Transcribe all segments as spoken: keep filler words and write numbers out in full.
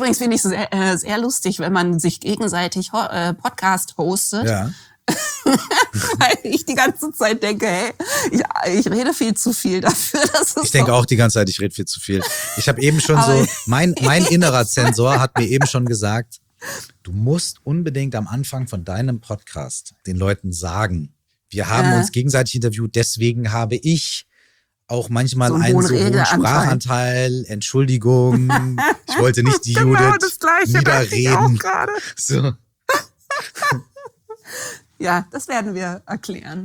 Übrigens finde ich es sehr, äh, sehr lustig, wenn man sich gegenseitig ho- äh, Podcast hostet. Ja. Weil ich die ganze Zeit denke, hey, ich, ich rede viel zu viel dafür. Dass es Ich denke so auch die ganze Zeit, ich rede viel zu viel. Ich habe eben schon Aber- so, mein, mein innerer Zensor hat mir eben schon gesagt, du musst unbedingt am Anfang von deinem Podcast den Leuten sagen, wir haben Ja. uns gegenseitig interviewt, deswegen habe ich auch manchmal So einen einen hohen so hohen Redeanteil. Sprachanteil. Entschuldigung, ich wollte nicht die Genau Judith das Gleiche dachte ich auch niederreden. gerade. So. Ja, das werden wir erklären.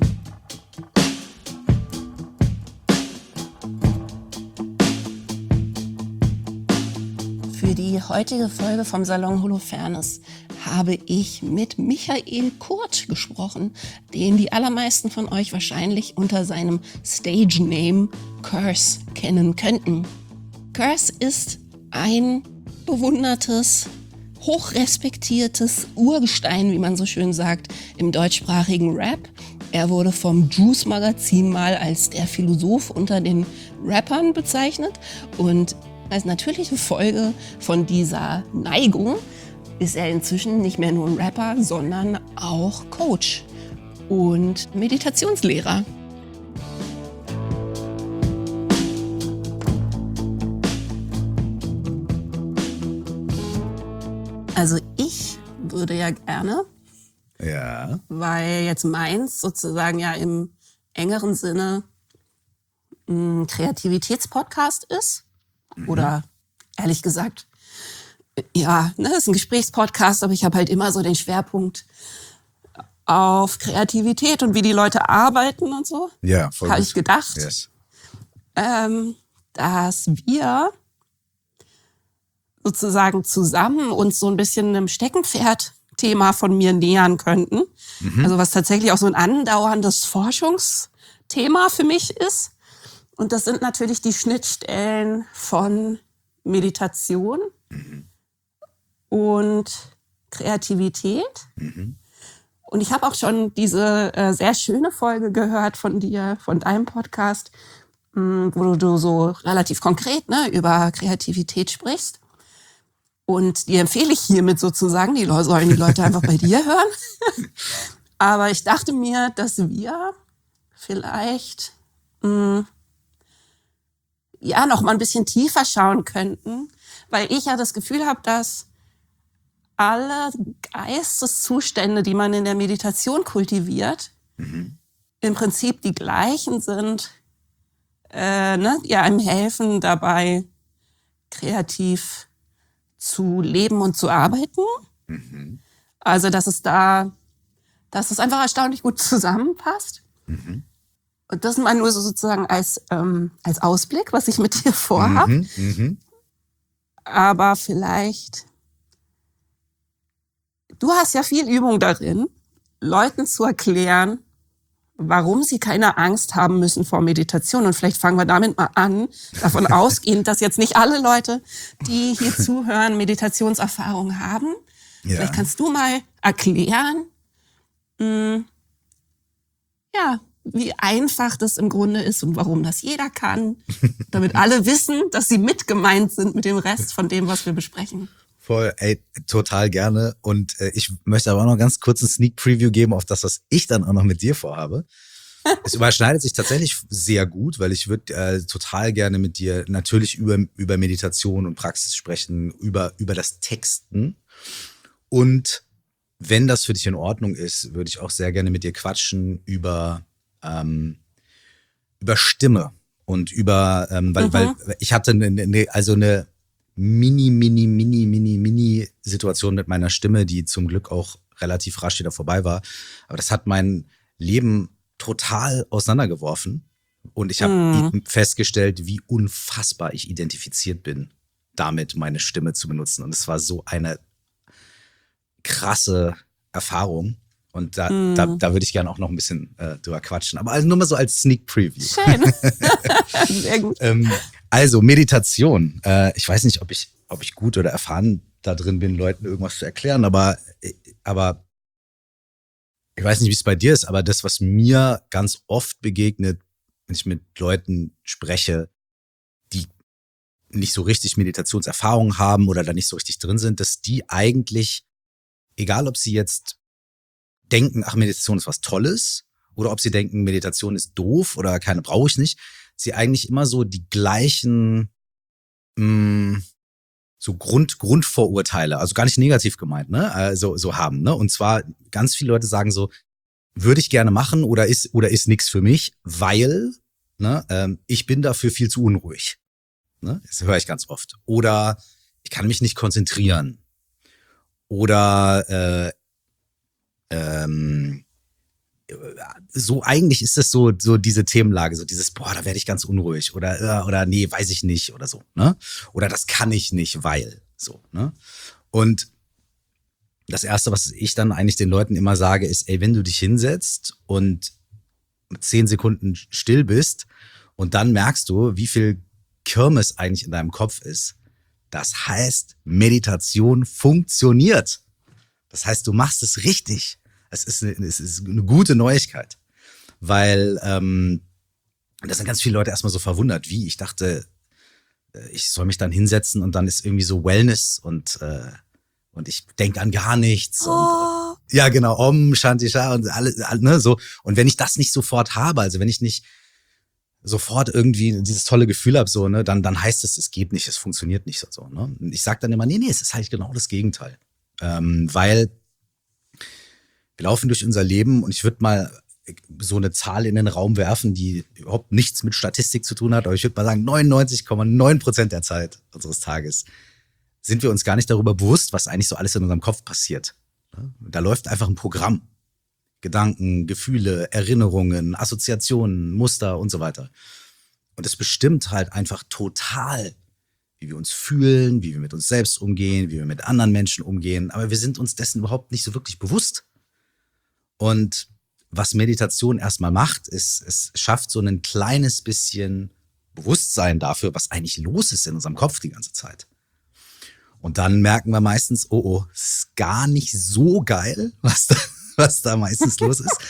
Für die heutige Folge vom Salon Holofernes habe ich mit Michael Kurt gesprochen, den die allermeisten von euch wahrscheinlich unter seinem Stage-Name Curse kennen könnten. Curse ist ein bewundertes, hochrespektiertes Urgestein, wie man so schön sagt, im deutschsprachigen Rap. Er wurde vom Juice Magazin mal als der Philosoph unter den Rappern bezeichnet und als natürliche Folge von dieser Neigung ist er inzwischen nicht mehr nur ein Rapper, sondern auch Coach und Meditationslehrer. Also ich würde ja gerne, Ja. weil jetzt meins sozusagen ja im engeren Sinne ein Kreativitätspodcast ist. Oder ehrlich gesagt, ja, ne, ist ein Gesprächspodcast, aber ich habe halt immer so den Schwerpunkt auf Kreativität und wie die Leute arbeiten und so. Ja, voll Habe gut. ich gedacht, Yes. ähm, dass wir sozusagen zusammen uns so ein bisschen einem Steckenpferd-Thema von mir nähern könnten. Mhm. Also was tatsächlich auch so ein andauerndes Forschungsthema für mich ist. Und das sind natürlich die Schnittstellen von Meditation Mhm. und Kreativität. Mhm. Und ich habe auch schon diese äh, sehr schöne Folge gehört von dir, von deinem Podcast, mh, wo du so relativ konkret ne, über Kreativität sprichst. Und die empfehle ich hiermit sozusagen. Die Leute sollen die Leute einfach bei dir hören. Aber ich dachte mir, dass wir vielleicht mh, ja noch mal ein bisschen tiefer schauen könnten, weil ich ja das Gefühl habe, dass alle Geisteszustände, die man in der Meditation kultiviert, Mhm. im Prinzip die gleichen sind, äh, ne, die einem helfen, dabei kreativ zu leben und zu arbeiten. Mhm. Also, dass es da, dass es einfach erstaunlich gut zusammenpasst. Mhm. Und das mal nur so sozusagen als, ähm, als Ausblick, was ich mit dir vorhabe. Mhm. Mhm. Aber vielleicht, du hast ja viel Übung darin, Leuten zu erklären, warum sie keine Angst haben müssen vor Meditation. Und vielleicht fangen wir damit mal an, davon ausgehend, dass jetzt nicht alle Leute, die hier zuhören, Meditationserfahrung haben. Ja. Vielleicht kannst du mal erklären, mh, ja, wie einfach das im Grunde ist und warum das jeder kann, damit alle wissen, dass sie mitgemeint sind mit dem Rest von dem, was wir besprechen. Voll, ey, total gerne. Und äh, ich möchte aber auch noch ganz kurz einen Sneak Preview geben auf das, was ich dann auch noch mit dir vorhabe. Es überschneidet sich tatsächlich sehr gut, weil ich würde äh, total gerne mit dir natürlich über, über Meditation und Praxis sprechen, über, über das Texten. Und wenn das für dich in Ordnung ist, würde ich auch sehr gerne mit dir quatschen über, ähm, über Stimme und über, ähm, weil, Mhm. weil ich hatte eine, eine, also eine mini, mini, mini, mini, mini Situation mit meiner Stimme, die zum Glück auch relativ rasch wieder vorbei war. Aber das hat mein Leben total auseinandergeworfen. Und ich habe Mhm. festgestellt, wie unfassbar ich identifiziert bin, damit meine Stimme zu benutzen. Und es war so eine krasse Erfahrung. Und da, Mhm. da, da würde ich gerne auch noch ein bisschen äh, drüber quatschen. Aber also nur mal so als Sneak Preview. Schön. Sehr gut. Ähm, also Meditation. Äh, ich weiß nicht, ob ich, ob ich gut oder erfahren da drin bin, Leuten irgendwas zu erklären, aber, aber ich weiß nicht, wie es bei dir ist, aber das, was mir ganz oft begegnet, wenn ich mit Leuten spreche, die nicht so richtig Meditationserfahrung haben oder da nicht so richtig drin sind, dass die eigentlich, egal ob sie jetzt denken, ach, Meditation ist was Tolles, oder ob sie denken, Meditation ist doof oder keine brauche ich nicht, sie eigentlich immer so die gleichen mh, so Grund, Grundvorurteile, also gar nicht negativ gemeint, ne, also so haben, ne, und zwar ganz viele Leute sagen so, würde ich gerne machen oder ist oder ist nichts für mich, weil ne, ähm, ich bin dafür viel zu unruhig, ne, das höre ich ganz oft, oder ich kann mich nicht konzentrieren, oder äh, ähm, so eigentlich ist das so so diese Themenlage, so dieses, boah, da werde ich ganz unruhig oder äh, oder nee, weiß ich nicht oder so, ne? Oder das kann ich nicht, weil so, ne? Und das Erste, was ich dann eigentlich den Leuten immer sage, ist, ey, wenn du dich hinsetzt und zehn Sekunden still bist und dann merkst du, wie viel Kirmes eigentlich in deinem Kopf ist, das heißt, Meditation funktioniert. Das heißt, du machst es richtig. Es ist eine, es ist eine gute Neuigkeit, weil ähm, da sind ganz viele Leute erstmal so verwundert, wie ich dachte, ich soll mich dann hinsetzen und dann ist irgendwie so Wellness und äh, und ich denke an gar nichts. Oh. Und, ja, genau, Om, Shanti Sha und alles, ne, so. Und wenn ich das nicht sofort habe, also wenn ich nicht sofort irgendwie dieses tolle Gefühl habe, so, ne, dann dann heißt es, es geht nicht, es funktioniert nicht so, ne. Und ich sage dann immer, nee, nee, es ist halt genau das Gegenteil, ähm, weil wir laufen durch unser Leben und ich würde mal so eine Zahl in den Raum werfen, die überhaupt nichts mit Statistik zu tun hat, aber ich würde mal sagen, neunundneunzig Komma neun Prozent der Zeit unseres Tages sind wir uns gar nicht darüber bewusst, was eigentlich so alles in unserem Kopf passiert. Da läuft einfach ein Programm. Gedanken, Gefühle, Erinnerungen, Assoziationen, Muster und so weiter. Und es bestimmt halt einfach total, wie wir uns fühlen, wie wir mit uns selbst umgehen, wie wir mit anderen Menschen umgehen. Aber wir sind uns dessen überhaupt nicht so wirklich bewusst. Und was Meditation erstmal macht, ist, es schafft so ein kleines bisschen Bewusstsein dafür, was eigentlich los ist in unserem Kopf die ganze Zeit. Und dann merken wir meistens, oh, oh, es ist gar nicht so geil, was da, was da meistens los ist.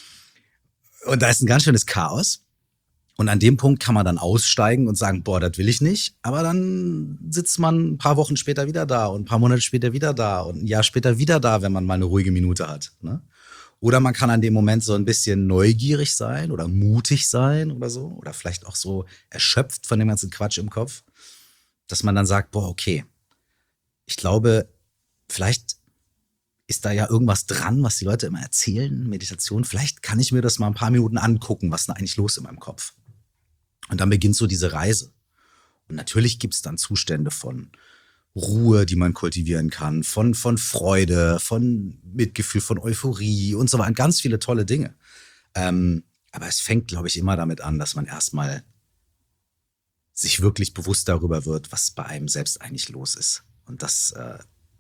Und da ist ein ganz schönes Chaos. Und an dem Punkt kann man dann aussteigen und sagen, boah, das will ich nicht. Aber dann sitzt man ein paar Wochen später wieder da und ein paar Monate später wieder da und ein Jahr später wieder da, wenn man mal eine ruhige Minute hat, ne? Oder man kann an dem Moment so ein bisschen neugierig sein oder mutig sein oder so. Oder vielleicht auch so erschöpft von dem ganzen Quatsch im Kopf, dass man dann sagt, boah, okay, ich glaube, vielleicht ist da ja irgendwas dran, was die Leute immer erzählen, Meditation. Vielleicht kann ich mir das mal ein paar Minuten angucken, was ist denn eigentlich los in meinem Kopf. Und dann beginnt so diese Reise. Und natürlich gibt es dann Zustände von Ruhe, die man kultivieren kann, von, von Freude, von Mitgefühl, von Euphorie und so weiter. Ganz viele tolle Dinge. Ähm, aber es fängt, glaube ich, immer damit an, dass man erstmal sich wirklich bewusst darüber wird, was bei einem selbst eigentlich los ist. Und das, äh,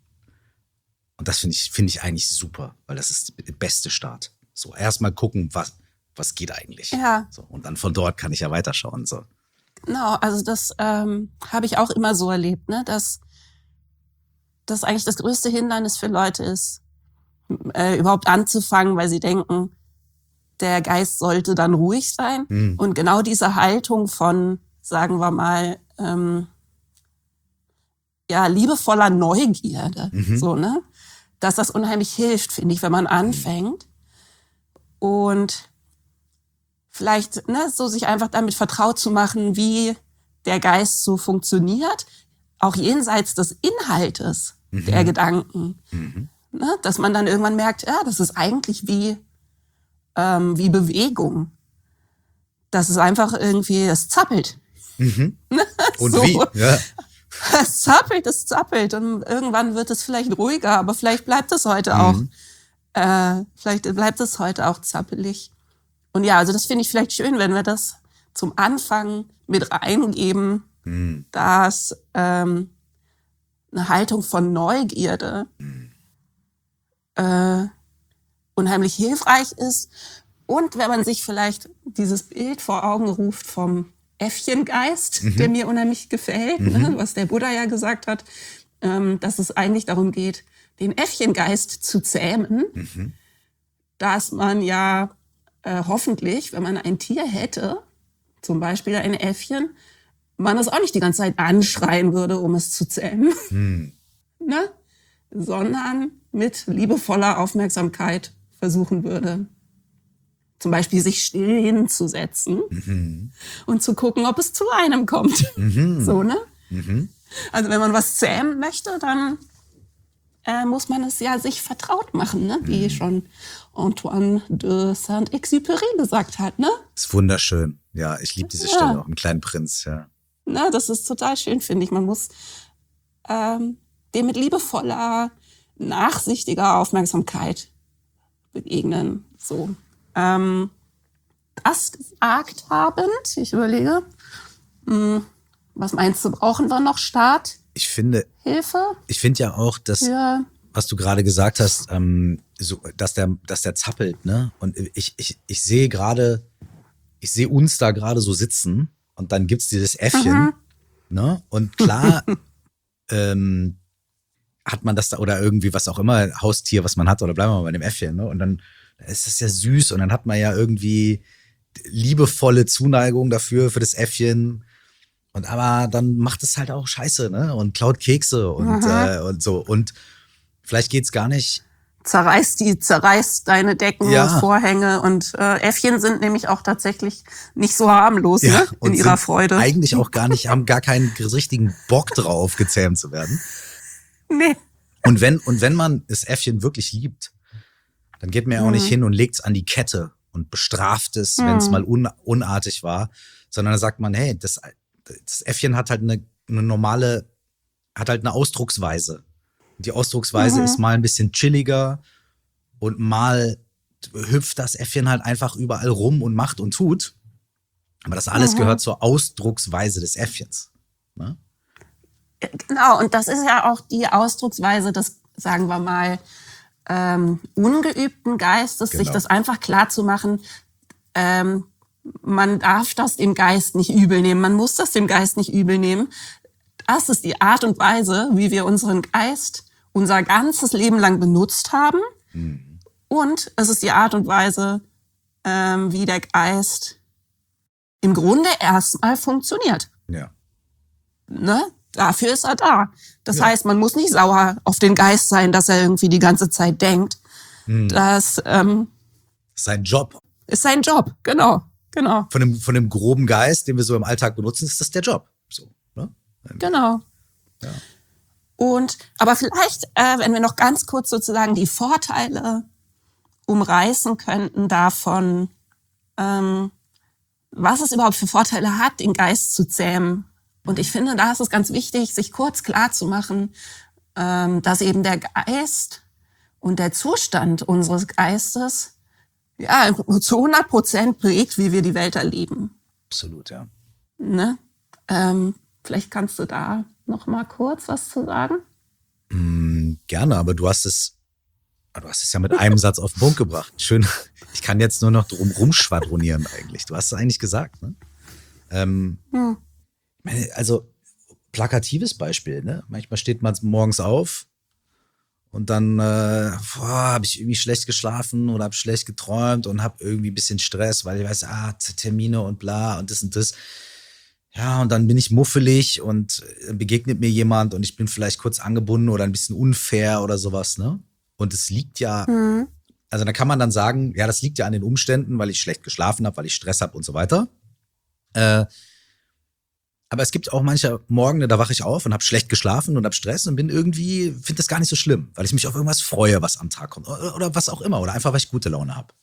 und das finde ich, finde ich eigentlich super, weil das ist der beste Start. So, erstmal gucken, was, was geht eigentlich. Ja. So, und dann von dort kann ich ja weiterschauen. So. Genau, also das ähm, habe ich auch immer so erlebt, ne, dass das eigentlich das größte Hindernis für Leute ist, äh, überhaupt anzufangen, weil sie denken, der Geist sollte dann ruhig sein. Mhm. Und genau diese Haltung von, sagen wir mal, ähm, ja, liebevoller Neugierde, mhm. so, ne, dass das unheimlich hilft, finde ich, wenn man anfängt. Und vielleicht, ne, so sich einfach damit vertraut zu machen, wie der Geist so funktioniert, auch jenseits des Inhaltes mhm. der Gedanken. Mhm. Ne, dass man dann irgendwann merkt, ja, das ist eigentlich wie, ähm, wie Bewegung. Das ist einfach irgendwie, es zappelt. Mhm. Und so. Wie? Ja. Es zappelt, es zappelt. Und irgendwann wird es vielleicht ruhiger, aber vielleicht bleibt es heute mhm. auch, äh, vielleicht bleibt es heute auch zappelig. Und ja, also das finde ich vielleicht schön, wenn wir das zum Anfang mit reingeben, mhm. dass ähm, eine Haltung von Neugierde mhm. äh, unheimlich hilfreich ist. Und wenn man sich vielleicht dieses Bild vor Augen ruft vom Äffchengeist, mhm. der mir unheimlich gefällt, mhm. ne, was der Buddha ja gesagt hat, ähm, dass es eigentlich darum geht, den Äffchengeist zu zähmen, mhm. dass man ja äh, hoffentlich, wenn man ein Tier hätte, zum Beispiel ein Äffchen, man es auch nicht die ganze Zeit anschreien würde, um es zu zähmen, Hm. ne? Sondern mit liebevoller Aufmerksamkeit versuchen würde, zum Beispiel sich still hinzusetzen Mhm. und zu gucken, ob es zu einem kommt. Mhm. So, ne? Mhm. Also wenn man was zähmen möchte, dann äh, muss man es ja sich vertraut machen, ne? Wie schon Antoine de Saint-Exupéry gesagt hat, ne? Ist wunderschön. Ja, ich liebe diese Ja. Stelle auch im Kleinen Prinz, ja. Na, das ist total schön, finde ich. Man muss ähm, dem mit liebevoller, nachsichtiger Aufmerksamkeit begegnen. So. Ähm, das gesagt habend, ich überlege, mh, was meinst du, brauchen wir noch Starthilfe? Ich finde, ich finde ja auch, dass, Ja. was du gerade gesagt hast, ähm, so, dass der, dass der zappelt, ne? Und ich, ich, ich sehe gerade, ich sehe uns da gerade so sitzen und dann gibt's dieses Äffchen, Mhm. ne? Und klar, ähm, hat man das da oder irgendwie was auch immer, Haustier, was man hat, oder bleiben wir mal bei dem Äffchen, ne? Und dann ist das ja süß und dann hat man ja irgendwie liebevolle Zuneigung dafür, für das Äffchen. Und aber dann macht es halt auch Scheiße, ne? Und klaut Kekse und, Mhm. äh, und so. Und vielleicht geht's gar nicht. Zerreißt die, zerreißt deine Decken, Ja. Vorhänge und äh, Äffchen sind nämlich auch tatsächlich nicht so harmlos, Ja, ne? und In ihrer sind Freude. eigentlich auch gar nicht, haben gar keinen richtigen Bock drauf, gezähmt zu werden. Nee. Und wenn, und wenn man das Äffchen wirklich liebt, dann geht man ja auch nicht hin und legt's an die Kette und bestraft es, wenn es mal un, unartig war, sondern dann sagt man, hey, das, das Äffchen hat halt eine, eine normale, hat halt eine Ausdrucksweise. Die Ausdrucksweise Mhm. ist mal ein bisschen chilliger und mal hüpft das Äffchen halt einfach überall rum und macht und tut. Aber das alles Mhm. gehört zur Ausdrucksweise des Äffchens. Ne? Genau, und das ist ja auch die Ausdrucksweise des, sagen wir mal, ähm, ungeübten Geistes, Genau. sich das einfach klar zu machen, ähm, man darf das dem Geist nicht übel nehmen, man muss das dem Geist nicht übel nehmen. Das ist die Art und Weise, wie wir unseren Geist unser ganzes Leben lang benutzt haben. Mhm. Und es ist die Art und Weise, ähm, wie der Geist im Grunde erstmal funktioniert. Ja. Ne? Dafür ist er da. Das Ja. heißt, man muss nicht sauer auf den Geist sein, dass er irgendwie die ganze Zeit denkt. Mhm. Das ähm, Sein Job. ist sein Job. Genau, genau, Von dem, von dem groben Geist, den wir so im Alltag benutzen, ist das der Job. So, ne? genau. Ja. Und aber vielleicht, äh, wenn wir noch ganz kurz sozusagen die Vorteile umreißen könnten davon, ähm, was es überhaupt für Vorteile hat, den Geist zu zähmen. Und ich finde, da ist es ganz wichtig, sich kurz klar zu machen, ähm, dass eben der Geist und der Zustand unseres Geistes ja zu hundert Prozent prägt, wie wir die Welt erleben. Absolut, ja. Ne? Ähm, vielleicht kannst du da noch mal kurz was zu sagen. Mm, gerne, aber du hast es, du hast es ja mit einem Satz auf den Punkt gebracht. Schön. Ich kann jetzt nur noch drum rumschwadronieren eigentlich. Du hast es eigentlich gesagt, ne? Ähm, Hm. meine, also plakatives Beispiel, ne? Manchmal steht man morgens auf und dann äh, habe ich irgendwie schlecht geschlafen oder habe schlecht geträumt und habe irgendwie ein bisschen Stress, weil ich weiß, ah, Termine und bla und das und das. Ja, und dann bin ich muffelig und begegnet mir jemand und ich bin vielleicht kurz angebunden oder ein bisschen unfair oder sowas, ne? Und es liegt ja, Hm. also da kann man dann sagen, ja, das liegt ja an den Umständen, weil ich schlecht geschlafen habe, weil ich Stress habe und so weiter. Äh, aber es gibt auch manche Morgen, da wache ich auf und habe schlecht geschlafen und habe Stress und bin irgendwie, finde das gar nicht so schlimm, weil ich mich auf irgendwas freue, was am Tag kommt oder, oder was auch immer oder einfach, weil ich gute Laune habe.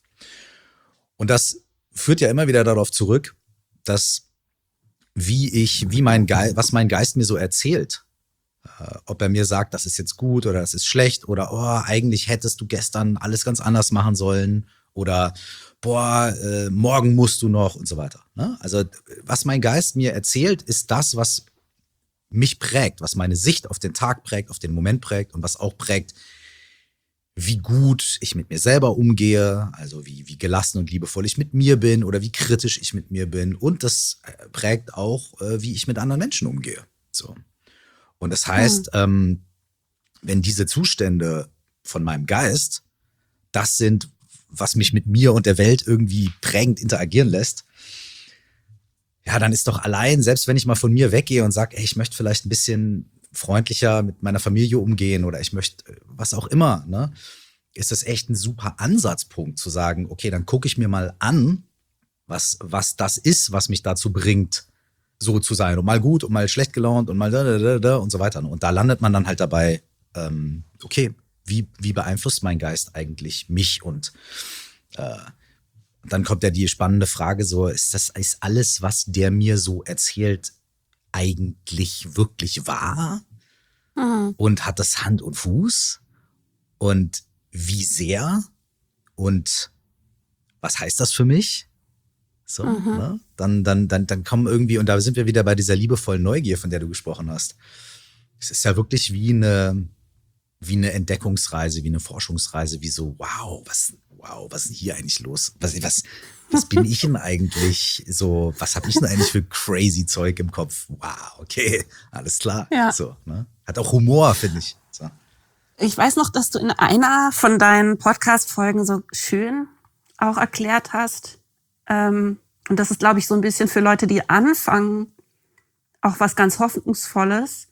Und das führt ja immer wieder darauf zurück, dass wie ich, wie mein Geist, was mein Geist mir so erzählt, äh, ob er mir sagt, das ist jetzt gut oder das ist schlecht oder oh, eigentlich hättest du gestern alles ganz anders machen sollen oder boah, äh, morgen musst du noch und so weiter. Ne? Also was mein Geist mir erzählt, ist das, was mich prägt, was meine Sicht auf den Tag prägt, auf den Moment prägt und was auch prägt, wie gut ich mit mir selber umgehe, also wie, wie gelassen und liebevoll ich mit mir bin oder wie kritisch ich mit mir bin. Und das prägt auch, äh, wie ich mit anderen Menschen umgehe. So. Und das heißt, mhm. ähm, wenn diese Zustände von meinem Geist das sind, was mich mit mir und der Welt irgendwie prägend interagieren lässt, ja, dann ist doch allein, selbst wenn ich mal von mir weggehe und sage, ey, ich möchte vielleicht ein bisschen freundlicher mit meiner Familie umgehen oder ich möchte was auch immer, ne, ist das echt ein super Ansatzpunkt zu sagen, okay, dann gucke ich mir mal an, was, was das ist, was mich dazu bringt, so zu sein. Und mal gut und mal schlecht gelaunt und mal da, da, da, da und so weiter. Und da landet man dann halt dabei, ähm, okay, wie, wie beeinflusst mein Geist eigentlich mich? Und äh, dann kommt ja die spannende Frage so, ist das, ist alles, was der mir so erzählt, eigentlich wirklich wahr? Mhm. Und hat das Hand und Fuß? Und wie sehr? Und was heißt das für mich? So, Mhm. ne? Dann, dann, dann, dann kommen irgendwie, und da sind wir wieder bei dieser liebevollen Neugier, von der du gesprochen hast. Es ist ja wirklich wie eine, wie eine Entdeckungsreise, wie eine Forschungsreise, wie so, wow, was, wow, was ist denn hier eigentlich los? Was, was, was bin ich denn eigentlich so, was habe ich denn eigentlich für crazy Zeug im Kopf? Wow, okay, alles klar. Ja. So, ne? Hat auch Humor, finde ich. So. Ich weiß noch, dass du in einer von deinen Podcast-Folgen so schön auch erklärt hast, ähm, und das ist, glaube ich, so ein bisschen für Leute, die anfangen, auch was ganz Hoffnungsvolles,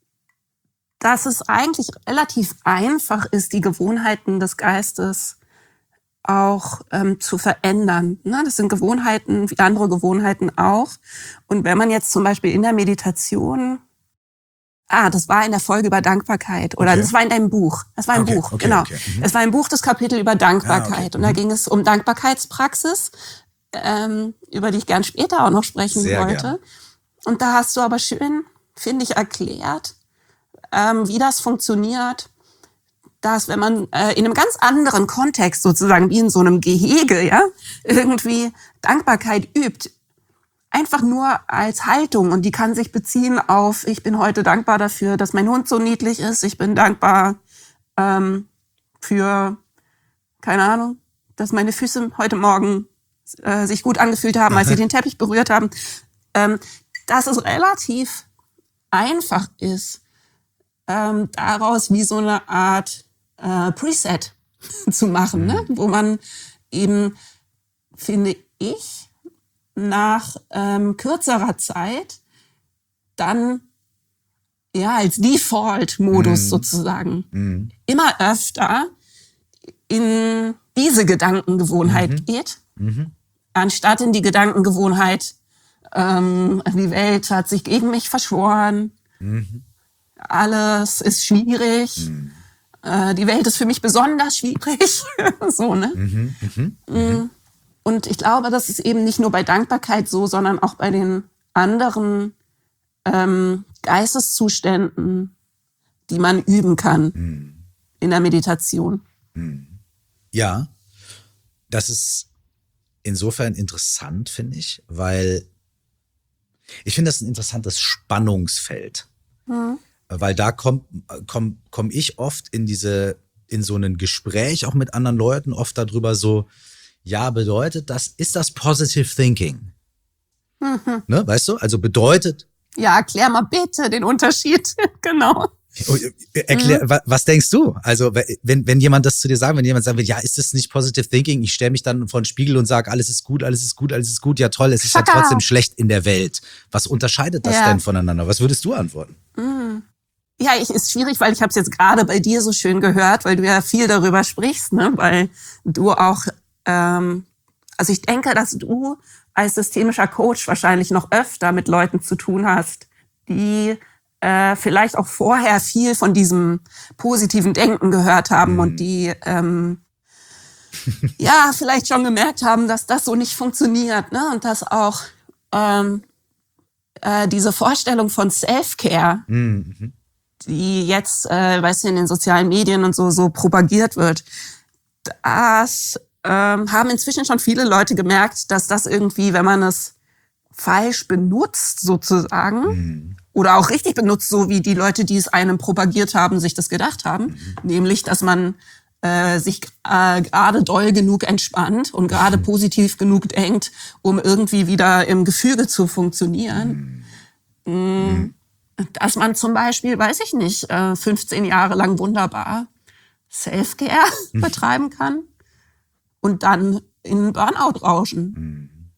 dass es eigentlich relativ einfach ist, die Gewohnheiten des Geistes auch ähm, zu verändern. Ne? Das sind Gewohnheiten, wie andere Gewohnheiten auch. Und wenn man jetzt zum Beispiel in der Meditation, ah, das war in der Folge über Dankbarkeit, oder Okay. das war in deinem Buch, das war ein Okay, Buch, okay, genau. okay. Mhm. Es war ein Buch, das Kapitel über Dankbarkeit. Ah, okay. Und da Mhm. ging es um Dankbarkeitspraxis, ähm, über die ich gern später auch noch sprechen Sehr wollte. gerne. Und da hast du aber schön, finde ich, erklärt, ähm, wie das funktioniert, dass wenn man äh, in einem ganz anderen Kontext sozusagen, wie in so einem Gehege, ja, irgendwie Dankbarkeit übt, einfach nur als Haltung, und die kann sich beziehen auf, ich bin heute dankbar dafür, dass mein Hund so niedlich ist, ich bin dankbar ähm, für, keine Ahnung, dass meine Füße heute Morgen äh, sich gut angefühlt haben, als sie den Teppich berührt haben, ähm, dass es relativ einfach ist, ähm, daraus wie so eine Art äh, Preset zu machen, ne? Wo man eben, finde ich, nach ähm, kürzerer Zeit dann ja als Default-Modus Mhm. sozusagen Mhm. immer öfter in diese Gedankengewohnheit Mhm. geht, Mhm. anstatt in die Gedankengewohnheit, ähm, die Welt hat sich gegen mich verschworen, Mhm. alles ist schwierig, Mhm. äh, die Welt ist für mich besonders schwierig. So, ne? Mhm. Mhm. Mhm. Und ich glaube, das ist eben nicht nur bei Dankbarkeit so, sondern auch bei den anderen ähm, Geisteszuständen, die man üben kann Mhm. in der Meditation. Ja, das ist insofern interessant, finde ich, weil ich finde das ein interessantes Spannungsfeld. Mhm. Weil da komme komm, komm ich oft in diese, in so ein Gespräch auch mit anderen Leuten, oft darüber so, ja, bedeutet das, ist das Positive Thinking? Mhm. Ne, weißt du? Also bedeutet, Ja, erklär mal bitte den Unterschied. Genau. oh, erklär, wa- was denkst du? Also wenn, wenn jemand das zu dir sagt, wenn jemand sagt, ja, ist das nicht Positive Thinking? Ich stelle mich dann vor den Spiegel und sage, alles ist gut, alles ist gut, alles ist gut. Ja toll, es ist ja Schaka. trotzdem schlecht in der Welt. Was unterscheidet das Ja. denn voneinander? Was würdest du antworten? Ja, ich, ist schwierig, weil ich habe es jetzt gerade bei dir so schön gehört, weil du ja viel darüber sprichst, ne? Weil du auch, ähm, also ich denke, dass du als systemischer Coach wahrscheinlich noch öfter mit Leuten zu tun hast, die äh, vielleicht auch vorher viel von diesem positiven Denken gehört haben Mhm. und die ähm, ja vielleicht schon gemerkt haben, dass das so nicht funktioniert, ne? Und dass auch ähm, äh, diese Vorstellung von Self-Care, Mhm. die jetzt, äh, weißt du, in den sozialen Medien und so so propagiert wird, das ähm, haben inzwischen schon viele Leute gemerkt, dass das irgendwie, wenn man es falsch benutzt sozusagen, Mhm. oder auch richtig benutzt, so wie die Leute, die es einem propagiert haben, sich das gedacht haben, nämlich, dass man äh, sich äh, gerade doll genug entspannt und gerade positiv genug denkt, um irgendwie wieder im Gefüge zu funktionieren. Mm. Dass man zum Beispiel, weiß ich nicht, äh, fünfzehn Jahre lang wunderbar Self-Care betreiben kann und dann in Burnout rauschen.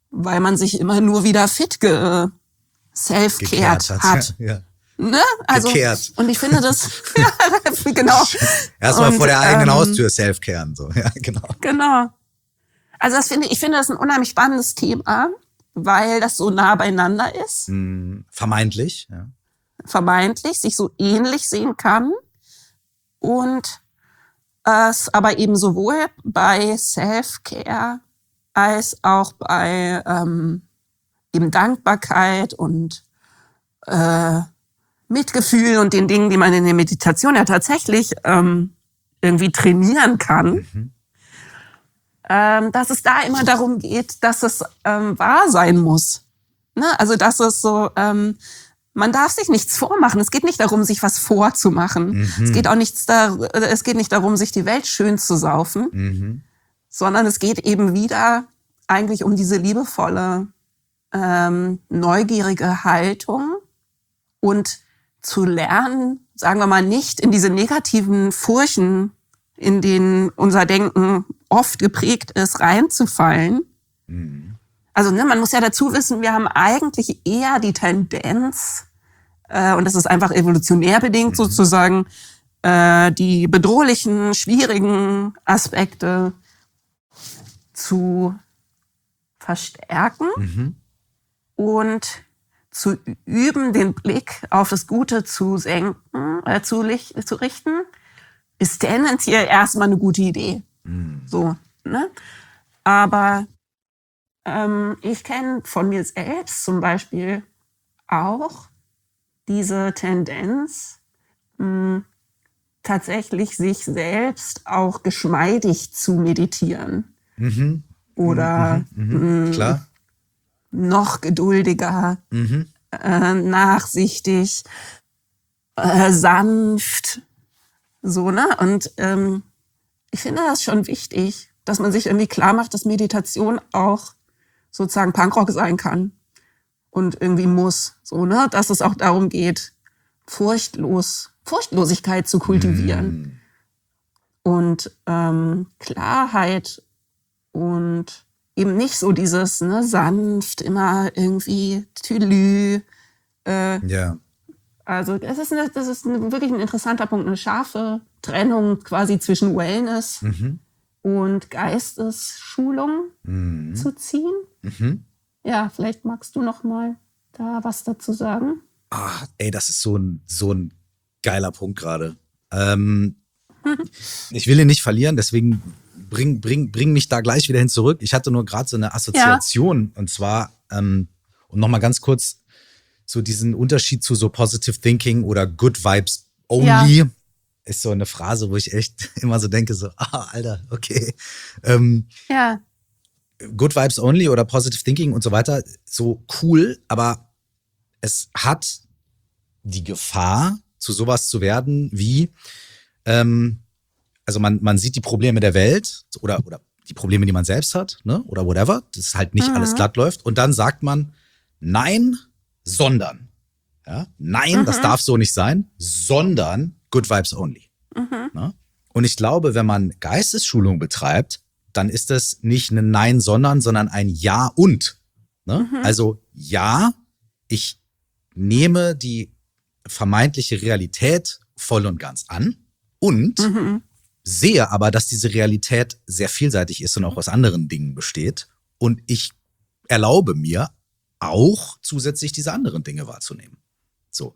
weil man sich immer nur wieder fit ge self-cared hat. hat. Ja. Ne? Also, Gekehrt. und ich finde das, ja, genau. Erstmal Und, vor der eigenen ähm, Haustür self-caren, so, ja, genau. Genau. Also das finde ich, ich finde das ein unheimlich spannendes Thema, weil das so nah beieinander ist, Hm, vermeintlich, ja. vermeintlich, sich so ähnlich sehen kann und es aber eben sowohl bei Self-Care als auch bei ähm, eben Dankbarkeit und äh, Mitgefühl und den Dingen, die man in der Meditation ja tatsächlich ähm, irgendwie trainieren kann, Mhm. ähm, dass es da immer darum geht, dass es ähm, wahr sein muss. Ne? Also dass es so, ähm, man darf sich nichts vormachen. Es geht nicht darum, sich was vorzumachen. Mhm. Es geht auch nichts da, es geht nicht darum, sich die Welt schön zu saufen, Mhm. sondern es geht eben wieder eigentlich um diese liebevolle, ähm, neugierige Haltung und zu lernen, sagen wir mal, nicht in diese negativen Furchen, in denen unser Denken oft geprägt ist, reinzufallen. Mhm. Also ne, man muss ja dazu wissen, wir haben eigentlich eher die Tendenz, äh, und das ist einfach evolutionär bedingt Mhm. sozusagen, äh, die bedrohlichen, schwierigen Aspekte zu verstärken Mhm. und zu üben, den Blick auf das Gute zu senken, äh, zu, lich- zu richten, ist tendenziell erstmal eine gute Idee. Mhm. So, ne? Aber ähm, ich kenne von mir selbst zum Beispiel auch diese Tendenz, mh, tatsächlich sich selbst auch geschmeidig zu meditieren Mhm. oder Mhm. Mhm. mh, Klar. noch geduldiger, Mhm. äh, nachsichtig, äh, sanft, so, ne? Und ähm, ich finde das schon wichtig, dass man sich irgendwie klar macht, dass Meditation auch sozusagen Punkrock sein kann und irgendwie muss, so, ne? Dass es auch darum geht, furchtlos, Furchtlosigkeit zu kultivieren Mhm. und ähm, Klarheit und eben nicht so dieses, ne, sanft, immer irgendwie Tülü. Äh, Ja. also das ist, eine, das ist eine, wirklich ein interessanter Punkt, eine scharfe Trennung quasi zwischen Wellness Mhm. und Geistesschulung Mhm. zu ziehen. Mhm. Ja, vielleicht magst du noch mal da was dazu sagen. Ah, ey, das ist so ein, so ein geiler Punkt gerade. Ähm, ich will ihn nicht verlieren, deswegen bring, bring, bring mich da gleich wieder hin zurück. Ich hatte nur gerade so eine Assoziation und zwar, ähm, und nochmal ganz kurz so diesen Unterschied zu so Positive Thinking oder Good Vibes Only Ja. ist so eine Phrase, wo ich echt immer so denke, so, ah, Alter, okay. Ähm, Ja. Good Vibes Only oder Positive Thinking und so weiter, so cool, aber es hat die Gefahr, zu sowas zu werden wie, ähm, also man, man sieht die Probleme der Welt oder, oder die Probleme, die man selbst hat, ne, oder whatever, dass halt nicht Mhm. alles glatt läuft und dann sagt man, nein, sondern, ja, nein, Mhm. das darf so nicht sein, sondern Good Vibes Only. Mhm. Ne? Und ich glaube, wenn man Geistesschulung betreibt, dann ist das nicht ein Nein, sondern, sondern ein Ja und. Ne? Mhm. Also ja, ich nehme die vermeintliche Realität voll und ganz an und Mhm. sehe aber, dass diese Realität sehr vielseitig ist und auch aus anderen Dingen besteht. Und ich erlaube mir auch zusätzlich diese anderen Dinge wahrzunehmen. So,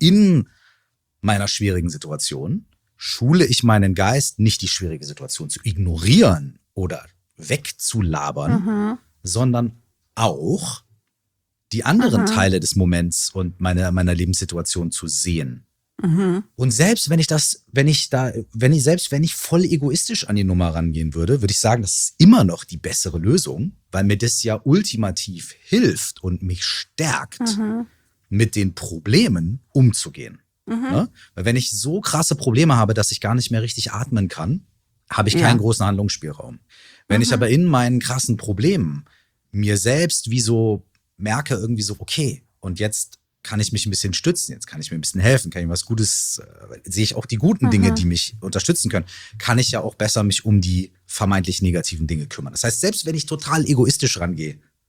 in meiner schwierigen Situation schule ich meinen Geist, nicht die schwierige Situation zu ignorieren oder wegzulabern, Mhm. sondern auch die anderen Mhm. Teile des Moments und meiner, meiner Lebenssituation zu sehen. Mhm. Und selbst wenn ich das, wenn ich da, wenn ich, selbst wenn ich voll egoistisch an die Nummer rangehen würde, würde ich sagen, das ist immer noch die bessere Lösung, weil mir das ja ultimativ hilft und mich stärkt, Mhm. mit den Problemen umzugehen. Mhm. Ne? Weil wenn ich so krasse Probleme habe, dass ich gar nicht mehr richtig atmen kann, habe ich Ja. keinen großen Handlungsspielraum. Wenn Mhm. ich aber in meinen krassen Problemen mir selbst wie so merke, irgendwie so, okay, und jetzt kann ich mich ein bisschen stützen, jetzt kann ich mir ein bisschen helfen, kann ich was Gutes, äh, sehe ich auch die guten Mhm. Dinge, die mich unterstützen können, kann ich ja auch besser mich um die vermeintlich negativen Dinge kümmern. Das heißt, selbst wenn ich total egoistisch rangehe,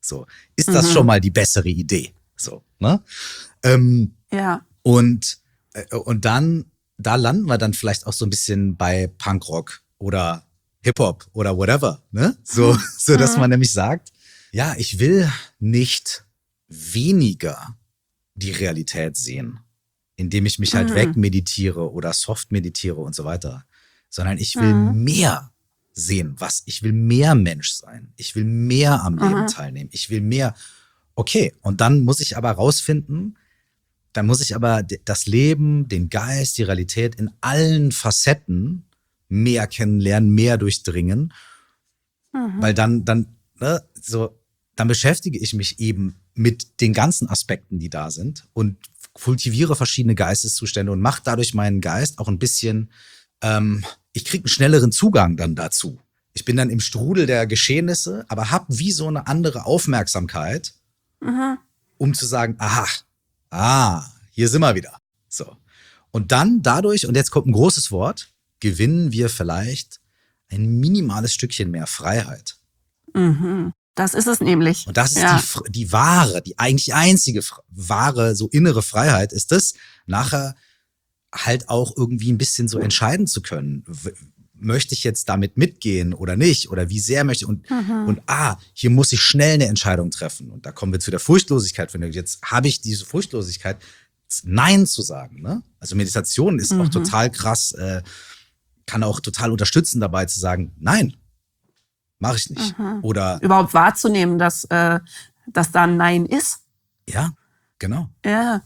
So, ist das Mhm. schon mal die bessere Idee? So, ne? Ähm, Ja. und, äh, und dann, da landen wir dann vielleicht auch so ein bisschen bei Punkrock oder Hip-Hop oder whatever, ne? So, so dass man nämlich sagt, ja, ich will nicht weniger die Realität sehen, indem ich mich halt Mhm. wegmeditiere oder soft meditiere und so weiter, sondern ich will Mhm. mehr sehen, was, ich will mehr Mensch sein, ich will mehr am Leben Mhm. teilnehmen, ich will mehr, okay, und dann muss ich aber rausfinden, dann muss ich aber d- das Leben, den Geist, die Realität in allen Facetten mehr kennenlernen, mehr durchdringen, Mhm. weil dann, dann, ne, so, dann beschäftige ich mich eben mit den ganzen Aspekten, die da sind und kultiviere verschiedene Geisteszustände und mache dadurch meinen Geist auch ein bisschen, ähm, ich kriege einen schnelleren Zugang dann dazu. Ich bin dann im Strudel der Geschehnisse, aber habe wie so eine andere Aufmerksamkeit, Mhm. um zu sagen, aha, ah, hier sind wir wieder. So. Und dann dadurch, und jetzt kommt ein großes Wort, gewinnen wir vielleicht ein minimales Stückchen mehr Freiheit. Mhm. Das ist es nämlich. Und das ist Ja. die, Fr- die wahre, die eigentlich einzige Fr- wahre, so innere Freiheit, ist es, nachher halt auch irgendwie ein bisschen so entscheiden zu können. W- Möchte ich jetzt damit mitgehen oder nicht? Oder wie sehr möchte ich? Und, Mhm. und ah, hier muss ich schnell eine Entscheidung treffen. Und da kommen wir zu der Furchtlosigkeit. Wenn du jetzt habe ich diese Furchtlosigkeit, Nein zu sagen. Ne? Also Meditation ist auch Mhm. total krass, äh, kann auch total unterstützen dabei zu sagen, nein, mache ich nicht. Mhm. Oder Überhaupt wahrzunehmen, dass, äh, dass da ein Nein ist. ja, genau. Ja,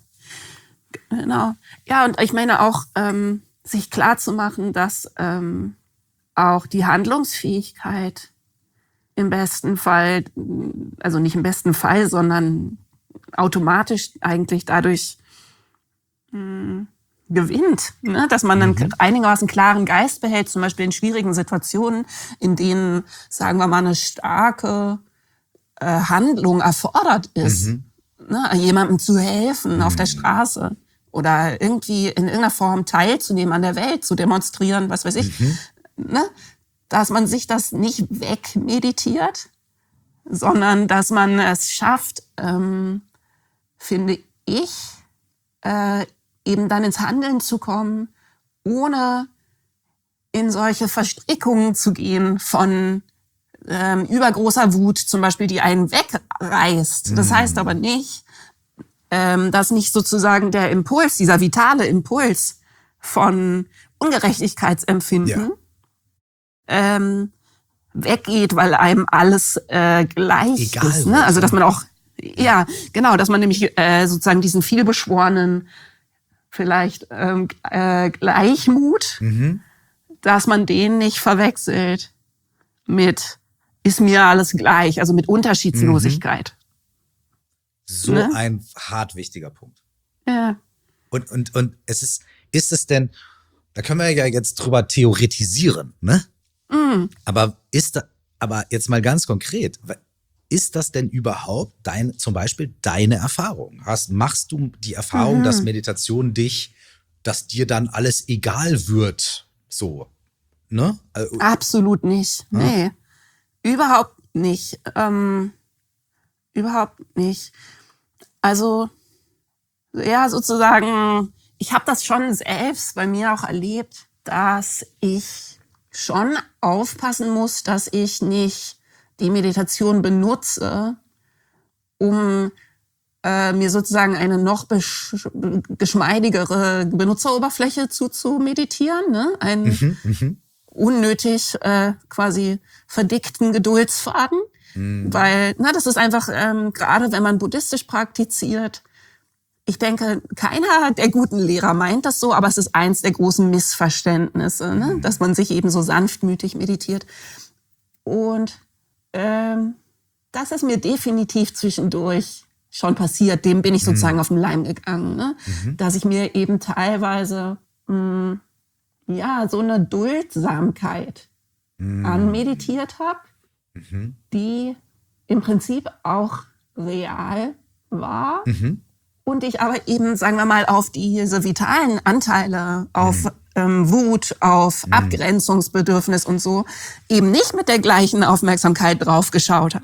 genau. Ja, und ich meine auch, ähm, sich klar zu machen, dass ähm, auch die Handlungsfähigkeit im besten Fall, also nicht im besten Fall, sondern automatisch eigentlich dadurch mh, gewinnt, ne? Dass man einen Mhm. einigermaßen klaren Geist behält, zum Beispiel in schwierigen Situationen, in denen, sagen wir mal, eine starke äh, Handlung erfordert ist, Mhm. ne? Jemandem zu helfen auf der Mhm. Straße oder irgendwie in irgendeiner Form teilzunehmen an der Welt, zu demonstrieren, was weiß ich, Mhm. ne? Dass man sich das nicht wegmeditiert, sondern dass man es schafft, ähm, finde ich, äh, eben dann ins Handeln zu kommen, ohne in solche Verstrickungen zu gehen von ähm, übergroßer Wut, zum Beispiel, die einen wegreißt. Das heißt aber nicht, ähm, dass nicht sozusagen der Impuls, dieser vitale Impuls von Ungerechtigkeitsempfinden Ja. ähm, weggeht, weil einem alles äh, gleich Egal ist. Ne? wird, Also dass ja. man auch, ja, genau, dass man nämlich äh, sozusagen diesen vielbeschworenen vielleicht ähm, äh, Gleichmut, Mhm. dass man den nicht verwechselt mit ist mir alles gleich, also mit Unterschiedslosigkeit. So Ne? ein hart wichtiger Punkt. Ja. Und, und, und es ist, ist es denn, da können wir ja jetzt drüber theoretisieren, ne? Mm. Aber ist da, aber jetzt mal ganz konkret, ist das denn überhaupt dein, zum Beispiel deine Erfahrung? Hast, machst du die Erfahrung, Mhm. dass Meditation dich, dass dir dann alles egal wird, so, ne? Also, Absolut nicht. Ah. Nee. Überhaupt nicht. Ähm, überhaupt nicht. Also, ja, sozusagen, ich habe das schon selbst bei mir auch erlebt, dass ich schon aufpassen muss, dass ich nicht die Meditation benutze, um äh, mir sozusagen eine noch besch- geschmeidigere Benutzeroberfläche zu, zu meditieren, ne? Ein mhm, mhm. unnötig äh, quasi verdickten Geduldsfaden, Mhm. weil na das ist einfach ähm, gerade wenn man buddhistisch praktiziert, ich denke keiner der guten Lehrer meint das so, aber es ist eins der großen Missverständnisse, ne? Dass man sich eben so sanftmütig meditiert und ähm, das ist mir definitiv zwischendurch schon passiert, dem bin ich sozusagen auf den Leim gegangen, ne? Mhm. Dass ich mir eben teilweise mh, ja, so eine Duldsamkeit Mhm. anmeditiert habe, Mhm. die im Prinzip auch real war Mhm. und ich aber eben, sagen wir mal, auf diese vitalen Anteile, auf ähm, Wut, auf Mhm. Abgrenzungsbedürfnis und so, eben nicht mit der gleichen Aufmerksamkeit drauf geschaut habe.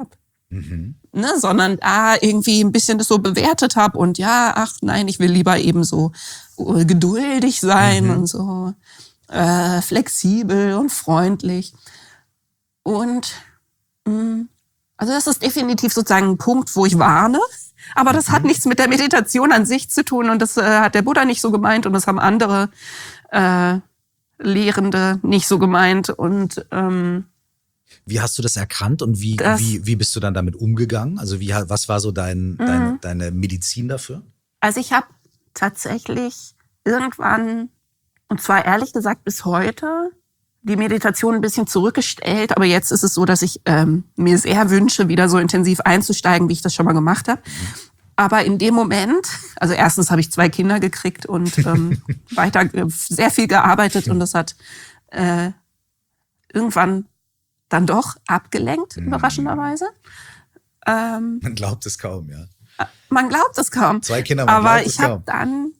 Mhm. Ne, sondern da irgendwie ein bisschen das so bewertet habe und ja, ach nein, ich will lieber eben so geduldig sein mhm. und so äh, flexibel und freundlich. Und mh, also das ist definitiv sozusagen ein Punkt, wo ich warne. Aber das mhm. hat nichts mit der Meditation an sich zu tun und das äh, hat der Buddha nicht so gemeint und das haben andere äh, Lehrende nicht so gemeint. Und ähm, wie hast du das erkannt und wie, das, wie, wie bist du dann damit umgegangen? Also wie, was war so dein, mhm. deine, deine Medizin dafür? Also ich habe tatsächlich irgendwann, und zwar ehrlich gesagt bis heute, die Meditation ein bisschen zurückgestellt. Aber jetzt ist es so, dass ich ähm, mir sehr wünsche, wieder so intensiv einzusteigen, wie ich das schon mal gemacht habe. Mhm. Aber in dem Moment, also erstens habe ich zwei Kinder gekriegt und ähm, weiter äh, sehr viel gearbeitet und das hat äh, irgendwann dann doch abgelenkt, mhm. überraschenderweise. Ähm, man glaubt es kaum, ja. Man glaubt es kaum. Zwei Kinder, man aber glaubt es ich habe dann,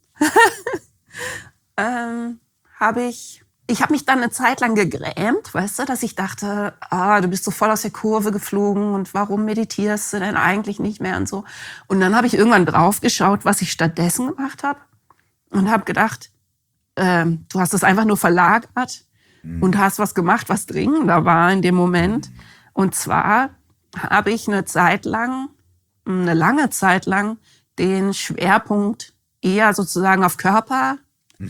ähm, habe ich, ich habe mich dann eine Zeit lang gegrämt, weißt du, dass ich dachte, ah, du bist so voll aus der Kurve geflogen und warum meditierst du denn eigentlich nicht mehr und so. Und dann habe ich irgendwann draufgeschaut, was ich stattdessen gemacht habe und habe gedacht, ähm, du hast das einfach nur verlagert mhm. und hast was gemacht, was dringender war in dem Moment. Und zwar habe ich eine Zeit lang, eine lange Zeit lang, den Schwerpunkt eher sozusagen auf Körperarbeit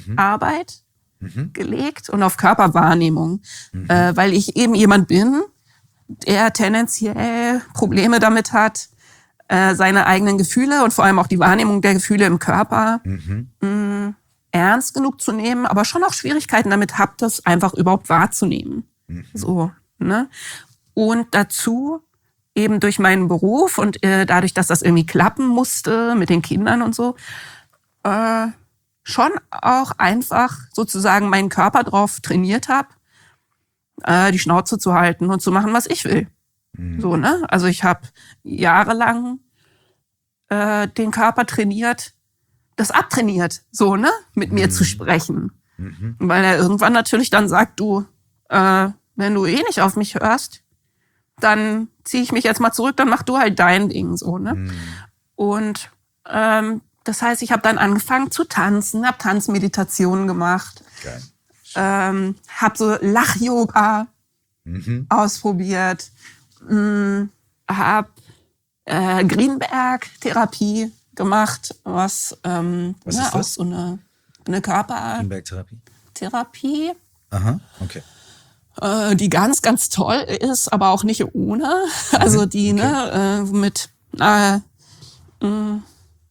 mhm. gelegt und auf Körperwahrnehmung, mhm. äh, weil ich eben jemand bin, der tendenziell Probleme damit hat, äh, seine eigenen Gefühle und vor allem auch die Wahrnehmung der Gefühle im Körper mhm. mh, ernst genug zu nehmen, aber schon auch Schwierigkeiten damit habe, das einfach überhaupt wahrzunehmen. Mhm. So, ne? Und dazu eben durch meinen Beruf und äh, dadurch, dass das irgendwie klappen musste mit den Kindern und so, äh, schon auch einfach sozusagen meinen Körper drauf trainiert habe, äh, die Schnauze zu halten und zu machen, was ich will. Mhm. So, ne? Also ich habe jahrelang äh, den Körper trainiert, das abtrainiert, so, ne? Mit mhm. mir zu sprechen. Mhm. Weil er irgendwann natürlich dann sagt, du, äh, wenn du eh nicht auf mich hörst, dann ziehe ich mich jetzt mal zurück, dann mach du halt dein Ding, so, ne? Mhm. Und ähm, das heißt, ich habe dann angefangen zu tanzen, habe Tanzmeditationen gemacht, okay. ähm, habe so Lach-Yoga mhm. ausprobiert, mh, habe äh, Greenberg-Therapie gemacht, was, ähm, was ne, ist das? Auch so eine, eine Körper- Greenberg-Therapie? Therapie. Aha, okay. Die ganz, ganz toll ist, aber auch nicht ohne. Also die, okay. ne, mit, äh, mh,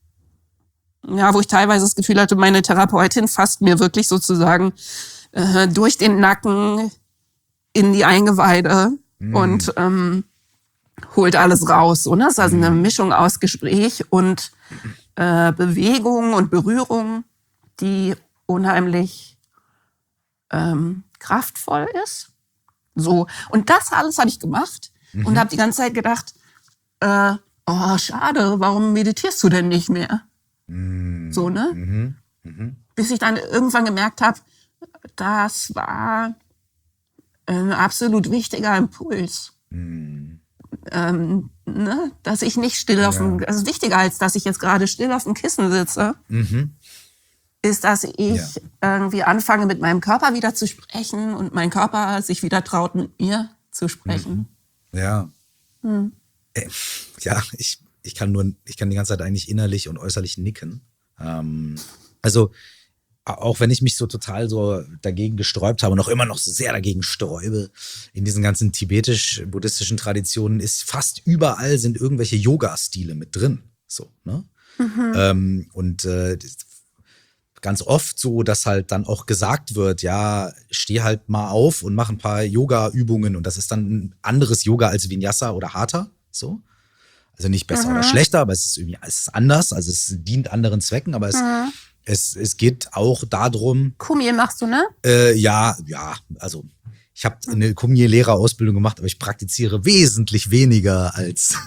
ja, wo ich teilweise das Gefühl hatte, meine Therapeutin fasst mir wirklich sozusagen äh, durch den Nacken in die Eingeweide mm. und ähm, holt alles raus. So, ne? Das ist also eine Mischung aus Gespräch und äh, Bewegung und Berührung, die unheimlich ähm, kraftvoll ist. So, und das alles habe ich gemacht mhm. und habe die ganze Zeit gedacht, äh, oh, schade, warum meditierst du denn nicht mehr? Mhm. So, ne? Mhm. Mhm. Bis ich dann irgendwann gemerkt habe, das war ein absolut wichtiger Impuls. Mhm. Ähm, ne? Dass ich nicht still ja. auf dem, also wichtiger als dass ich jetzt gerade still auf dem Kissen sitze. Mhm. Ist, dass ich ja. irgendwie anfange, mit meinem Körper wieder zu sprechen und mein Körper sich wieder traut, mit mir zu sprechen. Ja. Hm. Äh, ja, ich, ich kann nur, ich kann die ganze Zeit eigentlich innerlich und äußerlich nicken. Ähm, also, auch wenn ich mich so total so dagegen gesträubt habe und auch immer noch so sehr dagegen sträube, in diesen ganzen tibetisch-buddhistischen Traditionen ist fast überall sind irgendwelche Yoga-Stile mit drin. So, ne? Mhm. Ähm, und äh, ganz oft so, dass halt dann auch gesagt wird, ja, steh halt mal auf und mach ein paar Yoga-Übungen und das ist dann ein anderes Yoga als Vinyasa oder Hatha, so. Also nicht besser mhm. oder schlechter, aber es ist irgendwie, es ist anders, also es dient anderen Zwecken, aber es, mhm. es, es geht auch darum. Kumye machst du, ne? Äh, ja, ja, also ich habe eine Kumye-Lehrerausbildung gemacht, aber ich praktiziere wesentlich weniger als,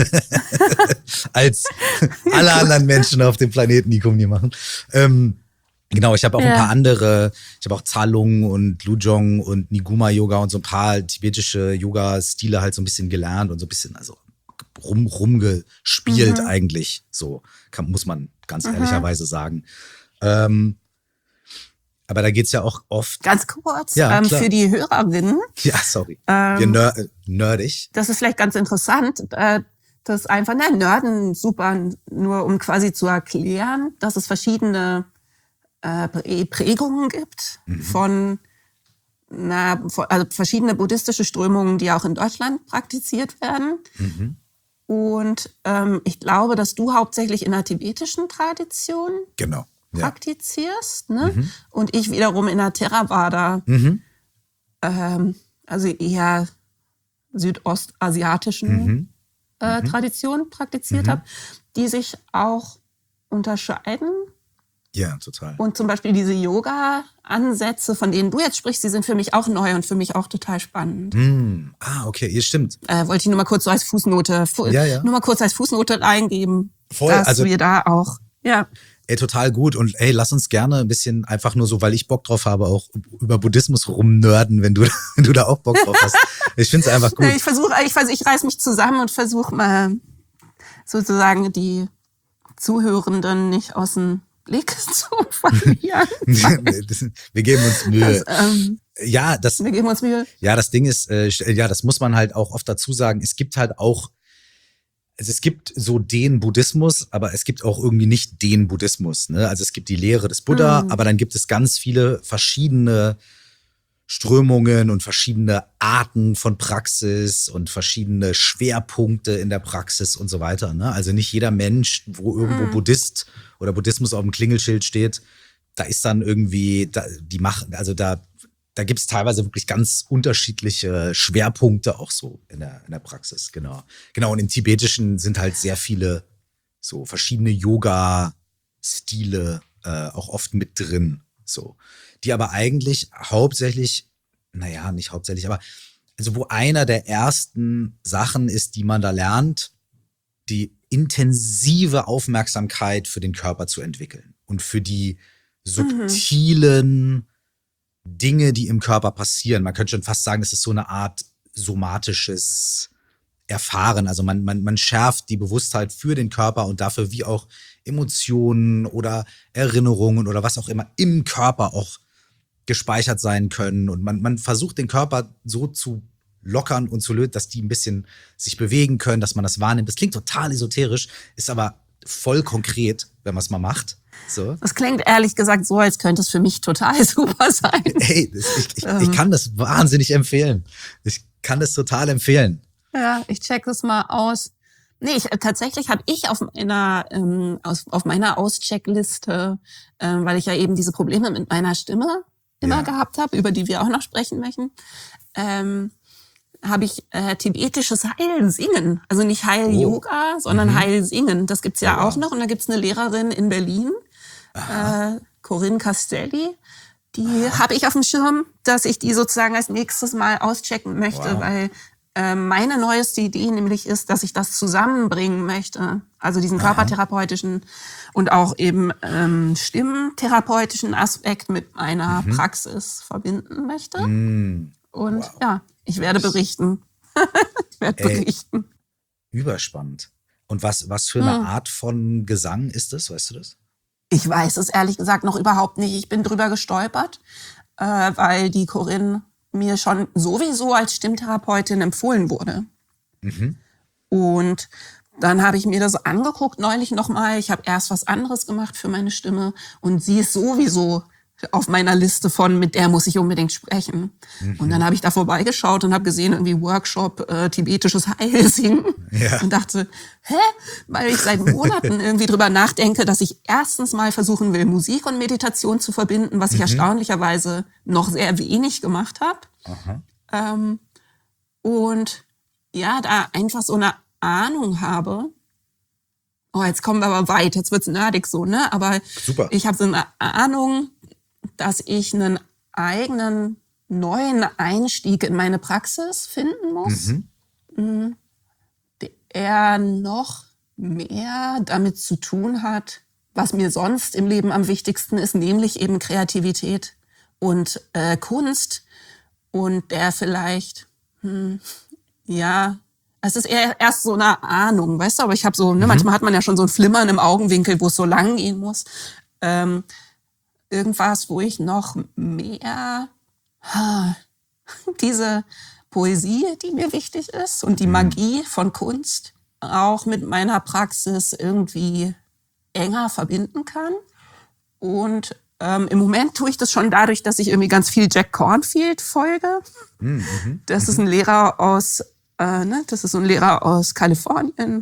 als alle anderen Menschen auf dem Planeten, die Kumye machen. Ähm, Genau, ich habe auch ja. ein paar andere, ich habe auch Zalung und Lujong und Niguma-Yoga und so ein paar tibetische Yoga-Stile halt so ein bisschen gelernt und so ein bisschen, also rum, rumgespielt Mhm. eigentlich. So kann, muss man ganz Mhm. ehrlicherweise sagen. Ähm, aber da geht's ja auch oft. Ganz kurz, Ja, ähm, klar. für die Hörerinnen, Ja, sorry. Wir ähm, ner äh, nerdig. das ist vielleicht ganz interessant, äh, das einfach, ne, Nerden super, nur um quasi zu erklären, dass es verschiedene äh, Prä- Prägungen gibt Mhm. von, na, von, also verschiedene buddhistische Strömungen, die auch in Deutschland praktiziert werden. Mhm. Und ähm, ich glaube, dass du hauptsächlich in der tibetischen Tradition Genau. Ja. praktizierst, ne? Mhm. Und ich wiederum in der Theravada, Mhm. ähm, also eher südostasiatischen Mhm. äh, Mhm. Tradition praktiziert Mhm. habe, die sich auch unterscheiden. Ja, total. Und zum Beispiel diese Yoga-Ansätze, von denen du jetzt sprichst, die sind für mich auch neu und für mich auch total spannend. Mm. Ah, okay, ja, stimmt. Äh, wollte ich nur mal kurz so als Fußnote, fu Ja, ja. nur mal kurz als Fußnote reingeben, Voll, dass also- wir da auch, ja, Ey, total gut. Und ey, lass uns gerne ein bisschen einfach nur so, weil ich Bock drauf habe, auch über Buddhismus rumnörden, wenn du, wenn du da auch Bock drauf hast. Ich find's einfach gut. ich versuche, ich, vers- ich reiß mich zusammen und versuche mal sozusagen die Zuhörenden nicht aus dem Blick zu verlieren. Wir geben uns Mühe. Das, ähm, Ja, das, wir geben uns Mühe. ja, das Ding ist, äh, ja, das muss man halt auch oft dazu sagen. Es gibt halt auch, also es gibt so den Buddhismus, aber es gibt auch irgendwie nicht den Buddhismus. Ne? Also es gibt die Lehre des Buddha, Mhm. aber dann gibt es ganz viele verschiedene Strömungen und verschiedene Arten von Praxis und verschiedene Schwerpunkte in der Praxis und so weiter. Ne? Also nicht jeder Mensch, wo irgendwo Mhm. Buddhist oder Buddhismus auf dem Klingelschild steht, da ist dann irgendwie, da, die machen, also da, da gibt es teilweise wirklich ganz unterschiedliche Schwerpunkte auch so in der, in der Praxis, genau. Genau, und im Tibetischen sind halt sehr viele so verschiedene Yoga-Stile äh, auch oft mit drin, so. Die aber eigentlich hauptsächlich, naja, nicht hauptsächlich, aber also wo einer der ersten Sachen ist, die man da lernt, die intensive Aufmerksamkeit für den Körper zu entwickeln und für die subtilen Dinge, die im Körper passieren. Man könnte schon fast sagen, das ist so eine Art somatisches Erfahren. Also man, man, man schärft die Bewusstheit für den Körper und dafür, wie auch Emotionen oder Erinnerungen oder was auch immer im Körper auch gespeichert sein können. Und man, man versucht den Körper so zu lockern und zu lösen, dass die ein bisschen sich bewegen können, dass man das wahrnimmt. Das klingt total esoterisch, ist aber voll konkret, wenn man es mal macht. So. Das klingt ehrlich gesagt so, als könnte es für mich total super sein. Ey, das, ich, ich, ich kann das wahnsinnig empfehlen. Ich kann das total empfehlen. Ja, ich check das mal aus. Nee, ich, tatsächlich habe ich auf meiner, ähm, aus, auf meiner Auscheckliste, ähm, weil ich ja eben diese Probleme mit meiner Stimme immer Ja. gehabt habe, über die wir auch noch sprechen möchten, ähm, habe ich äh, tibetisches Heilsingen. Also nicht Heil-Yoga, sondern Mhm. Heilsingen. Das gibt's ja Oh, wow. auch noch. Und da gibt's eine Lehrerin in Berlin, äh, Corinne Castelli. Die habe ich auf dem Schirm, dass ich die sozusagen als nächstes Mal auschecken möchte, Wow. weil äh, meine neueste Idee nämlich ist, dass ich das zusammenbringen möchte. Also diesen körpertherapeutischen und auch eben ähm, stimmtherapeutischen Aspekt mit meiner Praxis verbinden möchte. Mm, Und wow. ja, ich werde berichten. ich werde Ey. berichten. überspannend. Und was, was für eine Hm. Art von Gesang ist das? Weißt du das? Ich weiß es ehrlich gesagt noch überhaupt nicht. Ich bin drüber gestolpert, äh, weil die Corinne mir schon sowieso als Stimmtherapeutin empfohlen wurde. Mhm. Und dann habe ich mir das angeguckt neulich nochmal. Ich habe erst was anderes gemacht für meine Stimme und sie ist sowieso auf meiner Liste von, mit der muss ich unbedingt sprechen. Mhm. Und dann habe ich da vorbeigeschaut und habe gesehen, irgendwie Workshop, äh, tibetisches Heilsingen. Ja. Und dachte, hä? Weil ich seit Monaten irgendwie drüber nachdenke, dass ich erstens mal versuchen will, Musik und Meditation zu verbinden, was ich erstaunlicherweise noch sehr wenig gemacht habe. Aha. Ähm, und ja, da einfach so eine Ahnung habe. Oh, jetzt kommen wir aber weit, jetzt wird's nerdig so, ne? Aber Super. ich habe so eine Ahnung, dass ich einen eigenen neuen Einstieg in meine Praxis finden muss, Mhm. der noch mehr damit zu tun hat, was mir sonst im Leben am wichtigsten ist, nämlich eben Kreativität und äh, Kunst und der vielleicht, hm, ja, Es ist eher erst so eine Ahnung, weißt du, aber ich habe so, ne, Mhm. manchmal hat man ja schon so ein Flimmern im Augenwinkel, wo es so lang gehen muss. Ähm, irgendwas, wo ich noch mehr ha, diese Poesie, die mir wichtig ist und die Magie von Kunst auch mit meiner Praxis irgendwie enger verbinden kann. Und ähm, im Moment tue ich das schon dadurch, dass ich irgendwie ganz viel Jack Cornfield folge. Mhm. Das ist ein Lehrer aus, äh, ne, das ist so ein Lehrer aus Kalifornien.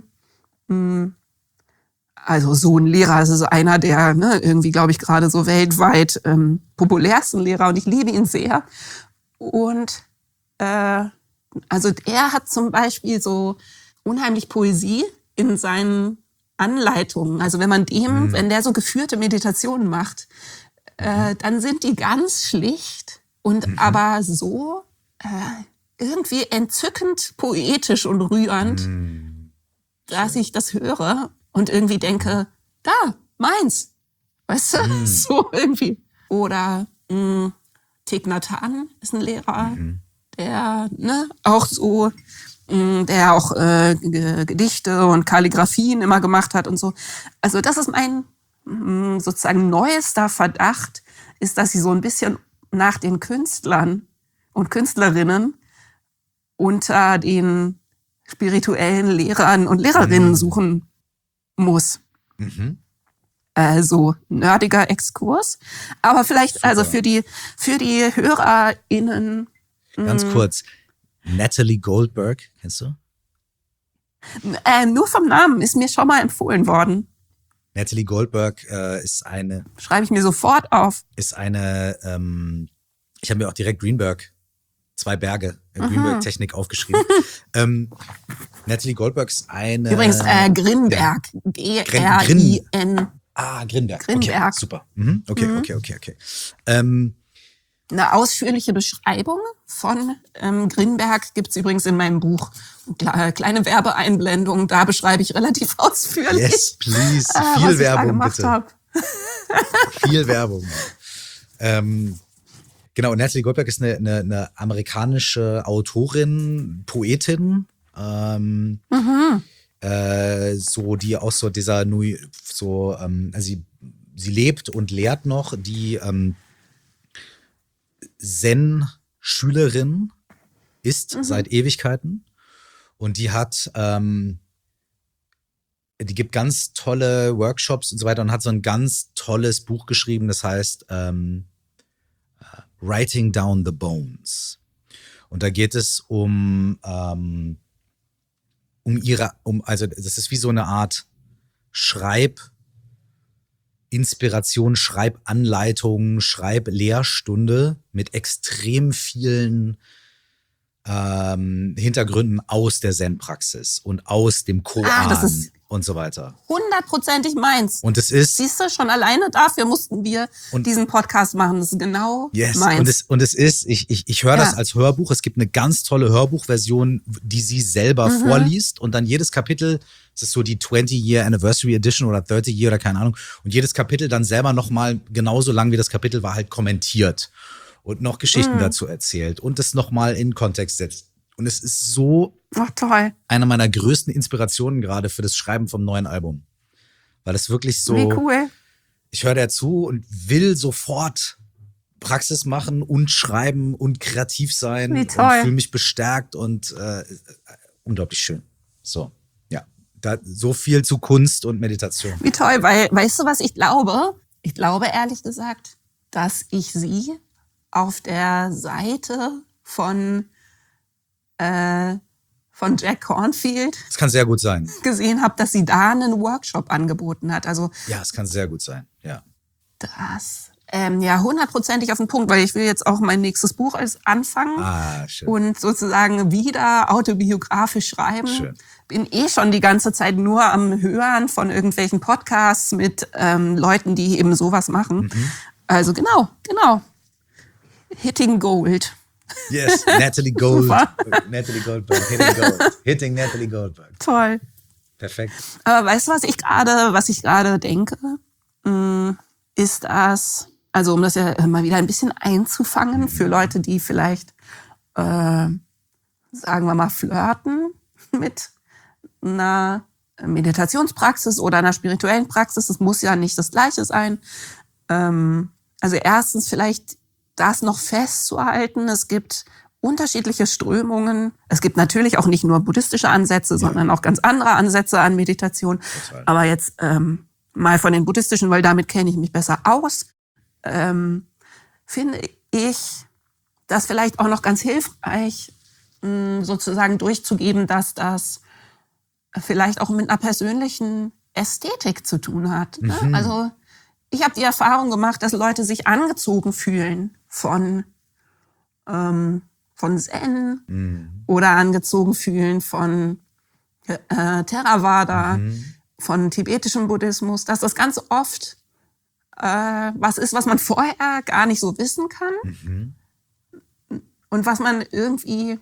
Also so ein Lehrer, es ist einer der ne, irgendwie, glaube ich, gerade so weltweit ähm, populärsten Lehrer und ich liebe ihn sehr. Und äh, also er hat zum Beispiel so unheimlich Poesie in seinen Anleitungen. Also wenn man dem, wenn der so geführte Meditationen macht, äh, dann sind die ganz schlicht und aber so äh, irgendwie entzückend poetisch und rührend, dass ich das höre und irgendwie denke, da, meins. Weißt du, so irgendwie. Oder mh, Thich Nhat Hanh ist ein Lehrer, der ne, auch so, mh, der auch äh, G- Gedichte und Kalligraphien immer gemacht hat und so. Also das ist mein mh, sozusagen neuester Verdacht, ist, dass sie so ein bisschen nach den Künstlern und Künstlerinnen unter den spirituellen Lehrern und Lehrerinnen suchen muss. Mhm. Also nerdiger Exkurs. Aber vielleicht, Super. also für die, für die HörerInnen, Ganz kurz. Natalie Goldberg, kennst du? äh, nur vom Namen ist mir schon mal empfohlen worden. Natalie Goldberg äh, ist eine, Schreibe ich mir sofort auf. ist eine, ähm, ich habe mir auch direkt Greenberg, zwei Berge, äh, Greenberg-Technik aufgeschrieben. ähm, Natalie Goldberg ist eine... Übrigens, äh, Grinberg. G R I N. Ah, Grinberg. Grinberg. Okay, super. Mhm. Okay, okay, okay, okay. Ähm, Eine ausführliche Beschreibung von ähm, Grinberg gibt's übrigens in meinem Buch. Kle- Kleine Werbeeinblendung, da beschreibe ich relativ ausführlich, yes, please. äh, was Viel ich da Werbung, gemacht bitte. habe. Viel Werbung. Ähm, genau, Natalie Goldberg ist eine, eine, eine amerikanische Autorin, Poetin, ähm, äh, so die aus so dieser New, so, ähm, also sie, sie lebt und lehrt noch, die ähm, Zen-Schülerin ist seit Ewigkeiten und die hat ähm, die gibt ganz tolle Workshops und so weiter und hat so ein ganz tolles Buch geschrieben, das heißt ähm, Writing Down the Bones. Und da geht es um, ähm, um ihre, um, also das ist wie so eine Art Schreib, Inspiration, Schreibanleitung, Schreiblehrstunde mit extrem vielen ähm, Hintergründen aus der Zen-Praxis und aus dem Koan Ah, das ist und so weiter. hundertprozentig meins. Und es ist Siehst du, schon alleine dafür mussten wir Und- diesen Podcast machen. Das ist genau Yes, meins. und es, und es ist, ich, ich, ich höre das Ja. als Hörbuch. Es gibt eine ganz tolle Hörbuchversion, die sie selber Mhm. vorliest. Und dann jedes Kapitel, das ist so die twenty-Year Anniversary Edition oder thirty-Year oder keine Ahnung. Und jedes Kapitel dann selber nochmal genauso lang wie das Kapitel war halt kommentiert und noch Geschichten Mhm. dazu erzählt und das nochmal in Kontext setzt. Und es ist so Ach, toll. eine meiner größten Inspirationen gerade für das Schreiben vom neuen Album. Weil es wirklich so... Wie cool. Ich höre dazu und will sofort Praxis machen und schreiben und kreativ sein Wie und toll. fühle mich bestärkt und äh, äh, unglaublich schön. So, ja, da, so viel zu Kunst und Meditation. Wie toll, weil, weißt du, was ich glaube? Ich glaube ehrlich gesagt, dass ich sie auf der Seite von, äh, von Jack Cornfield Es kann sehr gut sein. gesehen habe, dass sie da einen Workshop angeboten hat. Also Ja, es kann sehr gut sein. Ja. das, ähm, ja, hundertprozentig auf den Punkt, weil ich will jetzt auch mein nächstes Buch als anfangen. Ah, schön. Und sozusagen wieder autobiografisch schreiben. Schön. Bin eh schon die ganze Zeit nur am Hören von irgendwelchen Podcasts mit ähm, Leuten, die eben sowas machen. Mhm. Also genau, genau. Hitting Gold. Yes, Natalie Gold. Super. Natalie Goldberg, Hitting Gold. Hitting Natalie Goldberg. Toll. Perfekt. Aber weißt du, was ich gerade, was ich gerade denke, mh, ist das, also um das ja mal wieder ein bisschen einzufangen für Leute, die vielleicht, äh, sagen wir mal, flirten mit einer Meditationspraxis oder einer spirituellen Praxis. Es muss ja nicht das Gleiche sein. Ähm, also erstens vielleicht das noch festzuhalten. Es gibt unterschiedliche Strömungen. Es gibt natürlich auch nicht nur buddhistische Ansätze, ja. sondern auch ganz andere Ansätze an Meditation. Total. Aber jetzt ähm, mal von den buddhistischen, weil damit kenne ich mich besser aus, ähm, finde ich das vielleicht auch noch ganz hilfreich, mh, sozusagen durchzugeben, dass das vielleicht auch mit einer persönlichen Ästhetik zu tun hat. Ne? Mhm. Also ich habe die Erfahrung gemacht, dass Leute sich angezogen fühlen von, ähm, von Zen mhm. oder angezogen fühlen von äh, Theravada, mhm. von tibetischem Buddhismus, dass das ganz oft äh, was ist, was man vorher gar nicht so wissen kann mhm. und was man irgendwie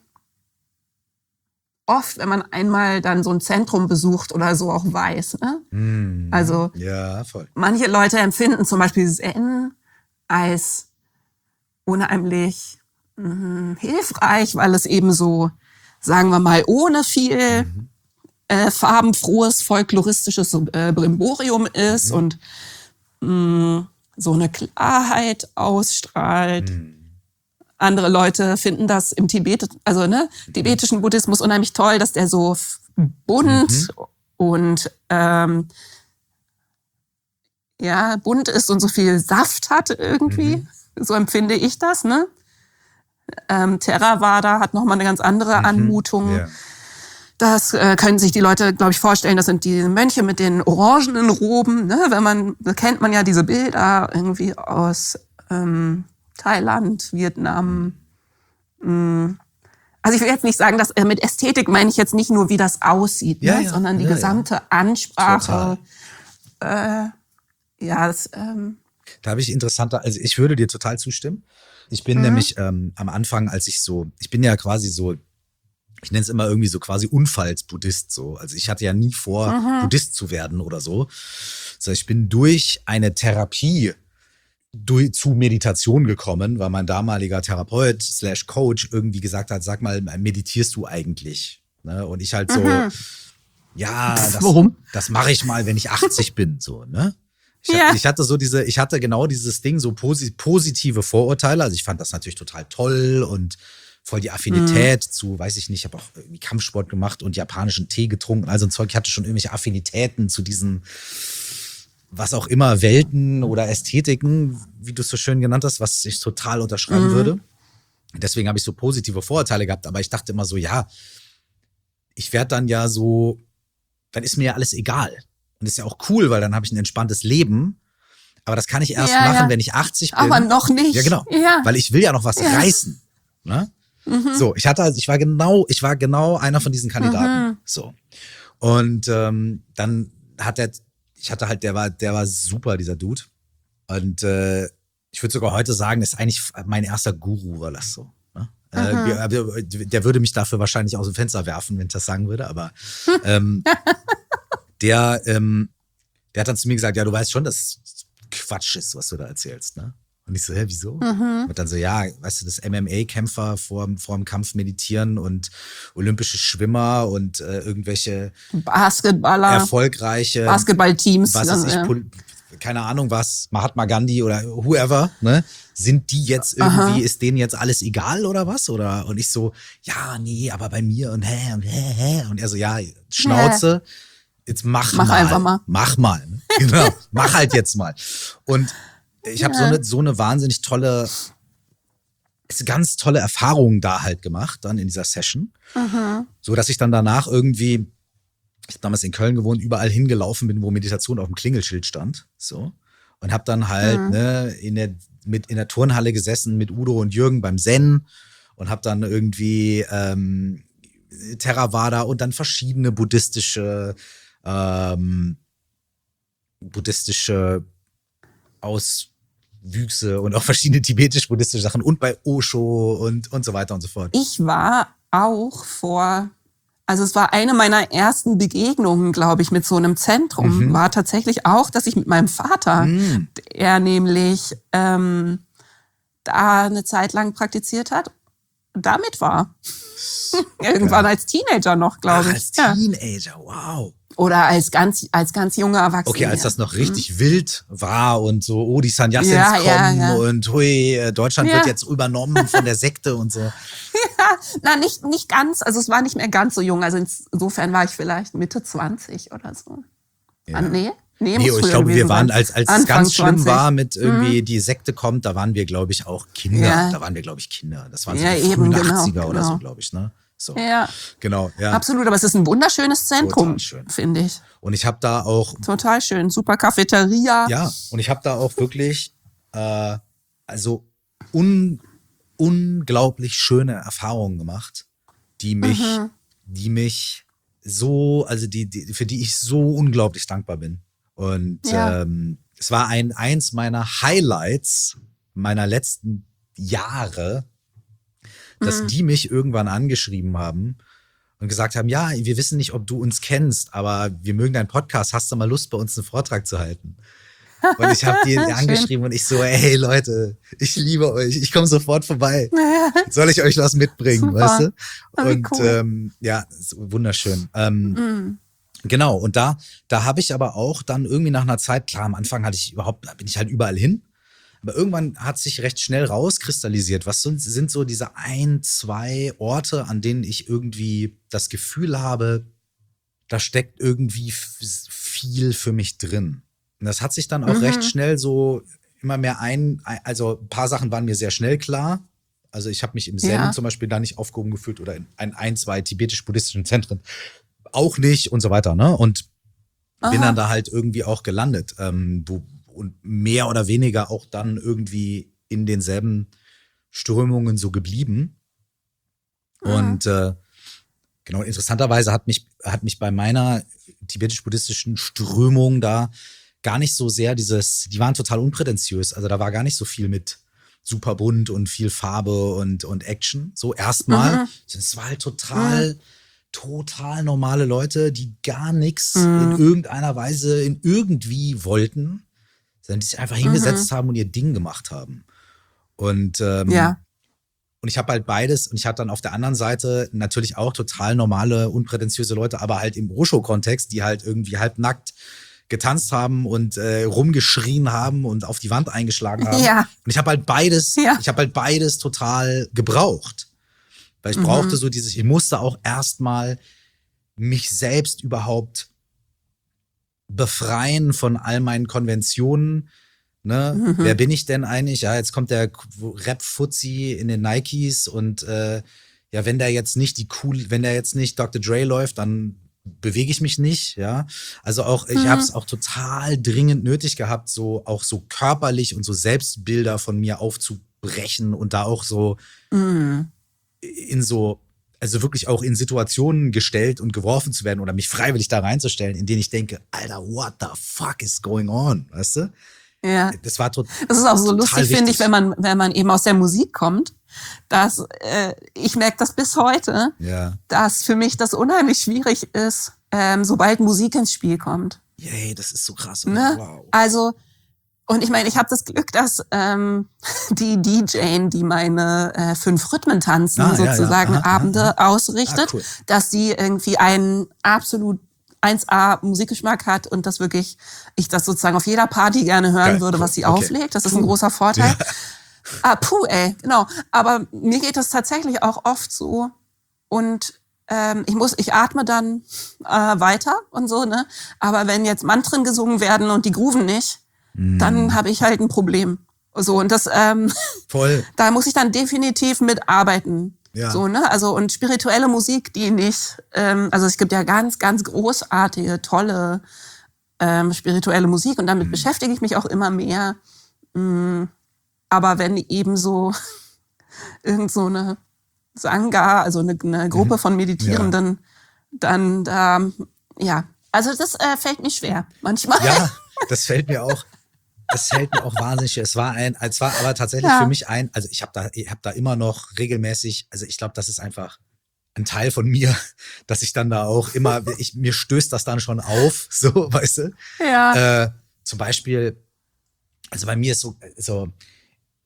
oft, wenn man einmal dann so ein Zentrum besucht oder so, auch weiß. Ne? Mm, also ja, voll. Manche Leute empfinden zum Beispiel Zen als unheimlich mh, hilfreich, weil es eben so, sagen wir mal, ohne viel mhm. äh, farbenfrohes, folkloristisches äh, Brimborium ist mhm. und mh, so eine Klarheit ausstrahlt. Mhm. Andere Leute finden das im Tibet, also ne, tibetischen Buddhismus unheimlich toll, dass der so bunt mhm. und ähm, ja bunt ist und so viel Saft hat irgendwie. Mhm. So empfinde ich das. Ne? Ähm, Theravada hat nochmal eine ganz andere mhm. Anmutung. Ja. Das äh, können sich die Leute, glaube ich, vorstellen. Das sind die Mönche mit den orangenen Roben. Ne? Wenn man, da kennt man ja diese Bilder irgendwie aus ähm, Thailand, Vietnam. Also ich will jetzt nicht sagen, dass äh, mit Ästhetik meine ich jetzt nicht nur, wie das aussieht, ja, ne? ja. sondern die ja, gesamte ja. Ansprache. Äh, ja, das, ähm da habe ich interessanter, also ich würde dir total zustimmen. Ich bin mhm. nämlich ähm, am Anfang, als ich so, ich bin ja quasi so, ich nenne es immer irgendwie so quasi Unfallsbuddhist so. Also ich hatte ja nie vor, mhm. Buddhist zu werden oder so. Also ich bin durch eine Therapie durch, zu Meditation gekommen, weil mein damaliger Therapeut slash Coach irgendwie gesagt hat, sag mal, meditierst du eigentlich? Ne? Und ich halt so, mhm. ja, das, Warum? das mache ich mal, wenn ich achtzig bin, so, ne? Ich, ja. hatte, ich hatte so diese, ich hatte genau dieses Ding, so posi- positive Vorurteile. Also ich fand das natürlich total toll und voll die Affinität mhm. zu, weiß ich nicht, ich habe auch irgendwie Kampfsport gemacht und japanischen Tee getrunken, also ein Zeug. Ich hatte schon irgendwelche Affinitäten zu diesen, was auch immer, Welten oder Ästhetiken, wie du es so schön genannt hast, was ich total unterschreiben mhm. würde. Deswegen habe ich so positive Vorurteile gehabt, aber ich dachte immer so, ja, ich werde dann ja so, dann ist mir ja alles egal. Und das ist ja auch cool, weil dann habe ich ein entspanntes Leben. Aber das kann ich erst ja, machen, ja. wenn ich achtzig bin. Aber noch nicht. Ja, genau. Ja. Weil ich will ja noch was ja. reißen. Ne? Mhm. So, ich hatte, also ich war genau, ich war genau einer von diesen Kandidaten. Mhm. So. Und ähm, dann hat der, ich hatte halt, der war, der war super, dieser Dude. Und äh, ich würde sogar heute sagen, das ist eigentlich mein erster Guru, war das so. Ne? Äh, der würde mich dafür wahrscheinlich aus dem Fenster werfen, wenn ich das sagen würde, aber ähm, der, ähm, der hat dann zu mir gesagt, ja, du weißt schon, dass Quatsch ist, was du da erzählst, ne? Und ich so, hä, wieso? Mhm. Und dann so, ja, weißt du, dass M M A-Kämpfer vor, vor dem Kampf meditieren und olympische Schwimmer und äh, irgendwelche Basketballer, erfolgreiche Basketballteams, was ist ich, ja. Pol- keine Ahnung was, Mahatma Gandhi oder whoever, ne? Sind die jetzt irgendwie, Aha. ist denen jetzt alles egal oder was? Oder, und ich so, ja, nee, aber bei mir und hä, und hä, hä. Und er so, ja, Schnauze, jetzt mach, mach mal. einfach mal. Mach mal. Ne? Genau, mach halt jetzt mal. Und ich habe ja. so eine so eine wahnsinnig tolle, ganz tolle Erfahrungen da halt gemacht, dann in dieser Session. Mhm. So, dass ich dann danach irgendwie, ich habe damals in Köln gewohnt, überall hingelaufen bin, wo Meditation auf dem Klingelschild stand. So. Und habe dann halt mhm. ne, in, der, mit, in der Turnhalle gesessen mit Udo und Jürgen beim Zen und habe dann irgendwie ähm, Theravada und dann verschiedene buddhistische ähm, buddhistische Auswüchse und auch verschiedene tibetisch-buddhistische Sachen und bei Osho und, und so weiter und so fort. Ich war auch vor, also es war eine meiner ersten Begegnungen, glaube ich, mit so einem Zentrum, mhm. war tatsächlich auch, dass ich mit meinem Vater, mhm. der nämlich ähm, da eine Zeit lang praktiziert hat damit war. Irgendwann als Teenager noch, glaube ich. Ach, als Teenager, wow. Oder als ganz, als ganz junger Erwachsener. Okay, als das noch richtig mhm. wild war und so, oh, die Sannyasins ja, kommen ja, ja. und hui, Deutschland ja. wird jetzt übernommen von der Sekte und so. Ja, na, nicht, nicht ganz, also es war nicht mehr ganz so jung, also insofern war ich vielleicht Mitte zwanzig oder so. Ja. Ah, nee? Nee, nee ich glaube, wir waren, als, als es ganz schlimm zwanzig war mit irgendwie mhm. die Sekte kommt, da waren wir, glaube ich, auch Kinder. Ja. Da waren wir, glaube ich, Kinder. Das waren so ja, die eben, frühen genau, achtziger oder genau. so, glaube ich, ne? So. Ja, genau, ja. Absolut, aber es ist ein wunderschönes Zentrum, finde ich. Und ich habe da auch... Total schön, super Cafeteria. Ja, und ich habe da auch wirklich äh, also un, unglaublich schöne Erfahrungen gemacht, die mich, mhm. die mich so, also die, die, für die ich so unglaublich dankbar bin. Und ja. ähm, es war ein eins meiner Highlights meiner letzten Jahre, dass mhm. die mich irgendwann angeschrieben haben und gesagt haben, ja, wir wissen nicht, ob du uns kennst, aber wir mögen deinen Podcast, hast du mal Lust, bei uns einen Vortrag zu halten? Und ich habe die angeschrieben und ich so, hey Leute, ich liebe euch, ich komme sofort vorbei. Soll ich euch was mitbringen, Super. Weißt du? Und cool. ähm, ja, wunderschön. Ähm, mm. Genau, und da, da habe ich aber auch dann irgendwie nach einer Zeit, klar, am Anfang hatte ich überhaupt, bin ich halt überall hin. Aber irgendwann hat sich recht schnell rauskristallisiert, was sind, sind so diese ein, zwei Orte, an denen ich irgendwie das Gefühl habe, da steckt irgendwie viel für mich drin. Und das hat sich dann auch mhm. recht schnell so immer mehr ein, also ein paar Sachen waren mir sehr schnell klar. Also ich habe mich im Zen ja. zum Beispiel da nicht aufgehoben gefühlt oder in ein, ein zwei tibetisch-buddhistischen Zentren auch nicht und so weiter. Ne? Und Aha. bin dann da halt irgendwie auch gelandet, ähm, wo und mehr oder weniger auch dann irgendwie in denselben Strömungen so geblieben. Mhm. Und äh, genau, interessanterweise hat mich, hat mich bei meiner tibetisch-buddhistischen Strömung da gar nicht so sehr dieses, die waren total unprätentiös, also da war gar nicht so viel mit super bunt und viel Farbe und, und Action, so erstmal. Mhm. Es war halt total, mhm. total normale Leute, die gar nichts mhm. in irgendeiner Weise, in irgendwie wollten, sondern die sich einfach hingesetzt mhm. haben und ihr Ding gemacht haben. Und, ähm, ja. und ich habe halt beides und ich hatte dann auf der anderen Seite natürlich auch total normale, unprätentiöse Leute, aber halt im Osho-Kontext, die halt irgendwie halbnackt getanzt haben und äh, rumgeschrien haben und auf die Wand eingeschlagen haben. Ja. Und ich habe halt beides, ja. ich habe halt beides total gebraucht. Weil ich mhm. brauchte so dieses, ich musste auch erstmal mich selbst überhaupt befreien von all meinen Konventionen. Ne? Mhm. Wer bin ich denn eigentlich? Ja, jetzt kommt der Rap-Fuzzi in den Nikes und äh, ja, wenn der jetzt nicht die cool, wenn der jetzt nicht Doktor Dre läuft, dann bewege ich mich nicht, ja. Also auch, ich mhm. habe es auch total dringend nötig gehabt, so auch so körperlich und so Selbstbilder von mir aufzubrechen und da auch so mhm. in so, also wirklich auch in Situationen gestellt und geworfen zu werden oder mich freiwillig da reinzustellen, in denen ich denke, Alter, what the fuck is going on, weißt du? Ja. Das war tot, Das ist auch so lustig, wichtig. finde ich, wenn man, wenn man eben aus der Musik kommt, dass äh, ich merke das bis heute, ja. dass für mich das unheimlich schwierig ist, ähm, sobald Musik ins Spiel kommt. Yay, das ist so krass. Ne? Wow. Also, und ich meine, ich habe das Glück, dass ähm, die D J, die meine äh, fünf Rhythmen tanzen, ah, sozusagen ja, ja. Aha, Abende aha. ausrichtet, ah, cool. dass die irgendwie einen absolut eins A Musikgeschmack hat und das wirklich, ich das sozusagen auf jeder Party gerne hören Geil, würde, cool. was sie okay. auflegt. Das ist puh. ein großer Vorteil. Ja. Ah, puh, ey, genau. Aber mir geht das tatsächlich auch oft so und ähm, ich muss, ich atme dann äh, weiter und so, ne? Aber wenn jetzt Mantren gesungen werden und die grooven nicht, mm. dann habe ich halt ein Problem. So, und das, ähm, Voll. da muss ich dann definitiv mitarbeiten. Ja. So, ne? Also, und spirituelle Musik, die nicht, ähm, also es gibt ja ganz, ganz großartige, tolle ähm, spirituelle Musik und damit mhm. beschäftige ich mich auch immer mehr. Mhm. Aber wenn eben so irgend so eine Sangha, also eine, eine Gruppe von Meditierenden, ja. dann da, ja, also das äh, fällt mir schwer manchmal. Ja, das fällt mir auch. Das fällt mir auch wahnsinnig schwer. Es war ein, es war aber tatsächlich ja. für mich ein, also ich habe da, ich habe da immer noch regelmäßig, also ich glaube, das ist einfach ein Teil von mir, dass ich dann da auch immer, ich, mir stößt das dann schon auf, so, weißt du? Ja. Äh, zum Beispiel, also bei mir ist so, so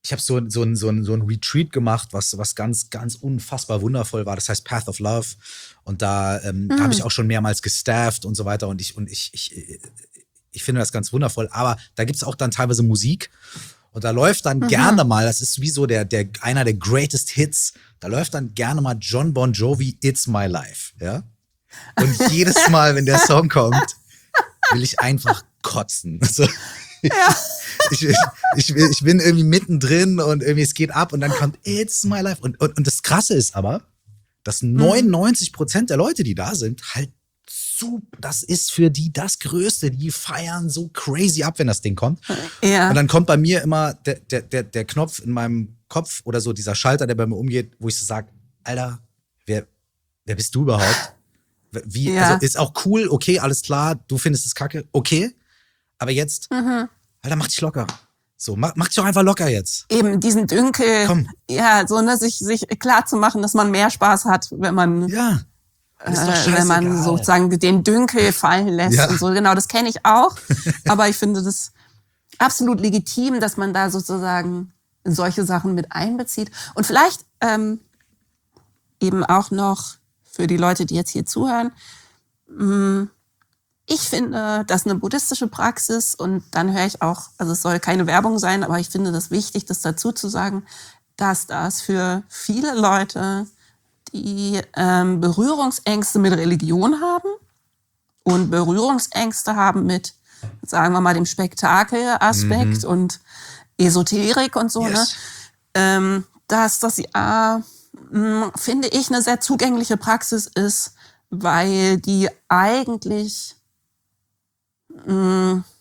ich habe so, so, ein, so, ein, so ein Retreat gemacht, was, was ganz, ganz unfassbar wundervoll war. Das heißt Path of Love. Und da, ähm, Mhm. da habe ich auch schon mehrmals gestafft und so weiter. Und ich, und ich, ich, ich finde das ganz wundervoll. Aber da gibt's auch dann teilweise Musik. Und da läuft dann Mhm. gerne mal, das ist wie so der, der, einer der greatest Hits, da läuft dann gerne mal John Bon Jovi, It's My Life. Ja? Und jedes Mal, wenn der Song kommt, will ich einfach kotzen. Also, Ja. ich, ich, ich, ich bin irgendwie mittendrin und irgendwie es geht ab und dann kommt It's My Life. Und, und, und das Krasse ist aber, dass neunundneunzig Prozent der Leute, die da sind, halt super, das ist für die das Größte. Die feiern so crazy ab, wenn das Ding kommt. Ja. Und dann kommt bei mir immer der, der, der, der Knopf in meinem Kopf oder so, dieser Schalter, der bei mir umgeht, wo ich so sage, Alter, wer, wer bist du überhaupt? Wie, Ja. also ist auch cool, okay, alles klar, du findest es kacke, okay. Aber jetzt, Mhm. Alter, mach dich locker. So, mach, mach dich doch einfach locker jetzt. Eben diesen Dünkel, Komm. ja, so, ne, sich, sich klar zu machen, dass man mehr Spaß hat, wenn man, Ja. Ist doch äh, wenn man scheißegal. sozusagen den Dünkel fallen lässt Ja. und so. Genau, das kenne ich auch. Aber ich finde das absolut legitim, dass man da sozusagen solche Sachen mit einbezieht. Und vielleicht ähm, eben auch noch für die Leute, die jetzt hier zuhören, mh, ich finde, dass eine buddhistische Praxis, und dann höre ich auch, also es soll keine Werbung sein, aber ich finde das wichtig, das dazu zu sagen, dass das für viele Leute, die ähm, Berührungsängste mit Religion haben und Berührungsängste haben mit, sagen wir mal, dem Spektakelaspekt und Esoterik und so, Yes. ne, ähm, dass das ja, mh, finde ich, eine sehr zugängliche Praxis ist, weil die eigentlich mh,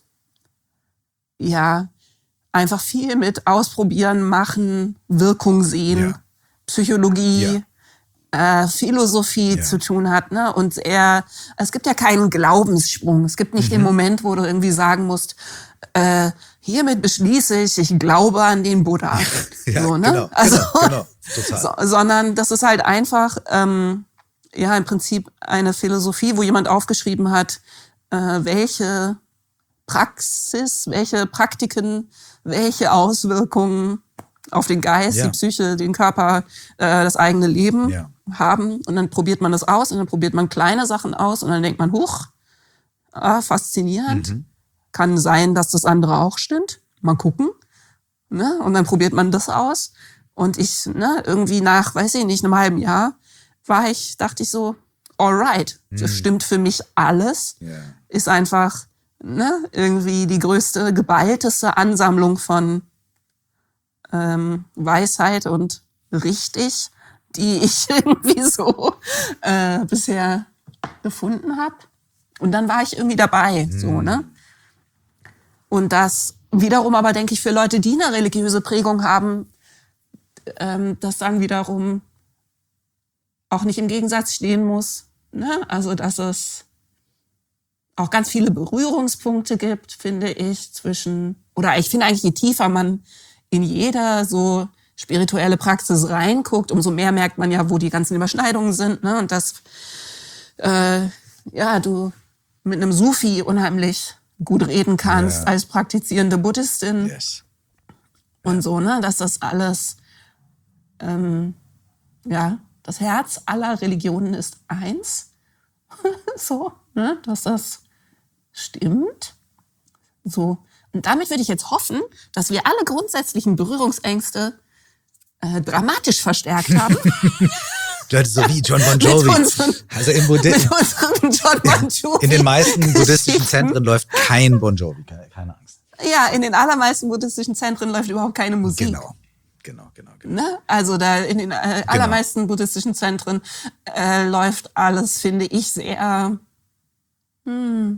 ja einfach viel mit Ausprobieren, Machen, Wirkung sehen, Ja. Psychologie, äh, Philosophie Ja. zu tun hat, ne? Und er, es gibt ja keinen Glaubenssprung. Es gibt nicht den Moment, wo du irgendwie sagen musst, äh, hiermit beschließe ich, ich glaube an den Buddha. Ja, so, ne? genau, also, genau, genau, total. So, sondern das ist halt einfach, ähm, ja, im Prinzip eine Philosophie, wo jemand aufgeschrieben hat, äh, welche Praxis, welche Praktiken, welche Auswirkungen auf den Geist, Ja. die Psyche, den Körper, äh, das eigene Leben Ja. haben. Und dann probiert man das aus und dann probiert man kleine Sachen aus und dann denkt man, huch, ah, faszinierend. Mhm. Kann sein, dass das andere auch stimmt. Mal gucken. Ne? Und dann probiert man das aus. Und ich, ne, irgendwie nach, weiß ich nicht, einem halben Jahr war ich, dachte ich so, alright, das stimmt für mich alles. Ja. Ist einfach, ne, irgendwie die größte, geballteste Ansammlung von ähm, Weisheit und richtig, die ich irgendwie so äh, bisher gefunden habe. Und dann war ich irgendwie dabei, so, ne? Und das wiederum aber, denke ich, für Leute, die eine religiöse Prägung haben, ähm, das dann wiederum auch nicht im Gegensatz stehen muss. Ne? Also, dass es auch ganz viele Berührungspunkte gibt, finde ich, zwischen, oder ich finde eigentlich, je tiefer man in jeder so spirituelle Praxis reinguckt, umso mehr merkt man ja, wo die ganzen Überschneidungen sind, ne? Und dass, äh, ja, du mit einem Sufi unheimlich gut reden kannst Ja. als praktizierende Buddhistin Yes. und so, ne? Dass das alles, ähm, ja, das Herz aller Religionen ist eins. So, ne? Dass das stimmt. So. Und damit würde ich jetzt hoffen, dass wir alle grundsätzlichen Berührungsängste äh, dramatisch verstärkt haben. Leute, so wie John Bon Mit Jovi. unseren- Also im Buddhi Mit unserem John Bon Jovi. in den meisten buddhistischen Geschichten. Zentren läuft kein Bon Jovi, keine, keine Angst. Ja, in den allermeisten buddhistischen Zentren läuft überhaupt keine Musik. Genau, genau, genau, genau. Ne? Also da in den äh, allermeisten buddhistischen Zentren äh, läuft alles, finde ich, sehr, hm,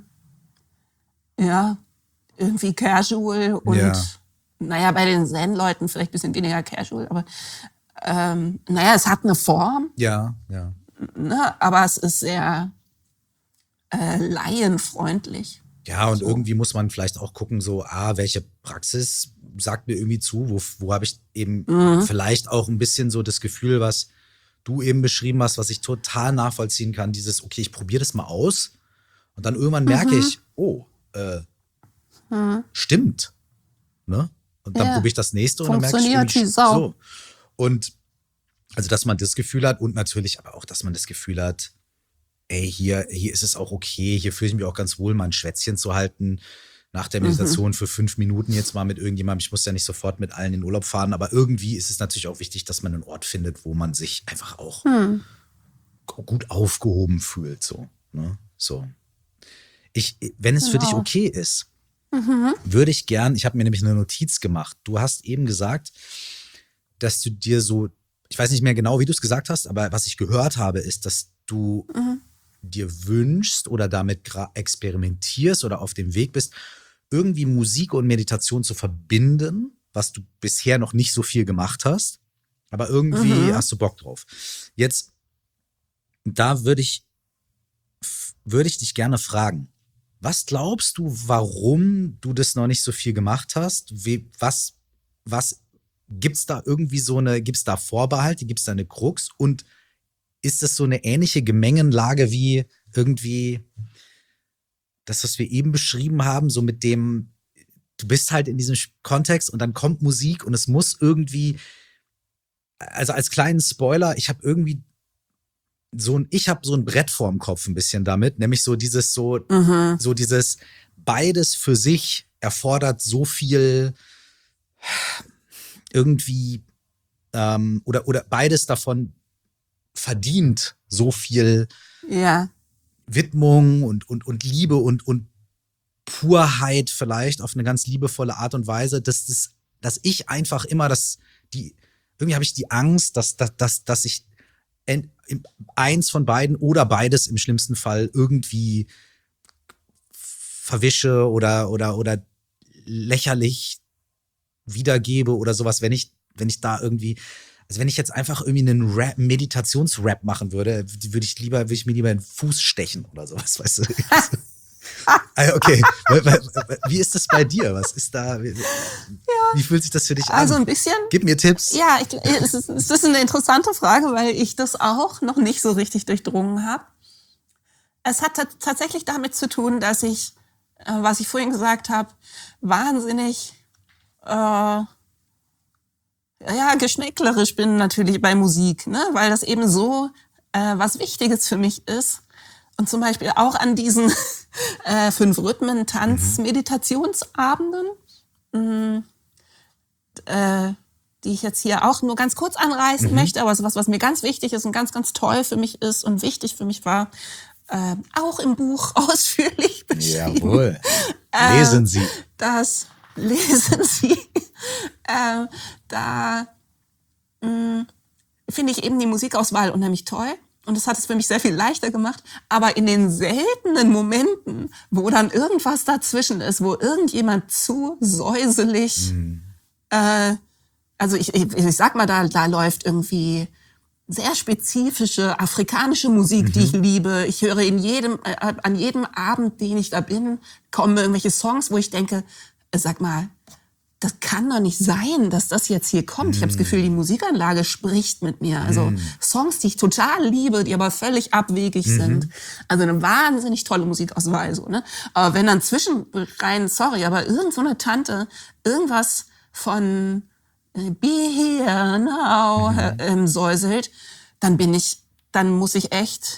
ja, irgendwie casual und, Ja. naja, bei den Zen-Leuten vielleicht ein bisschen weniger casual, aber ähm, naja, es hat eine Form, Ja, ja. ne? Aber es ist sehr äh, laienfreundlich. Ja, und irgendwie muss man vielleicht auch gucken, so, ah, welche Praxis sagt mir irgendwie zu, wo, wo habe ich eben vielleicht auch ein bisschen so das Gefühl, was du eben beschrieben hast, was ich total nachvollziehen kann, dieses, okay, ich probiere das mal aus und dann irgendwann merke ich, oh, äh, stimmt, ne? Und dann Ja. probiere ich das nächste und dann merke ich Funktioniert irgendwie wie Sau. so. Und also, dass man das Gefühl hat und natürlich aber auch, dass man das Gefühl hat, ey, hier, hier ist es auch okay, hier fühle ich mich auch ganz wohl, mal ein Schwätzchen zu halten nach der Meditation für fünf Minuten jetzt mal mit irgendjemandem. Ich muss ja nicht sofort mit allen in den Urlaub fahren, aber irgendwie ist es natürlich auch wichtig, dass man einen Ort findet, wo man sich einfach auch Hm. gut aufgehoben fühlt. So, ne? So. Ich, wenn es für dich Genau. okay ist, Mhm. würde ich gern, ich habe mir nämlich eine Notiz gemacht. Du hast eben gesagt, dass du dir so, ich weiß nicht mehr genau, wie du es gesagt hast, aber was ich gehört habe, ist, dass du Mhm. dir wünschst oder damit gra- experimentierst oder auf dem Weg bist, irgendwie Musik und Meditation zu verbinden, was du bisher noch nicht so viel gemacht hast, aber irgendwie Mhm. hast du Bock drauf. Jetzt, da würde ich, würde ich dich gerne fragen, was glaubst du, warum du das noch nicht so viel gemacht hast? Wie, was, was gibt's da irgendwie so eine, gibt's da Vorbehalte, gibt's da eine Krux und ist das so eine ähnliche Gemengenlage wie irgendwie das, was wir eben beschrieben haben, so mit dem, du bist halt in diesem Kontext und dann kommt Musik und es muss irgendwie, also als kleinen Spoiler, ich habe irgendwie so ein, ich habe so ein Brett vorm Kopf ein bisschen damit, nämlich so dieses so, Mhm. so dieses beides für sich erfordert so viel irgendwie ähm, oder, oder beides davon verdient so viel Ja. Widmung und, und, und Liebe und, und Purheit vielleicht auf eine ganz liebevolle Art und Weise, dass, das, dass ich einfach immer das, die, irgendwie habe ich die Angst, dass, dass, dass, dass ich en, eins von beiden oder beides im schlimmsten Fall irgendwie verwische oder, oder, oder lächerlich wiedergebe oder sowas, wenn ich, wenn ich da irgendwie, also wenn ich jetzt einfach irgendwie einen Rap, Meditationsrap machen würde, würde ich lieber, würde ich mir lieber in den Fuß stechen oder sowas, weißt du? Ah, okay. Wie ist das bei dir? Was ist da? Wie, wie fühlt sich das für dich an? Also ein bisschen. Gib mir Tipps. Ja, ich, es, ist, es ist eine interessante Frage, weil ich das auch noch nicht so richtig durchdrungen habe. Es hat t- tatsächlich damit zu tun, dass ich, äh, was ich vorhin gesagt habe, wahnsinnig äh, ja, geschmäcklerisch bin natürlich bei Musik, ne? Weil das eben so äh, was Wichtiges für mich ist. Und zum Beispiel auch an diesen äh, fünf Rhythmen Tanz-Meditationsabenden, mh, äh, die ich jetzt hier auch nur ganz kurz anreißen Mhm. möchte, aber es ist was, was mir ganz wichtig ist und ganz, ganz toll für mich ist und wichtig für mich war, äh, auch im Buch ausführlich beschrieben. Jawohl. Lesen Sie. Das lesen Sie. äh, da mh, finde ich eben die Musikauswahl unheimlich toll. Und das hat es für mich sehr viel leichter gemacht. Aber in den seltenen Momenten, wo dann irgendwas dazwischen ist, wo irgendjemand zu säuselig, Mhm. äh, also ich, ich, ich sag mal, da, da läuft irgendwie sehr spezifische afrikanische Musik, die ich liebe. Ich höre in jedem, äh, an jedem Abend, den ich da bin, kommen irgendwelche Songs, wo ich denke, äh, sag mal, das kann doch nicht sein, dass das jetzt hier kommt. Ich habe das Gefühl, die Musikanlage spricht mit mir. Also Songs, die ich total liebe, die aber völlig abwegig sind. Also eine wahnsinnig tolle Musikauswahl. So, ne? Aber wenn dann zwischenrein, sorry, aber irgend so eine Tante irgendwas von äh, Be Here Now äh, ähm, säuselt, dann bin ich, dann muss ich echt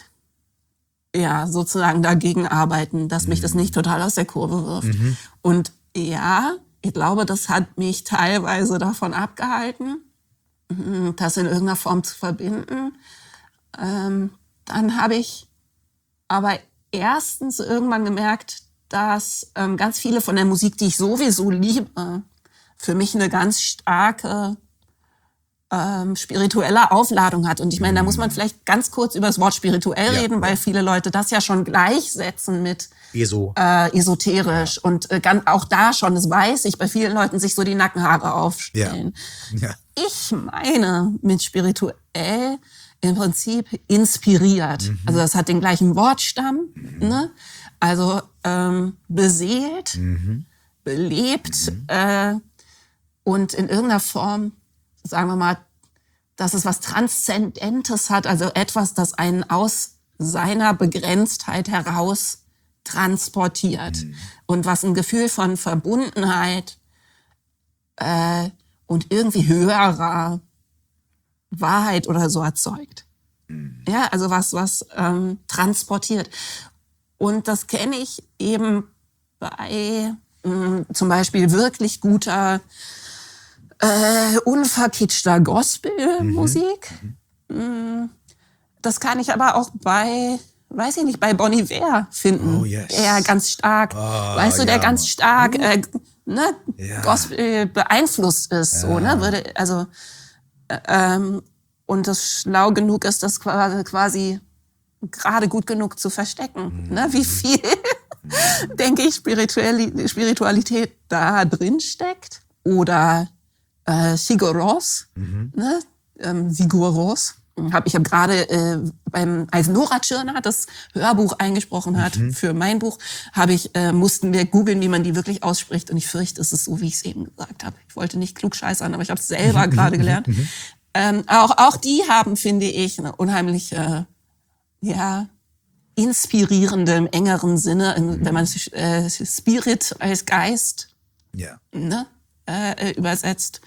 ja sozusagen dagegen arbeiten, dass mich das nicht total aus der Kurve wirft. Und ja, ich glaube, das hat mich teilweise davon abgehalten, das in irgendeiner Form zu verbinden. Ähm, dann habe ich aber erstens irgendwann gemerkt, dass ähm, ganz viele von der Musik, die ich sowieso liebe, für mich eine ganz starke ähm, spirituelle Aufladung hat. Und ich meine, da muss man vielleicht ganz kurz über das Wort spirituell Ja, reden, weil ja. viele Leute das ja schon gleichsetzen mit ESO. äh, esoterisch. Und äh, ganz, auch da schon, das weiß ich, bei vielen Leuten sich so die Nackenhaare aufstellen. Ja. Ich meine mit spirituell im Prinzip inspiriert. Also das hat den gleichen Wortstamm, ne? Also ähm, beseelt, belebt äh, und in irgendeiner Form, sagen wir mal, dass es was Transzendentes hat, also etwas, das einen aus seiner Begrenztheit heraus transportiert und was ein Gefühl von Verbundenheit äh, und irgendwie höherer Wahrheit oder so erzeugt. Mhm. Ja, also was, was ähm, transportiert. Und das kenne ich eben bei mh, zum Beispiel wirklich guter, äh, unverkitschter Gospelmusik. Mhm. Das kann ich aber auch bei, weiß ich nicht, bei Bon Iver finden. Oh, yes. Der ganz stark, oh, weißt du, der ja, ganz Mann. stark äh, ne, Ja. Gospel beeinflusst ist. Ja. So, ne, würde, also äh, ähm, und das schlau genug ist, das quasi, quasi gerade gut genug zu verstecken. Mhm. Ne? Wie viel, mhm. denke ich, Spirituali- Spiritualität da drin steckt. Oder äh, Sigur Rós, mhm. ne? ähm, Sigur Rós. Hab, ich habe gerade äh, beim, als Nora Tschirner das Hörbuch eingesprochen hat mhm. für mein Buch, habe ich äh, mussten wir googeln, wie man die wirklich ausspricht. Und ich fürchte, es ist so, wie ich es eben gesagt habe. Ich wollte nicht klugscheißern, aber ich habe es selber gerade gelernt. Mhm. Ähm, auch, auch die haben, finde ich, eine unheimlich äh, ja, inspirierende im engeren Sinne, in, wenn man äh, Spirit als Geist ja. ne, äh, übersetzt,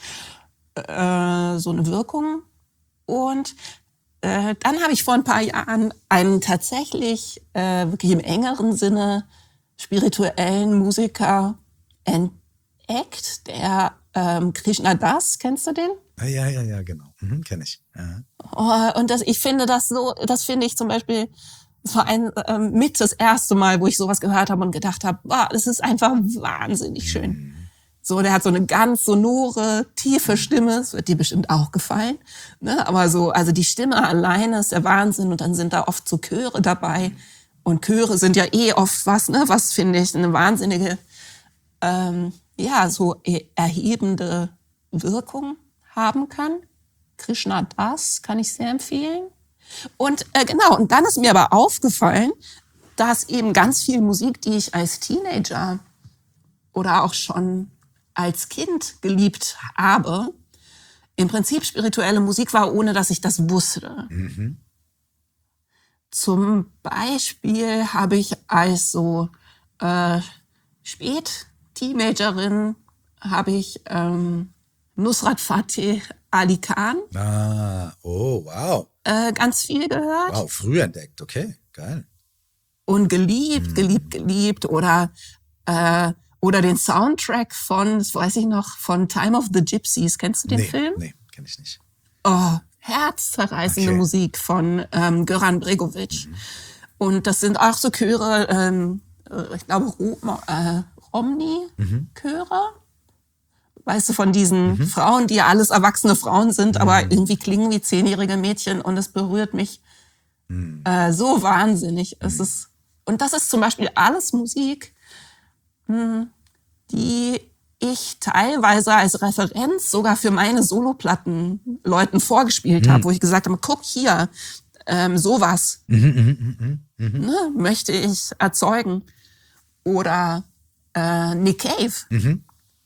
äh, so eine Wirkung. Und äh, dann habe ich vor ein paar Jahren einen tatsächlich äh, wirklich im engeren Sinne spirituellen Musiker entdeckt, der ähm, Krishna Das, kennst du den? Ja, ja, ja, ja, genau. Mhm, kenne ich. Ja. Oh, und das, ich finde das so, das finde ich zum Beispiel, das war ein, ähm, mit das erste Mal, wo ich sowas gehört habe und gedacht habe, wow, das ist einfach wahnsinnig schön. Mhm. So, der hat so eine ganz sonore, tiefe Stimme, das wird dir bestimmt auch gefallen, ne? Aber so, also die Stimme alleine ist der Wahnsinn und dann sind da oft so Chöre dabei und Chöre sind ja eh oft was, ne, was finde ich eine wahnsinnige, ähm, ja, so erhebende Wirkung haben kann. Krishna Das kann ich sehr empfehlen. Und äh, genau, und dann ist mir aber aufgefallen, dass eben ganz viel Musik, die ich als Teenager oder auch schon als Kind geliebt habe, im Prinzip spirituelle Musik war, ohne dass ich das wusste. Mhm. Zum Beispiel habe ich als so äh, Spät-Teenagerin habe ich ähm, Nusrat Fateh Ali Khan. Ah, oh, wow. Äh, ganz viel gehört. Wow, früh entdeckt, okay, geil. Und geliebt, hm. geliebt, geliebt. Oder, äh, oder den Soundtrack von, das weiß ich noch, von Time of the Gypsies. Kennst du den nee, Film? Nee, kenn ich nicht. Oh, herzzerreißende okay. Musik von ähm, Goran Bregovic. Mhm. Und das sind auch so Chöre, ähm, ich glaube, Rom, äh, Romni-Chöre. Mhm. Weißt du, von diesen mhm. Frauen, die ja alles erwachsene Frauen sind, mhm. aber irgendwie klingen wie zehnjährige Mädchen und es berührt mich mhm. äh, so wahnsinnig. Mhm. Es ist, und das ist zum Beispiel alles Musik, mh, die ich teilweise als Referenz sogar für meine Soloplatten Leuten vorgespielt mhm. habe, wo ich gesagt habe, guck hier, ähm, sowas mhm, mh, mh, mh. Ne, möchte ich erzeugen. Oder äh, Nick Cave. Mhm.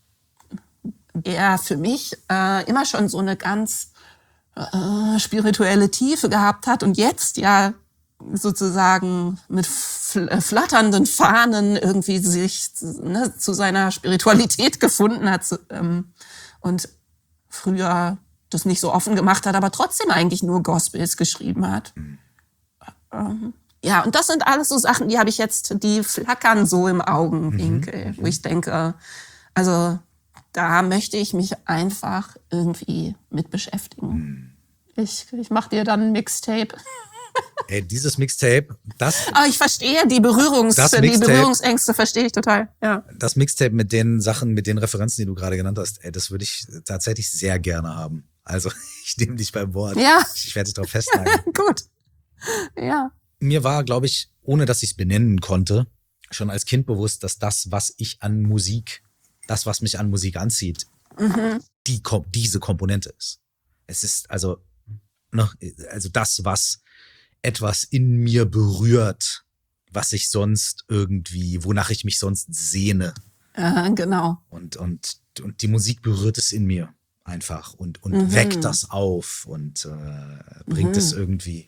Der für mich äh, immer schon so eine ganz äh, spirituelle Tiefe gehabt hat und jetzt ja sozusagen mit fl- flatternden Fahnen irgendwie sich ne, zu seiner Spiritualität gefunden hat zu, ähm, und früher das nicht so offen gemacht hat, aber trotzdem eigentlich nur Gospels geschrieben hat. Mhm. Ähm, ja, und das sind alles so Sachen, die habe ich jetzt, die flackern so im Augenwinkel, mhm. wo ich denke, also da möchte ich mich einfach irgendwie mit beschäftigen. Hm. Ich, ich mache dir dann ein Mixtape. Ey, dieses Mixtape, das... Aber ich verstehe die, Berührungs, die Berührungsängste, verstehe ich total. Ja. Das Mixtape mit den Sachen, mit den Referenzen, die du gerade genannt hast, ey, das würde ich tatsächlich sehr gerne haben. Also ich nehme dich beim Wort. Ja. Ich werde dich darauf festnageln. Gut. Ja. Mir war, glaube ich, ohne dass ich es benennen konnte, schon als Kind bewusst, dass das, was ich an Musik... das, was mich an Musik anzieht, mhm. die, diese Komponente ist. Es ist also, ne, also das, was etwas in mir berührt, was ich sonst irgendwie, wonach ich mich sonst sehne. Ja, genau. Und, und, und die Musik berührt es in mir einfach und, und mhm. weckt das auf und äh, bringt mhm. es irgendwie.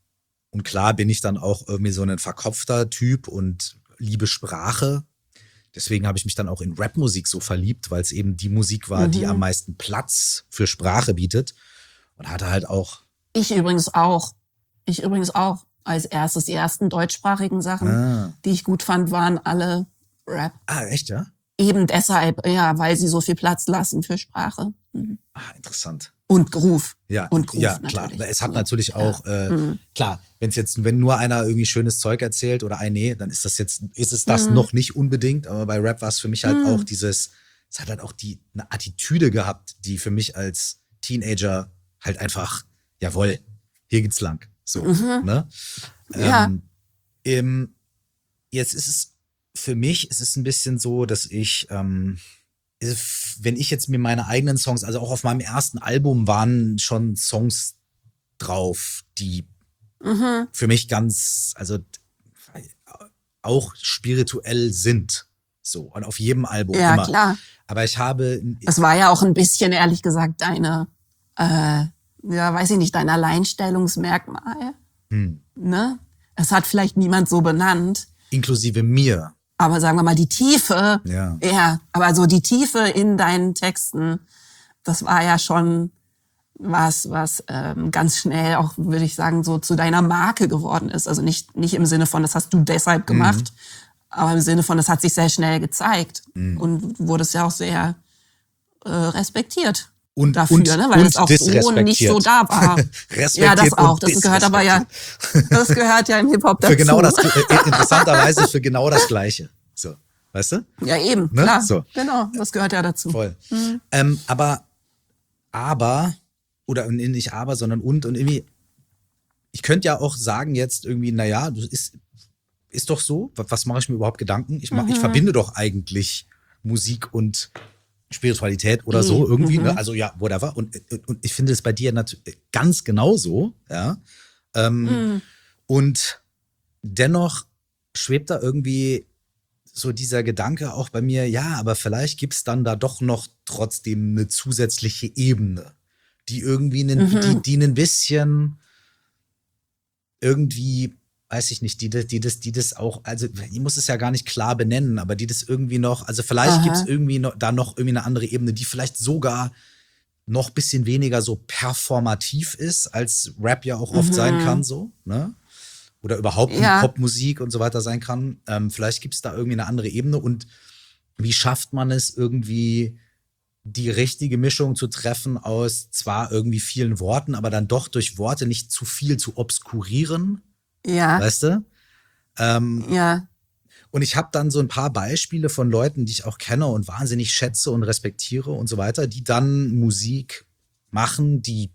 Und klar bin ich dann auch irgendwie so ein verkopfter Typ und liebe Sprache. deswegen habe ich mich dann auch in Rapmusik so verliebt, weil es eben die Musik war, mhm. die am meisten Platz für Sprache bietet. Und hatte halt auch... Ich übrigens auch. Ich übrigens auch. Als erstes, die ersten deutschsprachigen Sachen, ah. die ich gut fand, waren alle Rap. Ah, echt, ja? Eben deshalb, ja, weil sie so viel Platz lassen für Sprache. Mhm. Ah, interessant. Und Groove. Ja, und Groove ja klar. Natürlich. Es hat natürlich auch, ja. äh, mhm. klar, wenn es jetzt, wenn nur einer irgendwie schönes Zeug erzählt oder ein nee, dann ist das jetzt, ist es das mhm. noch nicht unbedingt. Aber bei Rap war es für mich halt mhm. auch dieses, es hat halt auch die, eine Attitüde gehabt, die für mich als Teenager halt einfach, jawohl, hier geht's lang. So, mhm. ne? Ja. Ähm, im, jetzt ist es, für mich ist es ein bisschen so, dass ich, ähm, wenn ich jetzt mir meine eigenen Songs, also auch auf meinem ersten Album waren schon Songs drauf, die mhm. für mich ganz, also auch spirituell sind. So, und auf jedem Album ja, immer. Ja, klar. Aber ich habe... Es war ja auch ein bisschen, ehrlich gesagt, deine, äh, ja, weiß ich nicht, dein Alleinstellungsmerkmal. Hm. Ne? Es hat vielleicht niemand so benannt. Inklusive mir. Aber sagen wir mal, die Tiefe, ja. ja, aber so die Tiefe in deinen Texten, das war ja schon was, was ähm, ganz schnell auch, würde ich sagen, so zu deiner Marke geworden ist. Also nicht, nicht im Sinne von, das hast du deshalb gemacht, mhm. aber im Sinne von, das hat sich sehr schnell gezeigt mhm. und wurdest ja auch sehr äh, respektiert. Und, dafür, und, ne? Weil und es auch so nicht so da war. Ja, das auch. Das gehört aber ja, das gehört ja im Hip-Hop dazu. Für genau das, äh, interessanterweise für genau das Gleiche. So, weißt du? Ja, eben, ne? klar. So. Genau, das gehört ja dazu. Voll. Mhm. Ähm, aber, aber, oder nicht aber, sondern und, und irgendwie, ich könnte ja auch sagen jetzt irgendwie, naja, das ist, ist doch so, was mache ich mir überhaupt Gedanken? Ich, mach, mhm. ich verbinde doch eigentlich Musik und Spiritualität oder so irgendwie, mhm. ne? Also ja, whatever. Und, und ich finde es bei dir natürlich ganz genauso, ja. Ähm, mhm. Und dennoch schwebt da irgendwie so dieser Gedanke auch bei mir, ja, aber vielleicht gibt es dann da doch noch trotzdem eine zusätzliche Ebene, die irgendwie einen, mhm. die, die ein bisschen irgendwie, weiß ich nicht, die, die, das, die das auch, also ich muss es ja gar nicht klar benennen, aber die das irgendwie noch, also vielleicht gibt es irgendwie noch, da noch irgendwie eine andere Ebene, die vielleicht sogar noch ein bisschen weniger so performativ ist, als Rap ja auch oft mhm. sein kann, so, ne? Oder überhaupt ja. Popmusik und so weiter sein kann. Ähm, vielleicht gibt es da irgendwie eine andere Ebene. Und wie schafft man es irgendwie, die richtige Mischung zu treffen aus zwar irgendwie vielen Worten, aber dann doch durch Worte nicht zu viel zu obskurieren? Ja. Weißt du? Ähm, ja. Und ich habe dann so ein paar Beispiele von Leuten, die ich auch kenne und wahnsinnig schätze und respektiere und so weiter, die dann Musik machen, die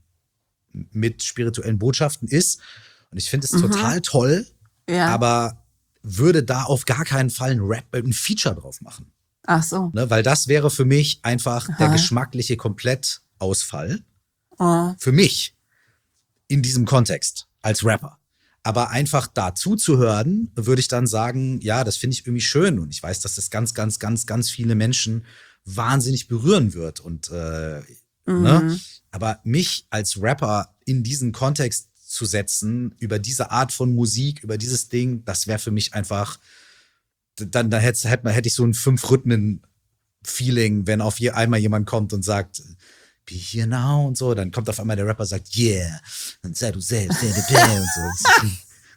mit spirituellen Botschaften ist. Und ich finde es mhm. total toll, ja. aber würde da auf gar keinen Fall ein Rap, ein Feature drauf machen. Ach so. Ne, weil das wäre für mich einfach Aha. der geschmackliche Komplettausfall. Oh. Für mich in diesem Kontext als Rapper. Aber einfach da zuzuhören, würde ich dann sagen, ja, das finde ich irgendwie schön. Und ich weiß, dass das ganz, ganz, ganz, ganz viele Menschen wahnsinnig berühren wird. Und äh, mhm. ne? Aber mich als Rapper in diesen Kontext zu setzen, über diese Art von Musik, über dieses Ding, das wäre für mich einfach, dann, dann hätte, hätte, hätte ich so ein Fünf-Rhythmen-Feeling, wenn auf je, einmal jemand kommt und sagt, be here now und so, dann kommt auf einmal der Rapper und sagt, yeah, und sei du selbst, und so.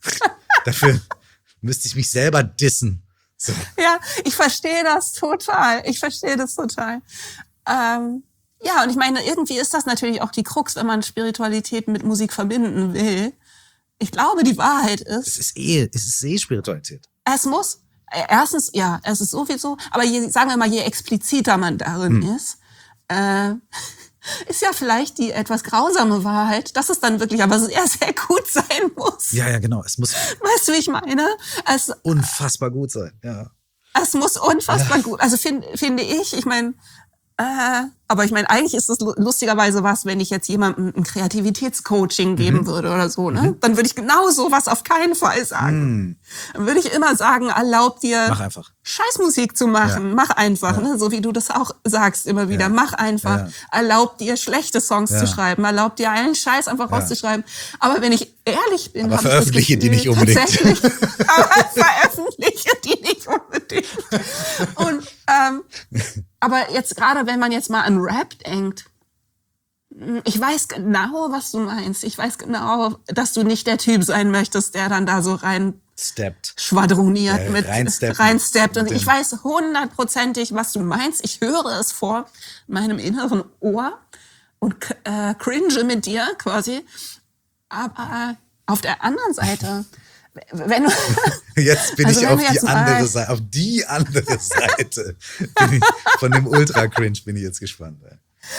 Dafür müsste ich mich selber dissen. So. Ja, ich verstehe das total. Ich verstehe das total. Ähm, Ja, und ich meine, irgendwie ist das natürlich auch die Krux, wenn man Spiritualität mit Musik verbinden will. Ich glaube, die Wahrheit ist... Es ist eh, es ist eh Spiritualität. Es muss, erstens, ja, es ist sowieso, aber je, sagen wir mal, je expliziter man darin hm. ist, äh, ist ja vielleicht die etwas grausame Wahrheit, dass es dann wirklich aber sehr, sehr gut sein muss. Ja, ja, genau. Es muss... Weißt du, wie ich meine? Es, unfassbar gut sein, ja. Es muss unfassbar ja. gut, also find, finde ich, ich meine... Äh, aber ich meine, eigentlich ist es lustigerweise was, wenn ich jetzt jemandem ein Kreativitätscoaching geben mhm. würde oder so, ne? Mhm. Dann würde ich genau sowas auf keinen Fall sagen. Mhm. Dann würde ich immer sagen, erlaub dir, mach einfach. Scheißmusik zu machen. Ja. Mach einfach, ja. ne? So wie du das auch sagst immer wieder. Ja. Mach einfach. Ja. Erlaub dir, schlechte Songs ja. zu schreiben. Erlaub dir, allen Scheiß einfach ja. rauszuschreiben. Aber wenn ich ehrlich bin, aber veröffentliche Gefühl, die nicht unbedingt. Tatsächlich, aber veröffentliche die nicht unbedingt. unbedingt. Und, ähm, aber jetzt gerade, wenn man jetzt mal an Rap denkt, ich weiß genau, was du meinst. Ich weiß genau, dass du nicht der Typ sein möchtest, der dann da so rein Steppt. schwadroniert, Ja, mit reinsteppt. reinsteppt. Und Mit ich weiß hundertprozentig, was du meinst. Ich höre es vor meinem inneren Ohr und äh, cringe mit dir quasi. Aber auf der anderen Seite, wenn du Jetzt bin also ich wenn auf du die jetzt andere mal- Seite, auf die andere Seite. Bin ich, von dem Ultra-Cringe bin ich jetzt gespannt. ey.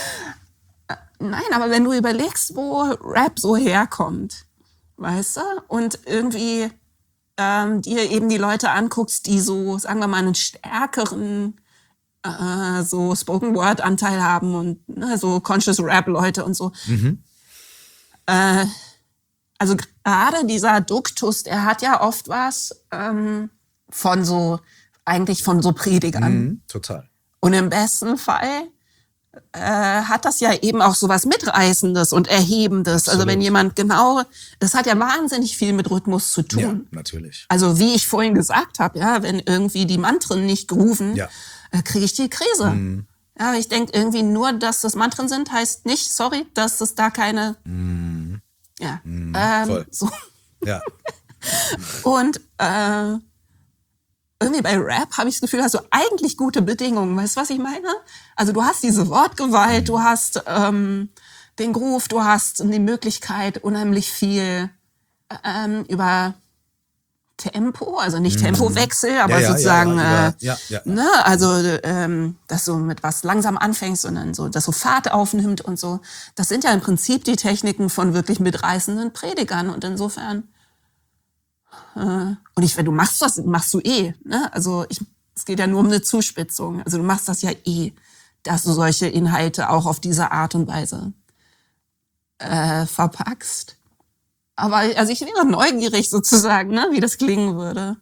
Nein, aber wenn du überlegst, wo Rap so herkommt, weißt du, und irgendwie ähm, dir eben die Leute anguckst, die so, sagen wir mal, einen stärkeren äh, so Spoken-Word-Anteil haben und ne, so Conscious Rap-Leute und so. Mhm. Äh, also gerade dieser Duktus, der hat ja oft was ähm, von so, eigentlich von so Predigern. Mhm, total. Und im besten Fall äh, hat das ja eben auch so was Mitreißendes und Erhebendes. Absolut. Also wenn jemand genau, das hat ja wahnsinnig viel mit Rhythmus zu tun. Ja, natürlich. Also wie ich vorhin gesagt habe, ja, wenn irgendwie die Mantren nicht grooven, Ja. äh, kriege ich die Krise. Mhm. Ja, aber ich denke irgendwie nur, dass das Mantren sind, heißt nicht, sorry, dass es da keine, Mhm. ja, Mhm, ähm, voll. so. Ja. Und äh, irgendwie bei Rap habe ich das Gefühl, hast du eigentlich gute Bedingungen. Weißt du, was ich meine? Also du hast diese Wortgewalt, du hast ähm, den Groove, du hast die Möglichkeit, unheimlich viel ähm, über Tempo, also nicht Tempowechsel, aber Ja, ja, sozusagen, ja, ja, äh, über- ja, ja. ne, also ähm, dass du mit was langsam anfängst und dann so, dass so Fahrt aufnimmt und so. Das sind ja im Prinzip die Techniken von wirklich mitreißenden Predigern und insofern äh, und ich, wenn du machst das, machst du eh, ne? Also ich, es geht ja nur um eine Zuspitzung. Also du machst das ja eh, dass du solche Inhalte auch auf diese Art und Weise äh, verpackst. Aber also ich wäre neugierig sozusagen, ne, wie das klingen würde.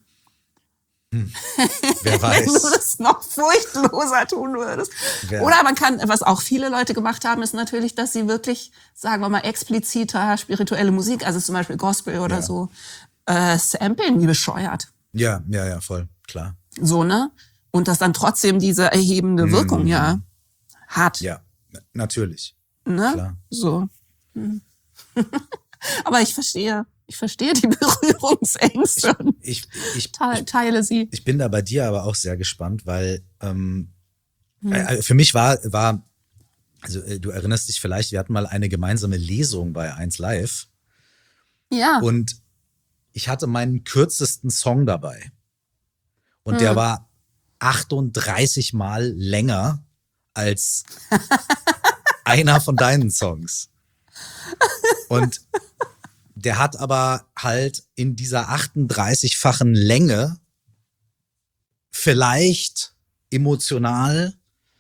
Wer Wenn du weiß. das noch furchtloser tun würdest. Wer- Oder man kann, was auch viele Leute gemacht haben, ist natürlich, dass sie wirklich, sagen wir mal, expliziter spirituelle Musik, also zum Beispiel Gospel oder Ja. so, äh, samplen wie bescheuert. Ja, ja, ja, voll, klar. So, ne? Und das dann trotzdem diese erhebende Wirkung ja hat. Ja, n- natürlich. Ne? Klar. So. Hm. Aber ich verstehe, ich verstehe die Berührungsängste und Ich, ich, te- teile sie. ich bin da bei dir aber auch sehr gespannt, weil ähm, Hm. äh, für mich war, war, also äh, du erinnerst dich vielleicht, wir hatten mal eine gemeinsame Lesung bei eins Live Ja. und ich hatte meinen kürzesten Song dabei. Und Hm. der war achtunddreißig Mal länger als einer von deinen Songs. Und der hat aber halt in dieser achtunddreißig-fachen Länge vielleicht emotional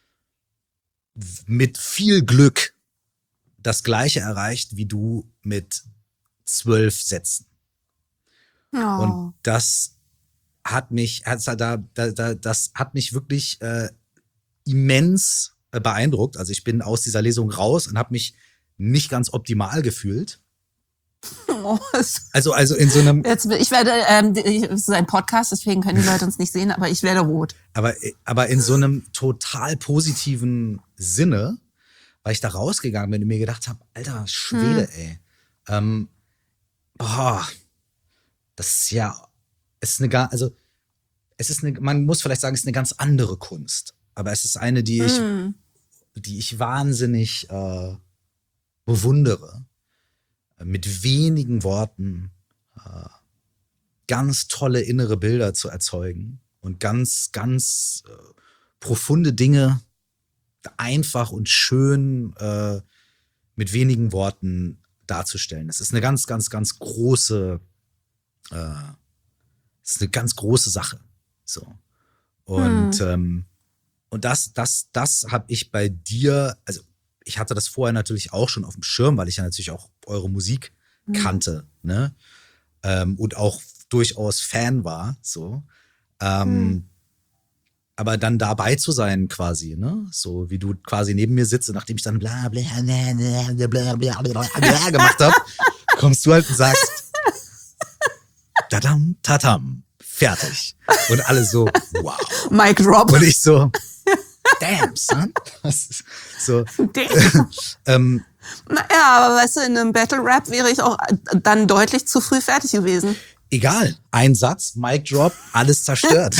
mit viel Glück das Gleiche erreicht wie du mit zwölf Sätzen. Oh. Und das hat mich, also da, da, da, das hat mich wirklich äh, immens äh, beeindruckt. Also ich bin aus dieser Lesung raus und habe mich nicht ganz optimal gefühlt. Oh, es- Also, also in so einem, Jetzt, ich werde, ähm, ich- es ist ein Podcast, deswegen können die Leute uns nicht sehen, aber ich werde rot. aber, aber in so einem total positiven Sinne, weil ich da rausgegangen bin und mir gedacht habe, Alter, Schwede, ey. Ähm, boah, das ist ja, es ist eine gar, also es ist eine, man muss vielleicht sagen, es ist eine ganz andere Kunst. Aber es ist eine, die ich, Hm. die ich wahnsinnig äh, bewundere. Mit wenigen Worten äh, ganz tolle innere Bilder zu erzeugen und ganz, ganz äh, profunde Dinge einfach und schön äh, mit wenigen Worten darzustellen. Das ist eine ganz, ganz, ganz große, äh, das ist eine ganz große Sache. So. Und, Hm. ähm, und das, das, das habe ich bei dir, also ich hatte das vorher natürlich auch schon auf dem Schirm, weil ich ja natürlich auch eure Musik kannte, ne? Ähm, und auch durchaus Fan war, so. Ähm, Hm. Aber dann dabei zu sein quasi, ne? So wie du quasi neben mir sitzt und nachdem ich dann bla bla bla bla bla bla bla bla gemacht habe, kommst du halt und sagst Tadam, tatam, fertig. Und alle so, wow. Mic drop. Und ich so, damn, son. Das ist so. Damn. ähm, Naja, aber weißt du, in einem Battle-Rap wäre ich auch dann deutlich zu früh fertig gewesen. Egal, ein Satz, Mic Drop, alles zerstört.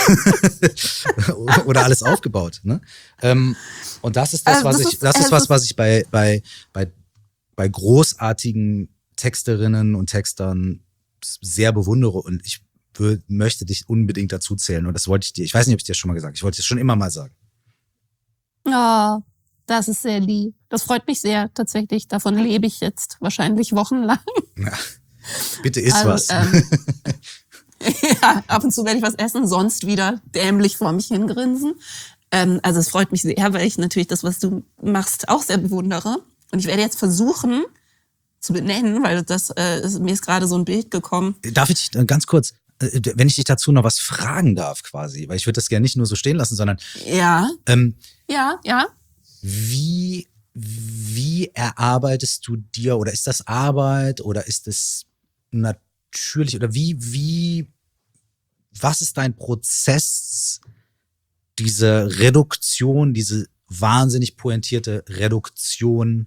Oder alles aufgebaut. Ne? Ähm, und das ist das, Also was das ich, ist- das ist also was, das- was ich bei, bei, bei, bei großartigen Texterinnen und Textern sehr bewundere und ich wür- möchte dich unbedingt dazu zählen. Und das wollte ich dir, ich weiß nicht, ob ich dir das schon mal gesagt habe, ich wollte es schon immer mal sagen. Ja, das ist sehr lieb. Das freut mich sehr, tatsächlich. Davon lebe ich jetzt wahrscheinlich wochenlang. Ja, bitte iss Also, was. ähm, ja, ab und zu werde ich was essen, sonst wieder dämlich vor mich hingrinsen. Ähm, also es freut mich sehr, weil ich natürlich das, was du machst, auch sehr bewundere. Und ich werde jetzt versuchen zu benennen, weil das äh, ist, mir ist gerade so ein Bild gekommen. Darf ich dich äh, ganz kurz, äh, wenn ich dich dazu noch was fragen darf quasi, weil ich würde das gerne nicht nur so stehen lassen, sondern Ja, ähm, ja, ja. wie, wie erarbeitest du dir, oder ist das Arbeit oder ist es natürlich, oder wie, wie, was ist dein Prozess, diese Reduktion, diese wahnsinnig pointierte Reduktion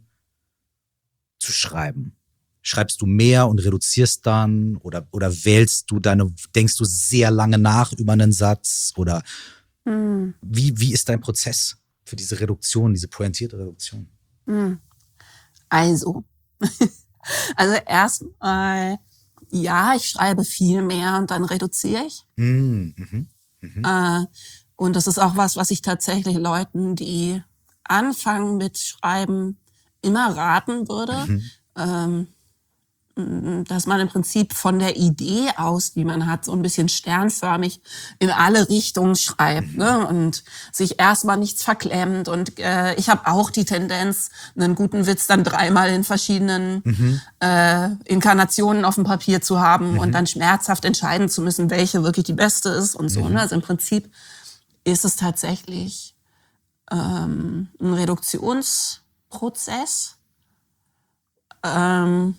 zu schreiben? Schreibst du mehr und reduzierst dann oder, oder wählst du deine, denkst du sehr lange nach über einen Satz oder Hm. wie, wie ist dein Prozess für diese Reduktion, diese pointierte Reduktion? Hm. Also, also erstmal, ja, ich schreibe viel mehr und dann reduziere ich. Mhm. Mhm. Mhm. Äh, und das ist auch was, was ich tatsächlich Leuten, die anfangen mit Schreiben, immer raten würde. Mhm. Ähm, dass man im Prinzip von der Idee aus, die man hat, so ein bisschen sternförmig in alle Richtungen schreibt, ne? Und sich erstmal nichts verklemmt. Und äh, ich habe auch die Tendenz, einen guten Witz dann dreimal in verschiedenen Mhm. äh, Inkarnationen auf dem Papier zu haben Mhm. und dann schmerzhaft entscheiden zu müssen, welche wirklich die beste ist und so. Mhm. Ne? Also im Prinzip ist es tatsächlich ähm, ein Reduktionsprozess. Ähm,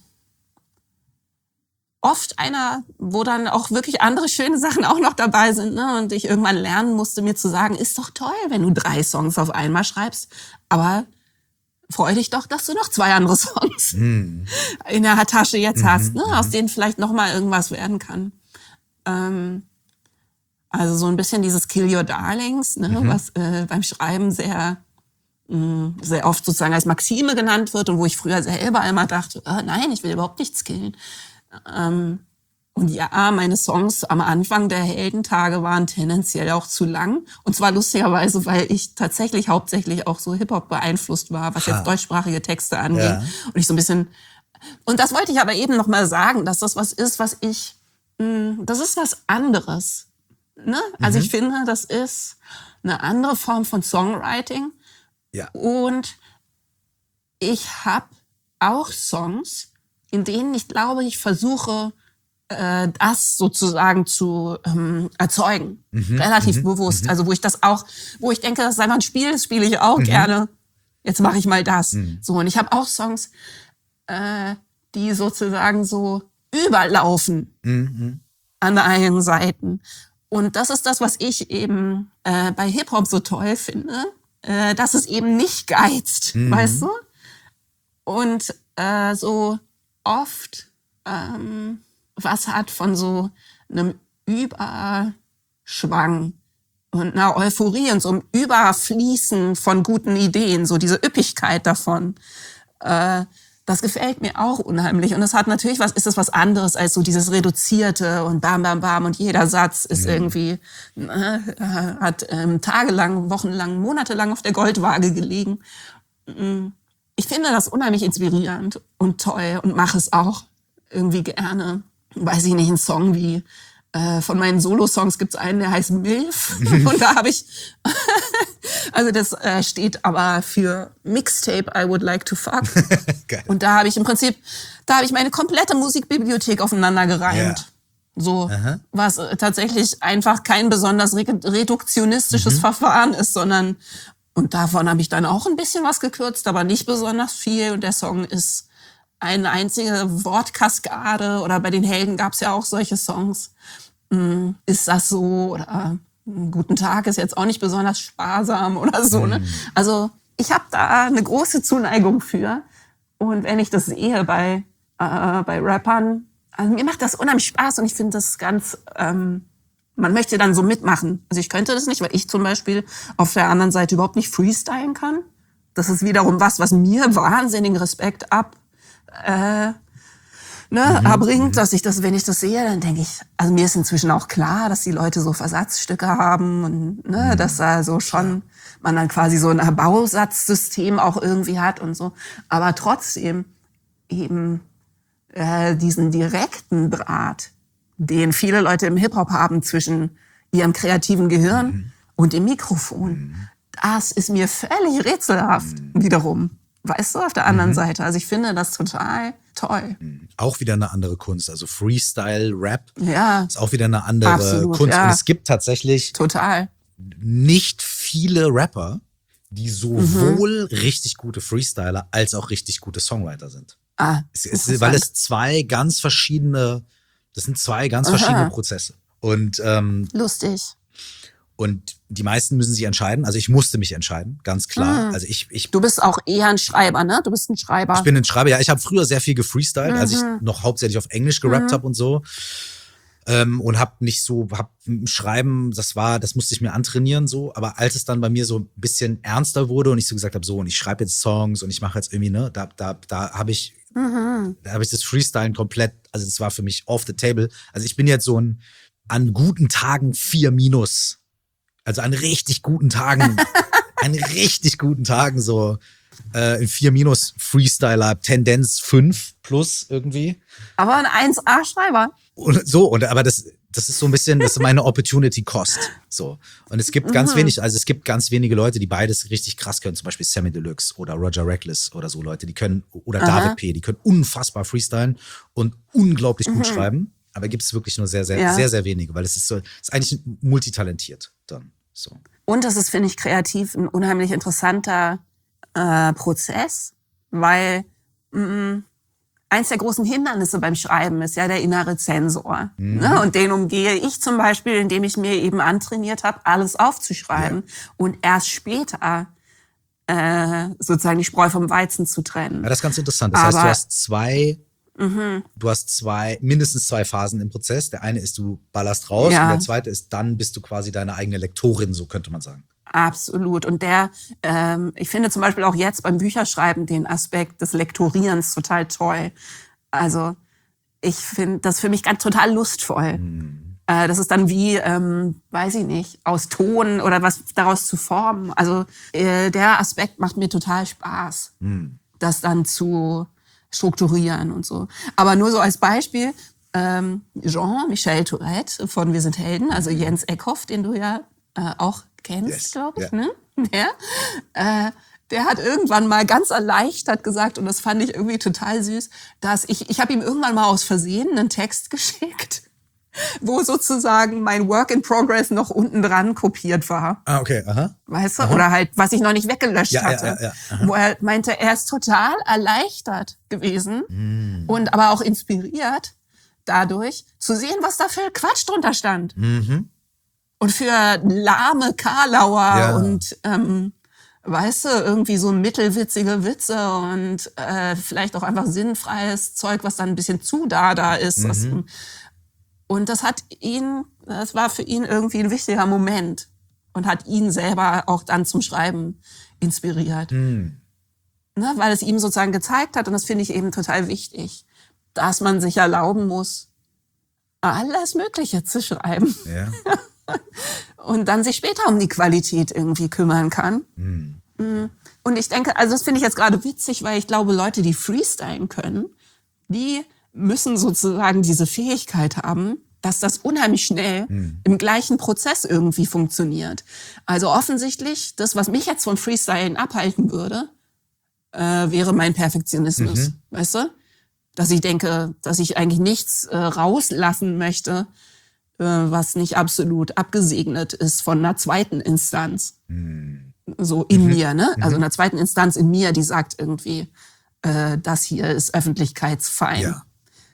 oft einer, wo dann auch wirklich andere schöne Sachen auch noch dabei sind, ne? Und ich irgendwann lernen musste, mir zu sagen, ist doch toll, wenn du drei Songs auf einmal schreibst, aber freu dich doch, dass du noch zwei andere Songs Mhm. in der Tasche jetzt Mhm. hast, ne? Aus Mhm. denen vielleicht noch mal irgendwas werden kann. Ähm, also so ein bisschen dieses Kill Your Darlings, ne? Mhm. Was äh, beim Schreiben sehr mh, sehr oft sozusagen als Maxime genannt wird und wo ich früher selber immer dachte, ah, nein, ich will überhaupt nichts killen. Ähm, und ja, meine Songs am Anfang der Heldentage waren tendenziell auch zu lang. Und zwar lustigerweise, weil ich tatsächlich hauptsächlich auch so Hip-Hop beeinflusst war, was Ha. jetzt deutschsprachige Texte angeht. Ja. Und ich so ein bisschen, und das wollte ich aber eben noch mal sagen, dass das was ist, was ich, mh, das ist was anderes. Ne? Also Mhm. ich finde, das ist eine andere Form von Songwriting. Ja. Und ich habe auch Songs, in denen ich glaube, ich versuche, äh, das sozusagen zu ähm, erzeugen. Mhm. Relativ Mhm. bewusst. Mhm. Also wo ich das auch, wo ich denke, das ist einfach ein Spiel, das spiele ich auch Mhm. gerne. Jetzt mache ich mal das. Mhm. So, und ich habe auch Songs, äh, die sozusagen so überlaufen Mhm. an allen Seiten. Und das ist das, was ich eben äh, bei Hip-Hop so toll finde, äh, dass es eben nicht geizt, Mhm. weißt du? Und äh, so oft ähm, was hat von so einem Überschwang und einer Euphorie und so einem Überfließen von guten Ideen, so diese Üppigkeit davon. Äh, das gefällt mir auch unheimlich. Und es hat natürlich was, ist es was anderes als so dieses Reduzierte und bam, bam, bam und jeder Satz ist Mhm. irgendwie, äh, hat ähm, tagelang, wochenlang, monatelang auf der Goldwaage gelegen. Ich finde das unheimlich inspirierend und toll und mache es auch irgendwie gerne. Weiß ich nicht, ein Song wie, äh, von meinen Solo-Songs gibt's einen, der heißt Milf. Und da habe ich, also das äh, steht aber für Mixtape I Would Like to Fuck. Geil. Und da habe ich im Prinzip, da habe ich meine komplette Musikbibliothek aufeinander gereimt. Ja. So, Aha. was äh, tatsächlich einfach kein besonders re reduktionistisches Mhm. Verfahren ist, sondern, und davon habe ich dann auch ein bisschen was gekürzt, aber nicht besonders viel. Und der Song ist eine einzige Wortkaskade, oder bei den Helden gab's ja auch solche Songs. mh, ist das so? Oder einen guten Tag ist jetzt auch nicht besonders sparsam oder so. Ne? Also ich habe da eine große Zuneigung für. Und wenn ich das sehe bei, äh, bei Rappern, also mir macht das unheimlich Spaß und ich finde das ganz, ähm, man möchte dann so mitmachen. Also ich könnte das nicht, weil ich zum Beispiel auf der anderen Seite überhaupt nicht freestylen kann. Das ist wiederum was, was mir wahnsinnigen Respekt ab, äh, ne, Mhm, erbringt, mhm. dass ich das, wenn ich das sehe, dann denke ich, also mir ist inzwischen auch klar, dass die Leute so Versatzstücke haben und ne, dass da so schon man dann quasi so ein Bausatzsystem auch irgendwie hat und so. Aber trotzdem eben äh, diesen direkten Draht, den viele Leute im Hip-Hop haben zwischen ihrem kreativen Gehirn und dem Mikrofon. Das ist mir völlig rätselhaft wiederum. Weißt du, auf der anderen Seite. Also ich finde das total toll. Auch wieder eine andere Kunst. Also Freestyle-Rap Ja, ist auch wieder eine andere absolut, Kunst. ja. Und es gibt tatsächlich Total. nicht viele Rapper, die sowohl richtig gute Freestyler als auch richtig gute Songwriter sind. Ah, Es ist, interessant. weil es zwei ganz verschiedene, das sind zwei ganz verschiedene Prozesse. Und, ähm, Lustig. und die meisten müssen sich entscheiden. Also ich musste mich entscheiden, ganz klar. Also ich, ich, Du bist auch eher ein Schreiber, ne? Du bist ein Schreiber. ich bin ein Schreiber. Ja, ich habe früher sehr viel gefreestylt, als ich noch hauptsächlich auf Englisch gerappt habe und so. Ähm, und hab nicht so, hab Schreiben, das war, das musste ich mir antrainieren so. Aber als es dann bei mir so ein bisschen ernster wurde und ich so gesagt habe, so und ich schreibe jetzt Songs und ich mache jetzt irgendwie, ne, da, da, da habe ich, da habe ich das Freestylen komplett, also das war für mich off the table. Also ich bin jetzt so ein an guten Tagen vier minus, also an richtig guten Tagen, an richtig guten Tagen so äh, in vier minus Freestyler, Tendenz fünf plus irgendwie. Aber ein eins A-Schreiber. Und so, und aber das, das ist so ein bisschen, das ist meine Opportunity Cost. So. Und es gibt ganz wenig, also es gibt ganz wenige Leute, die beides richtig krass können, zum Beispiel Sammy Deluxe oder Roger Reckless oder so Leute, die können, oder Aha. David P., die können unfassbar freestylen und unglaublich gut schreiben. Aber gibt es wirklich nur sehr, sehr, Ja. sehr, sehr wenige, weil es ist so, es ist eigentlich multitalentiert dann. So. Und das ist, finde ich, kreativ ein unheimlich interessanter äh, Prozess, weil mh, eins der großen Hindernisse beim Schreiben ist ja der innere Zensor. Ne? Und den umgehe ich zum Beispiel, indem ich mir eben antrainiert habe, alles aufzuschreiben und erst später äh, sozusagen die Spreu vom Weizen zu trennen. Ja, das ist ganz interessant. Das heißt, Aber- du hast zwei, du hast zwei, mindestens zwei Phasen im Prozess. Der eine ist, du ballerst raus Ja. und der zweite ist, dann bist du quasi deine eigene Lektorin, so könnte man sagen. Absolut. Und der, ähm, ich finde zum Beispiel auch jetzt beim Bücherschreiben den Aspekt des Lektorierens total toll. Also ich finde das für mich ganz total lustvoll. Äh, das ist dann wie, ähm, weiß ich nicht, aus Ton oder was daraus zu formen. Also äh, der Aspekt macht mir total Spaß, das dann zu strukturieren und so. Aber nur so als Beispiel, ähm, Jean-Michel Tourette von Wir sind Helden, also Jens Eckhoff, den du ja äh, auch kennst, Yes. glaube ich, Ja. ne? Ja. Äh, der hat irgendwann mal ganz erleichtert gesagt, und das fand ich irgendwie total süß, dass ich, ich habe ihm irgendwann mal aus Versehen einen Text geschickt, wo sozusagen mein Work in Progress noch unten dran kopiert war. Ah, okay, aha. Weißt du? Oder halt, was ich noch nicht weggelöscht Ja, ja, hatte. ja, ja, aha. Wo er meinte, er ist total erleichtert gewesen und aber auch inspiriert dadurch, zu sehen, was da für Quatsch drunter stand. Und für lahme Karlauer Ja. und, ähm, weißt du, irgendwie so mittelwitzige Witze und äh, vielleicht auch einfach sinnfreies Zeug, was dann ein bisschen zu da da ist. Was, und das hat ihn, das war für ihn irgendwie ein wichtiger Moment und hat ihn selber auch dann zum Schreiben inspiriert. Ne, weil es ihm sozusagen gezeigt hat, und das finde ich eben total wichtig, dass man sich erlauben muss, alles Mögliche zu schreiben Ja. und dann sich später um die Qualität irgendwie kümmern kann. Mm. Und ich denke, also das finde ich jetzt gerade witzig, weil ich glaube, Leute, die freestylen können, die müssen sozusagen diese Fähigkeit haben, dass das unheimlich schnell im gleichen Prozess irgendwie funktioniert. Also offensichtlich, das, was mich jetzt von Freestylen abhalten würde, äh, wäre mein Perfektionismus. Weißt du? Dass ich denke, dass ich eigentlich nichts äh, rauslassen möchte, äh, was nicht absolut abgesegnet ist von einer zweiten Instanz. So in mir, ne? Also einer zweiten Instanz in mir, die sagt irgendwie, äh, das hier ist öffentlichkeitsfein. Ja.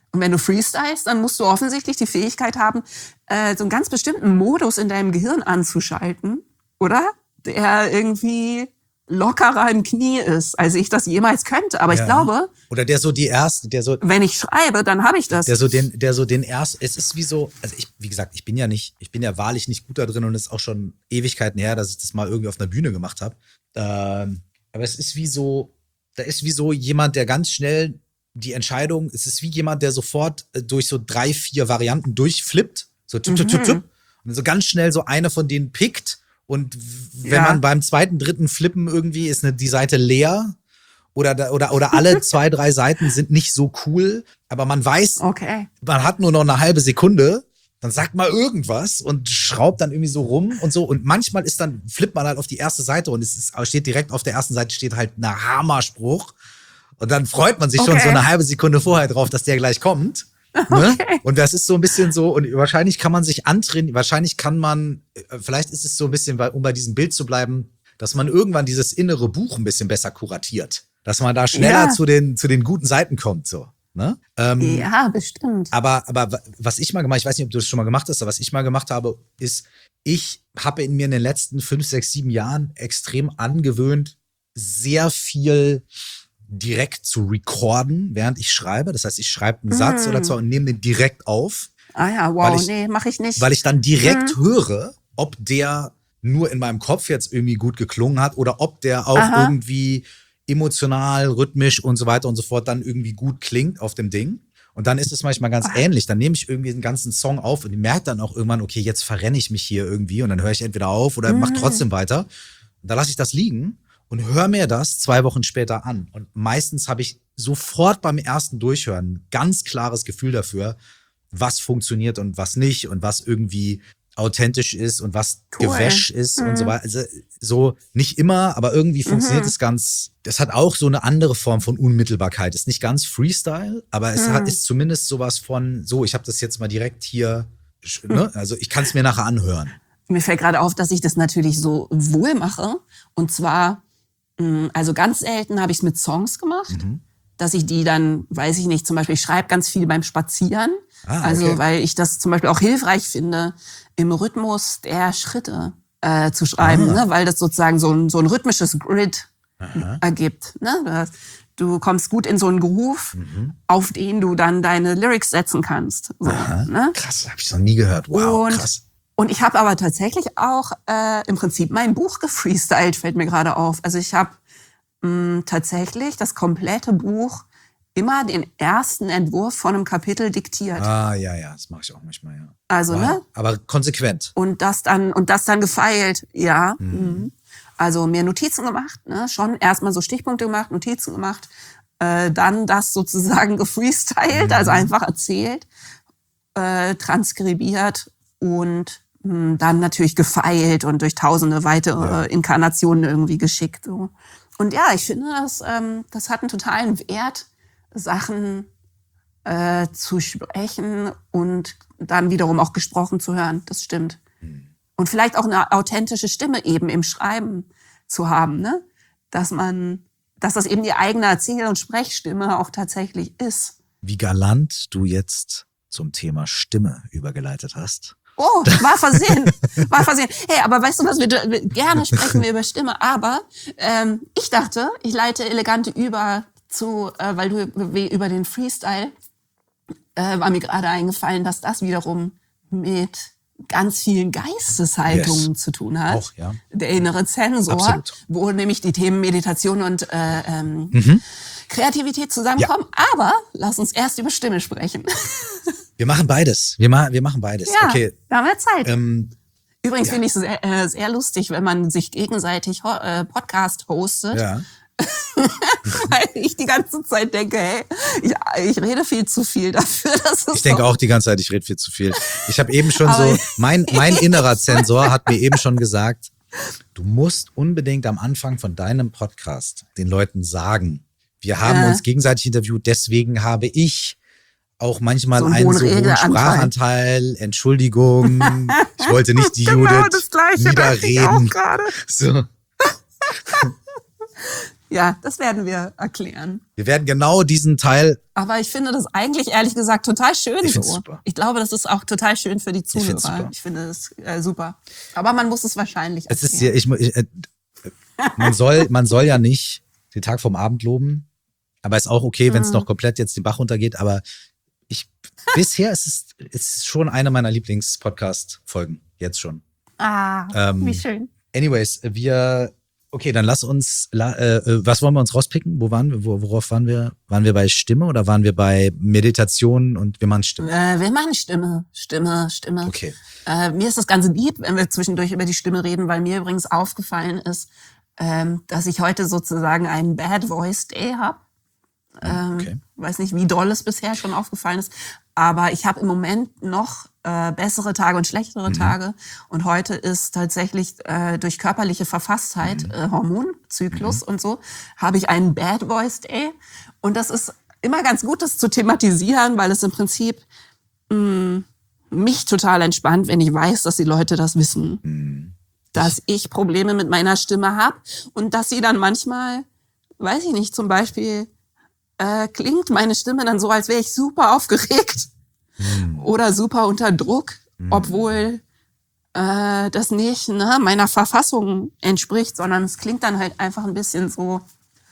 Und wenn du freestylst, dann musst du offensichtlich die Fähigkeit haben, äh, so einen ganz bestimmten Modus in deinem Gehirn anzuschalten, oder? Der irgendwie lockerer im Knie ist, als ich das jemals könnte. Aber ja. ich glaube... Oder der so die erste, der so... Wenn ich schreibe, dann habe ich das. Der so den, der so den erst, es ist wie so, also ich, wie gesagt, ich bin ja nicht, ich bin ja wahrlich nicht gut da drin und es ist auch schon Ewigkeiten her, dass ich das mal irgendwie auf einer Bühne gemacht habe. Ähm, aber es ist wie so, da ist wie so jemand, der ganz schnell die Entscheidung, es ist wie jemand, der sofort durch so drei, vier Varianten durchflippt, so tipp, tipp, tipp, tipp, und so ganz schnell so eine von denen pickt. Und wenn ja. man beim zweiten, dritten Flippen irgendwie ist eine, die Seite leer oder, oder, oder alle zwei, drei Seiten sind nicht so cool, aber man weiß, okay. man hat nur noch eine halbe Sekunde, dann sagt man irgendwas und schraubt dann irgendwie so rum und so. Und manchmal ist dann, flippt man halt auf die erste Seite und es ist, steht direkt auf der ersten Seite steht halt ein Hammerspruch. Und dann freut man sich okay. schon so eine halbe Sekunde vorher drauf, dass der gleich kommt. Ne? Okay. Und das ist so ein bisschen so, und wahrscheinlich kann man sich antrainieren, wahrscheinlich kann man, vielleicht ist es so ein bisschen, um bei diesem Bild zu bleiben, dass man irgendwann dieses innere Buch ein bisschen besser kuratiert. Dass man da schneller ja. zu den, zu den guten Seiten kommt, so. Ne? Ähm, ja, bestimmt. Aber, aber was ich mal gemacht, ich weiß nicht, ob du das schon mal gemacht hast, aber was ich mal gemacht habe, ist, ich habe in mir in den letzten fünf, sechs, sieben Jahren extrem angewöhnt, sehr viel direkt zu recorden, während ich schreibe. Das heißt, ich schreibe einen mm. Satz oder zwei und nehme den direkt auf. Ah ja, wow, ich, nee, mache ich nicht. Weil ich dann direkt mm. höre, ob der nur in meinem Kopf jetzt irgendwie gut geklungen hat oder ob der auch Aha. irgendwie emotional, rhythmisch und so weiter und so fort dann irgendwie gut klingt auf dem Ding. Und dann ist es manchmal ganz Ach. ähnlich. Dann nehme ich irgendwie den ganzen Song auf und merke dann auch irgendwann, okay, jetzt verrenne ich mich hier irgendwie und dann höre ich entweder auf oder mm. mache trotzdem weiter. Und dann lasse ich das liegen und höre mir das zwei Wochen später an. Und meistens habe ich sofort beim ersten Durchhören ein ganz klares Gefühl dafür, was funktioniert und was nicht und was irgendwie authentisch ist und was cool. Gewäsch ist mhm. und so weiter. Also so nicht immer, aber irgendwie funktioniert es mhm. ganz, das hat auch so eine andere Form von Unmittelbarkeit. Ist nicht ganz Freestyle, aber es mhm. hat, ist zumindest sowas von, so, ich habe das jetzt mal direkt hier, ne? Also ich kann es mir nachher anhören. Mir fällt gerade auf, dass ich das natürlich so wohl mache. Und zwar, also ganz selten habe ich es mit Songs gemacht, mhm. dass ich die dann, weiß ich nicht, zum Beispiel, ich schreibe ganz viel beim Spazieren. Ah, also okay. weil ich das zum Beispiel auch hilfreich finde, im Rhythmus der Schritte äh, zu schreiben, ne? Weil das sozusagen so ein, so ein rhythmisches Grid Aha. ergibt. Ne? Du kommst gut in so einen Groove, mhm. auf den du dann deine Lyrics setzen kannst. So, ne? Krass, habe ich noch nie gehört. Wow, und, krass. Und ich habe aber tatsächlich auch äh, im Prinzip mein Buch gefreestylt, fällt mir gerade auf. Also ich habe mh, tatsächlich das komplette Buch immer den ersten Entwurf von einem Kapitel diktiert. Ah, ja, ja, das mache ich auch manchmal, ja. Also, wow. ne? Aber konsequent. Und das dann, und das dann gefeilt, ja. Mhm. Also mir Notizen gemacht, ne? Schon erstmal so Stichpunkte gemacht, Notizen gemacht, äh, dann das sozusagen gefreestylt, mhm. also einfach erzählt, äh, transkribiert und mh, dann natürlich gefeilt und durch tausende weitere ja. Inkarnationen irgendwie geschickt. So. Und ja, ich finde, das, ähm, das hat einen totalen Wert, Sachen äh, zu sprechen und dann wiederum auch gesprochen zu hören. Das stimmt. Mhm. Und vielleicht auch eine authentische Stimme eben im Schreiben zu haben, ne? Dass man, dass das eben die eigene Erzähl- und Sprechstimme auch tatsächlich ist. Wie galant du jetzt zum Thema Stimme übergeleitet hast. Oh, war versehen. War versehen. Hey, aber weißt du was, wir, gerne sprechen wir über Stimme, aber ähm, ich dachte, ich leite elegant über zu, äh, weil du über den Freestyle, äh, war mir gerade eingefallen, dass das wiederum mit ganz vielen Geisteshaltungen yes. zu tun hat. Auch, ja. Der innere Zensor, Absolut. Wo nämlich die Themen Meditation und äh, ähm, mhm. Kreativität zusammenkommen. Ja. Aber lass uns erst über Stimme sprechen. Wir machen beides. Wir, ma- wir machen beides. Ja, okay. wir haben ja Zeit. Ähm, Übrigens ja. finde ich es sehr, äh, sehr lustig, wenn man sich gegenseitig ho- äh, Podcast hostet. Ja. Weil ich die ganze Zeit denke, hey, ich, ich rede viel zu viel dafür. Dass es ich denke auch die ganze Zeit, ich rede viel zu viel. Ich habe eben schon Aber so, mein, mein innerer Zensor hat mir eben schon gesagt, du musst unbedingt am Anfang von deinem Podcast den Leuten sagen, wir haben Ja. uns gegenseitig interviewt, deswegen habe ich auch manchmal So einen einen hohen so hohen Redeanteil. Sprachanteil. Entschuldigung, ich wollte nicht die Genau Judith das Gleiche dachte ich auch niederreden. gerade. So. Ja, das werden wir erklären. Wir werden genau diesen Teil. Aber ich finde das eigentlich, ehrlich gesagt, total schön ich so. Super. Ich glaube, das ist auch total schön für die Zuhörer. Ich, super. ich finde das äh, super. Aber man muss es wahrscheinlich es erklären. ist ja, ich, ich, äh, man, soll, man soll ja nicht den Tag vom Abend loben. Aber ist auch okay, wenn es mhm. noch komplett jetzt den Bach runtergeht. Aber ich bisher ist es ist schon eine meiner Lieblings-Podcast-Folgen. Jetzt schon. Ah, ähm, wie schön. Anyways, wir, okay, dann lass uns, äh, was wollen wir uns rauspicken? Wo waren wir? Worauf waren wir? Waren wir bei Stimme oder waren wir bei Meditation und wir machen Stimme? Äh, wir machen Stimme, Stimme, Stimme. Okay. Äh, mir ist das ganz lieb, wenn wir zwischendurch über die Stimme reden, weil mir übrigens aufgefallen ist, ähm, dass ich heute sozusagen einen Bad Voice Day habe. Ähm, okay. Weiß nicht, wie doll es bisher schon aufgefallen ist, aber ich habe im Moment noch äh, bessere Tage und schlechtere mhm. Tage und heute ist tatsächlich äh, durch körperliche Verfasstheit, mhm. äh, Hormonzyklus mhm. und so, habe ich einen Bad Voice Day und das ist immer ganz gut, das zu thematisieren, weil es im Prinzip mh, mich total entspannt, wenn ich weiß, dass die Leute das wissen, mhm. dass ich Probleme mit meiner Stimme habe und dass sie dann manchmal, weiß ich nicht, zum Beispiel Äh, klingt meine Stimme dann so, als wäre ich super aufgeregt mm. oder super unter Druck, mm. obwohl äh, das nicht ne, meiner Verfassung entspricht, sondern es klingt dann halt einfach ein bisschen so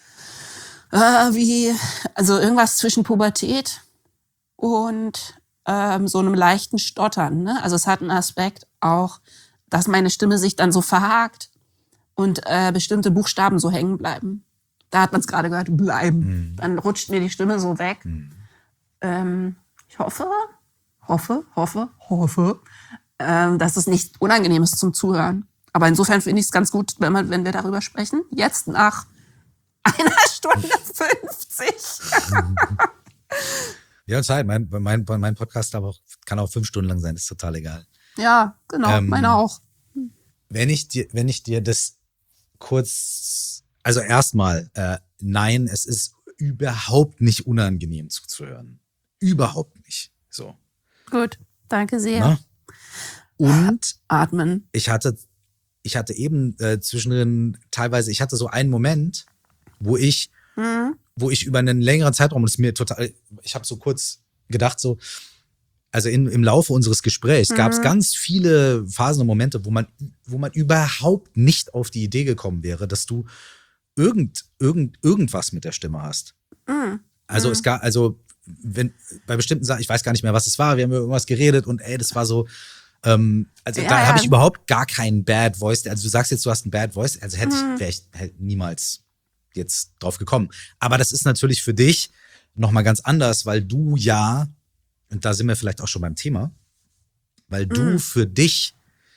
äh, wie, also irgendwas zwischen Pubertät und ähm, so einem leichten Stottern. Ne? Also es hat einen Aspekt auch, dass meine Stimme sich dann so verhakt und äh, bestimmte Buchstaben so hängen bleiben. Da hat man es gerade gehört, bleiben. Mhm. Dann rutscht mir die Stimme so weg. Mhm. Ähm, ich hoffe, hoffe, hoffe, hoffe, ähm, dass es nicht unangenehm ist zum Zuhören. Aber insofern finde ich es ganz gut, wenn, man, wenn wir darüber sprechen. Jetzt nach einer Stunde fünfzig. Ja, Zeit. Mein, mein, mein Podcast aber auch, kann auch fünf Stunden lang sein. Ist total egal. Ja, genau. Ähm, meine auch. Wenn ich dir, wenn ich dir das kurz... Also erstmal, äh, nein, es ist überhaupt nicht unangenehm zuzuhören. Überhaupt nicht. So. Gut, danke sehr. Na? Und atmen. Ich hatte, ich hatte eben äh, zwischendrin teilweise, ich hatte so einen Moment, wo ich, mhm. wo ich über einen längeren Zeitraum, und es mir total, ich habe so kurz gedacht, so, also in, im Laufe unseres Gesprächs mhm. gab es ganz viele Phasen und Momente, wo man, wo man überhaupt nicht auf die Idee gekommen wäre, dass du Irgend, irgend, irgendwas mit der Stimme hast. Mm. Also mm. es gab, also wenn bei bestimmten Sachen, ich weiß gar nicht mehr, was es war, wir haben über irgendwas geredet und ey, das war so, ähm, also ja, da ja. habe ich überhaupt gar keinen Bad Voice. Also du sagst jetzt, du hast einen Bad Voice, also hätte mm. ich, wäre ich halt niemals jetzt drauf gekommen. Aber das ist natürlich für dich nochmal ganz anders, weil du ja, und da sind wir vielleicht auch schon beim Thema, weil mm. du für dich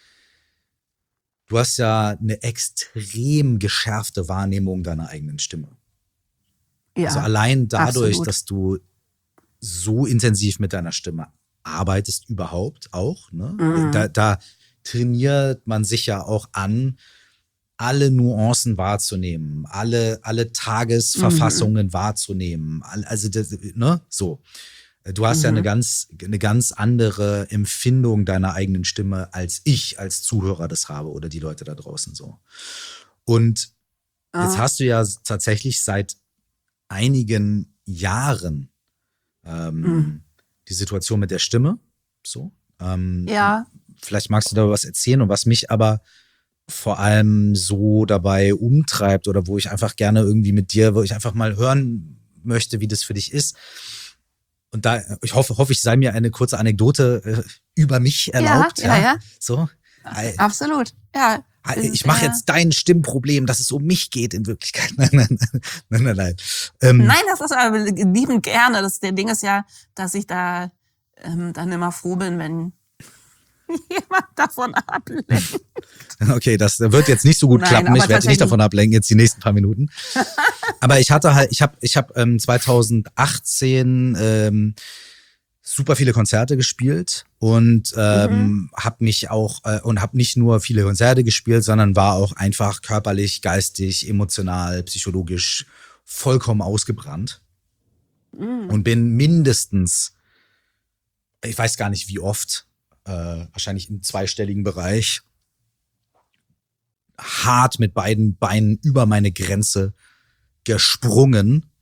Du hast ja eine extrem geschärfte Wahrnehmung deiner eigenen Stimme. Ja, also allein dadurch, absolut. Dass du so intensiv mit deiner Stimme arbeitest überhaupt auch, ne? Mhm. Da, da trainiert man sich ja auch an, alle Nuancen wahrzunehmen, alle, alle Tagesverfassungen mhm. wahrzunehmen. Also, das, ne? So. Du hast mhm. ja eine ganz, eine ganz andere Empfindung deiner eigenen Stimme, als ich als Zuhörer das habe oder die Leute da draußen so. Und ah. jetzt hast du ja tatsächlich seit einigen Jahren ähm, mhm. die Situation mit der Stimme. So. Ähm, ja. Vielleicht magst du da was erzählen und was mich aber vor allem so dabei umtreibt oder wo ich einfach gerne irgendwie mit dir, wo ich einfach mal hören möchte, wie das für dich ist. Und da, ich hoffe, hoffe, ich sei mir eine kurze Anekdote äh, über mich erlaubt. Ja, ja, ja. So. Absolut, ja. Ich mache jetzt dein Stimmproblem, dass es um mich geht in Wirklichkeit. Nein, nein, nein, nein, nein. Nein, ähm, nein das ist aber liebend gerne. Das der Ding ist ja, dass ich da ähm, dann immer froh bin, wenn jemand davon ablenkt. Okay, das wird jetzt nicht so gut Nein, klappen. Ich werde dich nicht davon ablenken, jetzt die nächsten paar Minuten. Aber ich hatte halt, ich habe ich hab, ähm, zwanzig achtzehn ähm, super viele Konzerte gespielt und ähm, mhm. habe mich auch äh, und habe nicht nur viele Konzerte gespielt, sondern war auch einfach körperlich, geistig, emotional, psychologisch vollkommen ausgebrannt mhm. und bin mindestens, ich weiß gar nicht wie oft, äh, wahrscheinlich im zweistelligen Bereich, hart mit beiden Beinen über meine Grenze gesprungen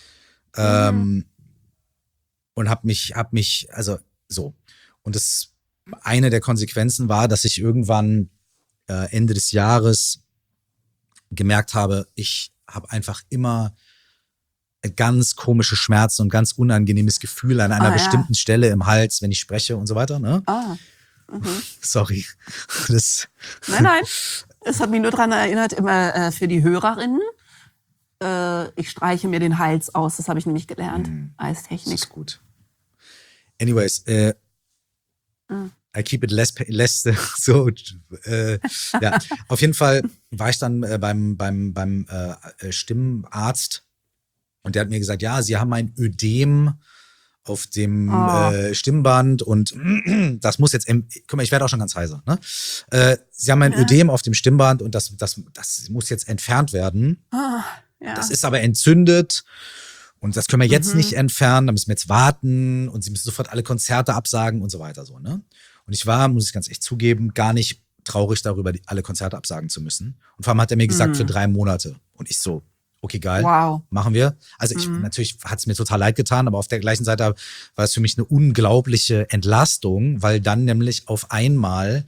ähm, und habe mich, hab mich, also so. Und das eine der Konsequenzen war, dass ich irgendwann äh, Ende des Jahres gemerkt habe, ich habe einfach immer ganz komische Schmerzen und ganz unangenehmes Gefühl an einer Ah, ja. bestimmten Stelle im Hals, wenn ich spreche und so weiter. Ne? Ah. Mhm. Sorry. Das Nein, nein. Es hat mich nur daran erinnert, immer äh, für die Hörerinnen, äh, ich streiche mir den Hals aus. Das habe ich nämlich gelernt als das Technik. ist gut. Anyways, äh, Mhm. I keep it less, less so, äh, ja. Auf jeden Fall war ich dann äh, beim, beim, beim äh, Stimmarzt und der hat mir gesagt, ja, Sie haben ein Ödem auf dem Oh. äh, Stimmband und das muss jetzt, guck mal, ich werde auch schon ganz heiser, ne? Äh, Sie haben ein Ja. Ödem auf dem Stimmband und das, das, das muss jetzt entfernt werden. Ah, ja. Das ist aber entzündet und das können wir jetzt Mhm. nicht entfernen, da müssen wir jetzt warten und Sie müssen sofort alle Konzerte absagen und so weiter, so, ne? Und ich war, muss ich ganz echt zugeben, gar nicht traurig darüber, die, alle Konzerte absagen zu müssen. Und vor allem hat er mir gesagt, Mhm. für drei Monate. Und ich so, okay, geil. Wow. Machen wir. Also ich, Mhm. natürlich hat es mir total leid getan, aber auf der gleichen Seite war es für mich eine unglaubliche Entlastung, weil dann nämlich auf einmal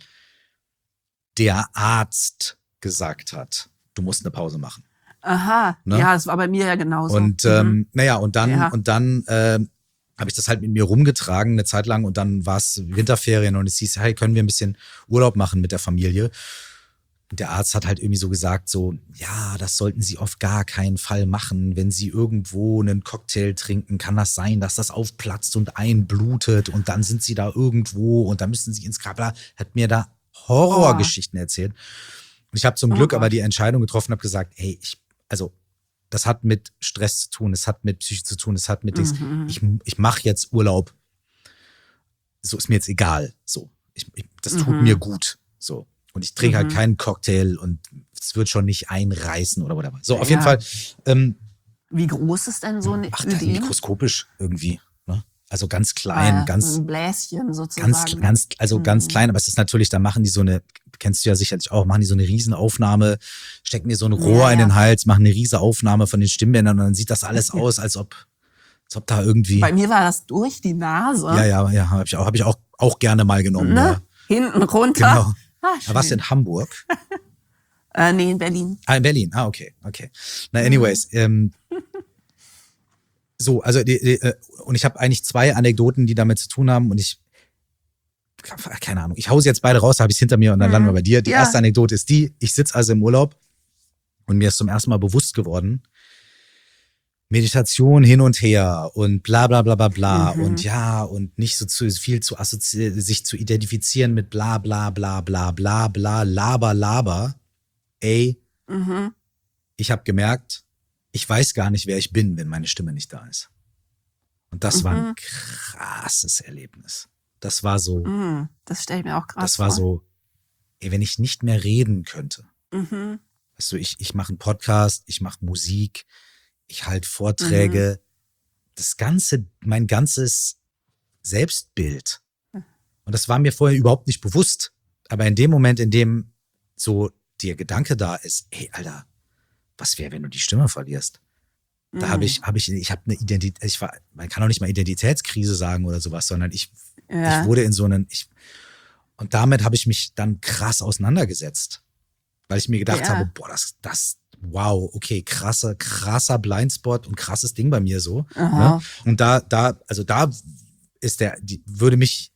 der Arzt gesagt hat, du musst eine Pause machen. Aha. Ne? Ja, das war bei mir ja genauso. Und Mhm. ähm, naja, und dann, Ja. und dann ähm, habe ich das halt mit mir rumgetragen eine Zeit lang und dann war es Winterferien und es hieß, hey, können wir ein bisschen Urlaub machen mit der Familie? Und der Arzt hat halt irgendwie so gesagt, so, ja, das sollten Sie auf gar keinen Fall machen. Wenn Sie irgendwo einen Cocktail trinken, kann das sein, dass das aufplatzt und einblutet und dann sind Sie da irgendwo und dann müssen Sie ins Grab. Hat mir da Horrorgeschichten erzählt. Und ich habe zum Oh Glück Gott. aber die Entscheidung getroffen, habe gesagt, hey, ich, also das hat mit Stress zu tun, es hat mit Psyche zu tun, es hat mit Dings. Mhm. Ich, ich mache jetzt Urlaub. So ist mir jetzt egal. So, ich, ich, das tut Mhm. mir gut. So. Und ich trinke halt Mhm. keinen Cocktail und es wird schon nicht einreißen oder whatever. So, auf Ja. jeden Fall. Ähm, Wie groß ist denn so ein ach, das Ödem? mikroskopisch irgendwie. Ne? Also ganz klein, Ah, ganz, ein Bläschen sozusagen. ganz, ganz, also ganz Mhm. klein. Aber es ist natürlich, da machen die so eine, kennst du ja sicherlich auch, machen die so eine Riesenaufnahme, stecken dir so ein Rohr Ja, in ja. den Hals, machen eine Riesenaufnahme von den Stimmbändern und dann sieht das alles aus, als ob, als ob da irgendwie. Bei mir war das durch die Nase. Ja, ja, ja, habe ich auch, habe ich auch, auch gerne mal genommen. Ne? Ja. Hinten runter. Genau. Ah, Da warst du schön. in Hamburg? Äh, nee, in Berlin. Ah, in Berlin. Ah, okay, okay. Na, anyways, ähm, so, also die, die, äh, und ich habe eigentlich zwei Anekdoten, die damit zu tun haben und ich, keine Ahnung, ich hau sie jetzt beide raus, da habe ich es hinter mir und dann Mhm. landen wir bei dir. Die Ja. erste Anekdote ist die, ich sitze also im Urlaub und mir ist zum ersten Mal bewusst geworden, Meditation hin und her und bla bla bla bla bla Mhm. und ja und nicht so zu viel zu assozi- sich zu identifizieren mit bla bla bla bla bla bla laber laber. Ey, Mhm. ich habe gemerkt, ich weiß gar nicht, wer ich bin, wenn meine Stimme nicht da ist. Und das war ein Mhm. krasses Erlebnis. Das war so, Mhm. Das stelle ich mir auch krass das war vor. so, ey, wenn ich nicht mehr reden könnte. Mhm. Weißt du, ich, ich mache einen Podcast, ich mache Musik, ich halte Vorträge. Das ganze, mein ganzes Selbstbild. Und das war mir vorher überhaupt nicht bewusst. Aber in dem Moment, in dem so der Gedanke da ist, ey, Alter, was wäre, wenn du die Stimme verlierst? Da Mhm. habe ich, habe ich, ich habe eine Identität, ich war, man kann auch nicht mal Identitätskrise sagen oder sowas, sondern ich, Ja. ich wurde in so einen, ich, und damit habe ich mich dann krass auseinandergesetzt. Weil ich mir gedacht Ja. habe, boah, das, das, wow, okay, krasser, krasser Blindspot und krasses Ding bei mir so. Aha. Ne? Und da, da, also da ist der, die, würde mich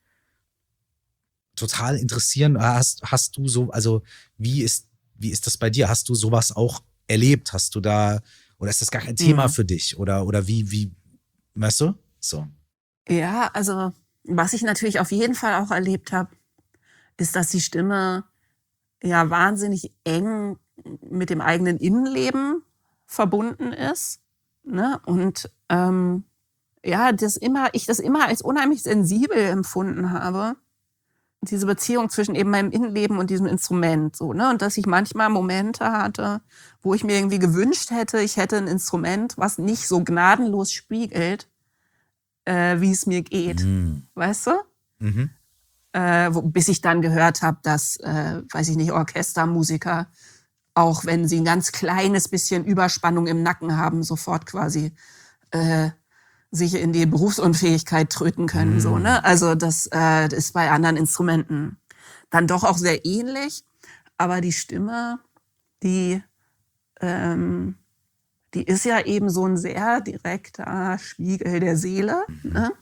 total interessieren, hast, hast du so, also wie ist, wie ist das bei dir? Hast du sowas auch erlebt? Hast du da, oder ist das gar kein Thema Mhm. für dich? Oder, oder wie, wie, weißt du? So. Ja, also was ich natürlich auf jeden Fall auch erlebt habe, ist, dass die Stimme ja wahnsinnig eng mit dem eigenen Innenleben verbunden ist. Ne? Und ähm, ja, das immer, ich das immer als unheimlich sensibel empfunden habe. Diese Beziehung zwischen eben meinem Innenleben und diesem Instrument. So, ne? Und dass ich manchmal Momente hatte, wo ich mir irgendwie gewünscht hätte, ich hätte ein Instrument, was nicht so gnadenlos spiegelt, äh, wie es mir geht. Mhm. Weißt du? Mhm. Äh, wo, bis ich dann gehört habe, dass, äh, weiß ich nicht, Orchestermusiker auch wenn sie ein ganz kleines bisschen Überspannung im Nacken haben, sofort quasi äh, sich in die Berufsunfähigkeit tröten können. Mm. So, ne? Also das, äh, das ist bei anderen Instrumenten dann doch auch sehr ähnlich. Aber die Stimme, die, ähm, die ist ja eben so ein sehr direkter Spiegel der Seele. Mm. Ne?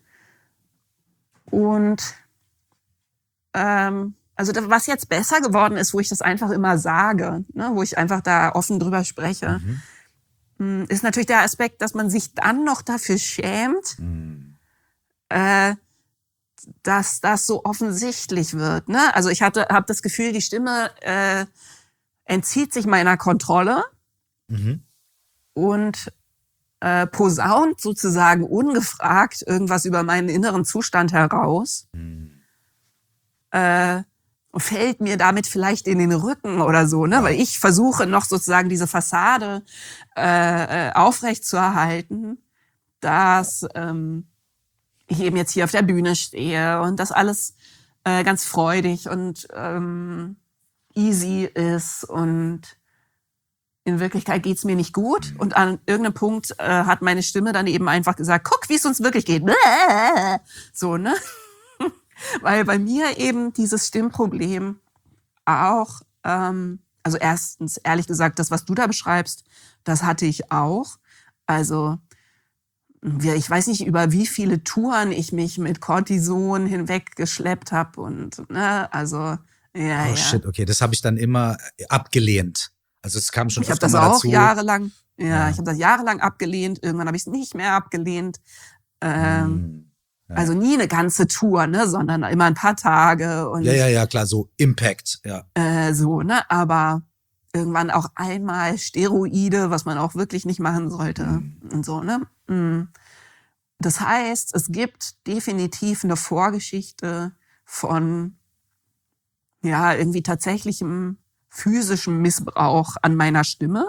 Und ähm, also das, was jetzt besser geworden ist, wo ich das einfach immer sage, ne, wo ich einfach da offen drüber spreche, mhm. ist natürlich der Aspekt, dass man sich dann noch dafür schämt, mhm. äh, dass das so offensichtlich wird. Ne? Also ich hatte, habe das Gefühl, die Stimme äh, entzieht sich meiner Kontrolle mhm. und äh, posaunt sozusagen ungefragt irgendwas über meinen inneren Zustand heraus. Mhm. Äh, fällt mir damit vielleicht in den Rücken oder so, ne? Ja. Weil ich versuche noch sozusagen diese Fassade äh, aufrecht zu erhalten, dass ähm, ich eben jetzt hier auf der Bühne stehe und das alles äh, ganz freudig und ähm, easy ist und in Wirklichkeit geht's mir nicht gut. Und an irgendeinem Punkt äh, hat meine Stimme dann eben einfach gesagt, guck, wie es uns wirklich geht. So, ne? Weil bei mir eben dieses Stimmproblem auch, ähm, also erstens, ehrlich gesagt, das, was du da beschreibst, das hatte ich auch. Also ich weiß nicht, über wie viele Touren ich mich mit Cortison hinweggeschleppt habe. Und, ne, also, ja, oh, ja. Shit, okay, das habe ich dann immer abgelehnt. Also es kam schon ich öfter mal auch dazu. jahrelang, ja, ja. ich habe das jahrelang abgelehnt. Irgendwann habe ich es nicht mehr abgelehnt. Ähm, hm. Ja. Also nie eine ganze Tour, ne, sondern immer ein paar Tage. Und, ja, ja, ja, klar, so Impact, ja. Äh, so, ne, aber irgendwann auch einmal Steroide, was man auch wirklich nicht machen sollte mhm. und so, ne. Das heißt, es gibt definitiv eine Vorgeschichte von, ja, irgendwie tatsächlichem physischem Missbrauch an meiner Stimme.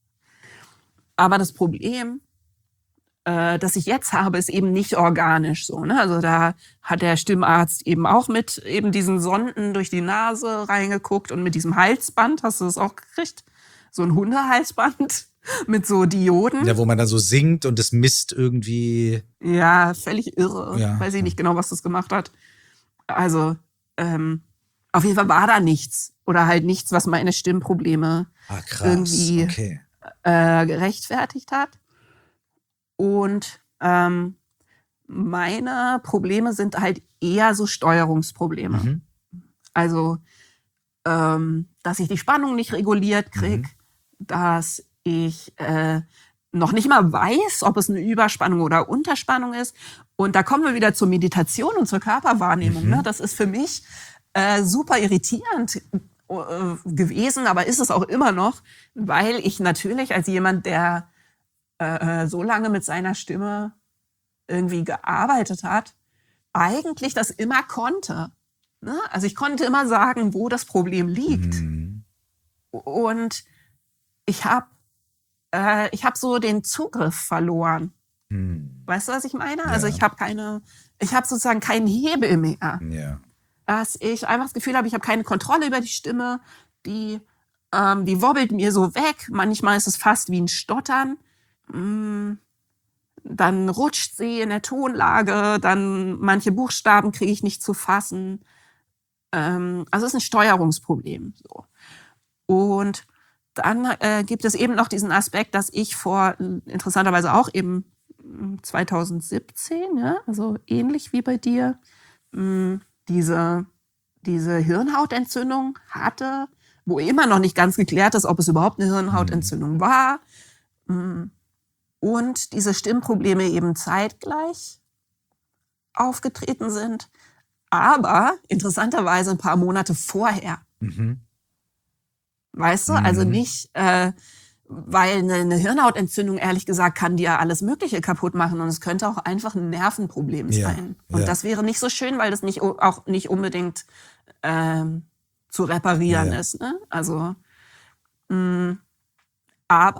Aber das Problem, das ich jetzt habe, ist eben nicht organisch so, ne? Also da hat der Stimmarzt eben auch mit eben diesen Sonden durch die Nase reingeguckt und mit diesem Halsband, hast du das auch gekriegt? So ein Hundehalsband mit so Dioden. Ja, wo man dann so singt und es misst irgendwie. Ja, völlig irre. Ja. Weiß ich nicht genau, was das gemacht hat. Also ähm, auf jeden Fall war da nichts. Oder halt nichts, was meine Stimmprobleme ah, krass. irgendwie okay. äh, gerechtfertigt hat. Und ähm, meine Probleme sind halt eher so Steuerungsprobleme. Mhm. Also, ähm, dass ich die Spannung nicht reguliert kriege, mhm. dass ich äh, noch nicht mal weiß, ob es eine Überspannung oder Unterspannung ist. Und da kommen wir wieder zur Meditation und zur Körperwahrnehmung. Mhm. Ne? Das ist für mich äh, super irritierend äh, gewesen, aber ist es auch immer noch, weil ich natürlich als jemand, der äh, so lange mit seiner Stimme irgendwie gearbeitet hat, eigentlich das immer konnte. Ne? Also ich konnte immer sagen, wo das Problem liegt. Mhm. Und ich habe äh, ich hab so den Zugriff verloren. Mhm. Weißt du, was ich meine? Ja. Also ich habe keine, ich habe sozusagen keinen Hebel mehr. Ja. Dass ich einfach das Gefühl habe, ich habe keine Kontrolle über die Stimme. Die, ähm, die wobbelt mir so weg. Manchmal ist es fast wie ein Stottern. Dann rutscht sie in der Tonlage, dann manche Buchstaben kriege ich nicht zu fassen. Also es ist ein Steuerungsproblem. So. Und dann äh, gibt es eben noch diesen Aspekt, dass ich vor, interessanterweise auch eben zwanzig siebzehn, ja, also ähnlich wie bei dir, mh, diese, diese Hirnhautentzündung hatte, wo immer noch nicht ganz geklärt ist, ob es überhaupt eine Hirnhautentzündung war. Mh, Und diese Stimmprobleme eben zeitgleich aufgetreten sind, aber interessanterweise ein paar Monate vorher. Mhm. Weißt du, mhm. also nicht, äh, weil eine, eine Hirnhautentzündung, ehrlich gesagt, kann dir alles Mögliche kaputt machen und es könnte auch einfach ein Nervenproblem ja, sein. Und ja. das wäre nicht so schön, weil das nicht auch nicht unbedingt ähm, zu reparieren ja. ist. Ne? Also, mh, aber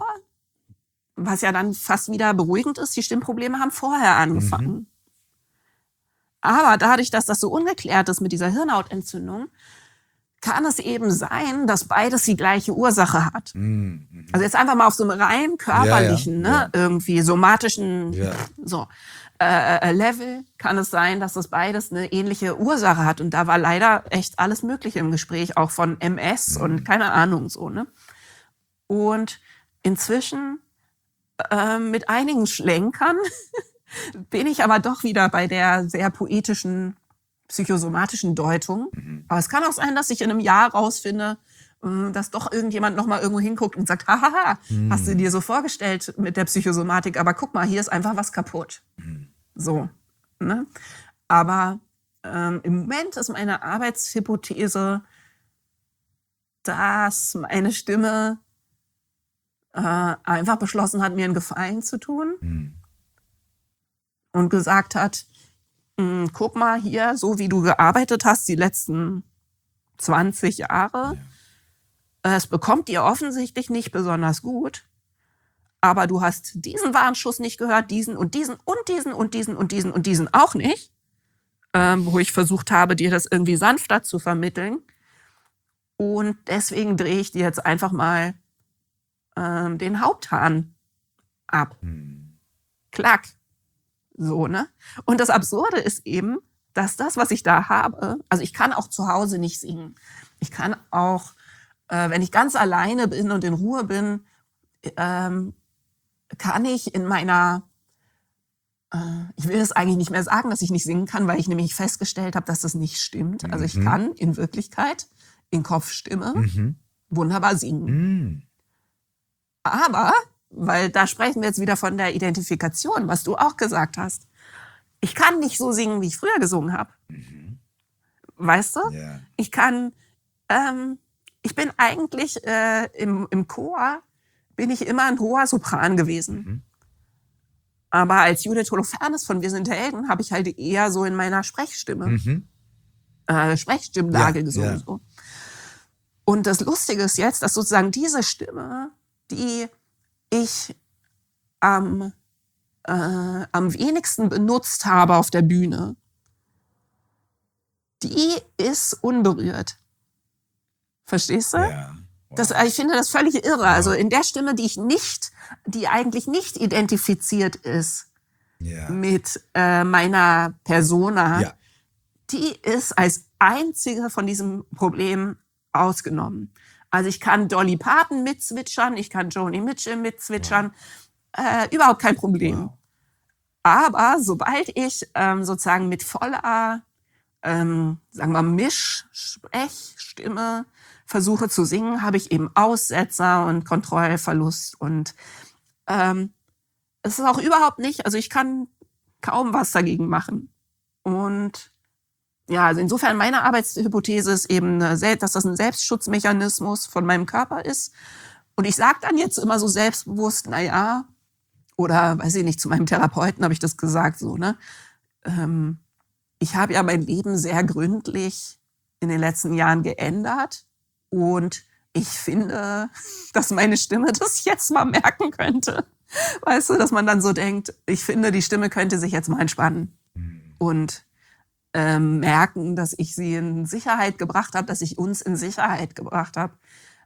was ja dann fast wieder beruhigend ist, die Stimmprobleme haben vorher angefangen. Mhm. Aber dadurch, dass das so ungeklärt ist mit dieser Hirnhautentzündung, kann es eben sein, dass beides die gleiche Ursache hat. Mhm. Also jetzt einfach mal auf so einem rein körperlichen, Ja, ja, ne, irgendwie somatischen Ja. so, äh, Level kann es sein, dass das beides eine ähnliche Ursache hat. Und da war leider echt alles Mögliche im Gespräch, auch von M S Mhm. und keine Ahnung so. Ne? Und inzwischen äh, mit einigen Schlenkern bin ich aber doch wieder bei der sehr poetischen psychosomatischen Deutung. Mhm. Aber es kann auch sein, dass ich in einem Jahr rausfinde, äh, dass doch irgendjemand noch mal irgendwo hinguckt und sagt, hahaha, Mhm. hast du dir so vorgestellt mit der Psychosomatik, aber guck mal, hier ist einfach was kaputt. Mhm. So. Ne? Aber ähm, im Moment ist meine Arbeitshypothese, dass meine Stimme äh, einfach beschlossen hat, mir einen Gefallen zu tun Mhm. und gesagt hat, mh, guck mal hier, so wie du gearbeitet hast die letzten zwanzig Jahre, Ja. es bekommt dir offensichtlich nicht besonders gut, aber du hast diesen Warnschuss nicht gehört, diesen und diesen und diesen und diesen und diesen und diesen auch nicht, ähm, wo ich versucht habe, dir das irgendwie sanfter zu vermitteln. Und deswegen drehe ich dir jetzt einfach mal ähm, den Haupthahn ab. Mhm. Klack. So, ne? Und das Absurde ist eben, dass das, was ich da habe, also ich kann auch zu Hause nicht singen. Ich kann auch, äh, wenn ich ganz alleine bin und in Ruhe bin, ähm, kann ich in meiner, äh, ich will es eigentlich nicht mehr sagen, dass ich nicht singen kann, weil ich nämlich festgestellt habe, dass das nicht stimmt. Also ich Mhm. kann in Wirklichkeit in Kopfstimme Mhm. wunderbar singen. Mhm. Aber, weil da sprechen wir jetzt wieder von der Identifikation, was du auch gesagt hast. Ich kann nicht so singen, wie ich früher gesungen habe. Mhm. Weißt du? Ja. Ich kann, ähm, ich bin eigentlich äh, im, im Chor, bin ich immer ein hoher Sopran gewesen. Mhm. Aber als Judith Holofernes von Wir sind Helden habe ich halt eher so in meiner Sprechstimme, Mhm. äh, Sprechstimmlage Ja, gesungen. ja. So. Und das Lustige ist jetzt, dass sozusagen diese Stimme, die ich am, äh, am wenigsten benutzt habe auf der Bühne, die ist unberührt. Verstehst du? Ja. Das, Wow. ich finde das völlig irre. Also Wow. in der Stimme, die ich nicht, die eigentlich nicht identifiziert ist Ja. mit äh, meiner Persona, Ja. die ist als einzige von diesem Problem ausgenommen. Also ich kann Dolly Parton mitzwitschern, ich kann Joni Mitchell mitzwitschern, äh, überhaupt kein Problem. Wow. Aber sobald ich ähm, sozusagen mit voller, ähm, sagen wir, Mischsprechstimme versuche zu singen, habe ich eben Aussetzer und Kontrollverlust. Und ähm, es ist auch überhaupt nicht, also ich kann kaum was dagegen machen. Und ja, also insofern meine Arbeitshypothese ist eben, dass das ein Selbstschutzmechanismus von meinem Körper ist. Und ich sage dann jetzt immer so selbstbewusst, na ja, oder weiß ich nicht, zu meinem Therapeuten habe ich das gesagt, so, ne? Ähm, ich habe ja mein Leben sehr gründlich in den letzten Jahren geändert und ich finde, dass meine Stimme das jetzt mal merken könnte. Weißt du, dass man dann so denkt, ich finde, die Stimme könnte sich jetzt mal entspannen und ähm, merken, dass ich sie in Sicherheit gebracht habe, dass ich uns in Sicherheit gebracht habe.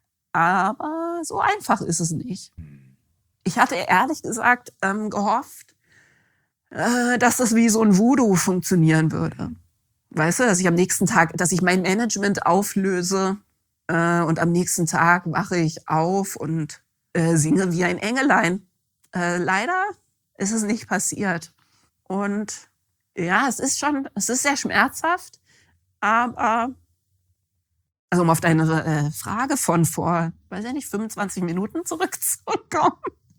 Aber so einfach ist es nicht. Ich hatte ehrlich gesagt ähm, gehofft, äh, dass das wie so ein Voodoo funktionieren würde. Weißt du, dass ich am nächsten Tag, dass ich mein Management auflöse äh, und am nächsten Tag wache ich auf und äh, singe wie ein Engelein. Äh, leider ist es nicht passiert. Und ja, es ist schon, es ist sehr schmerzhaft, aber, also um auf deine äh, Frage von vor, weiß ich nicht, fünfundzwanzig Minuten zurückzukommen.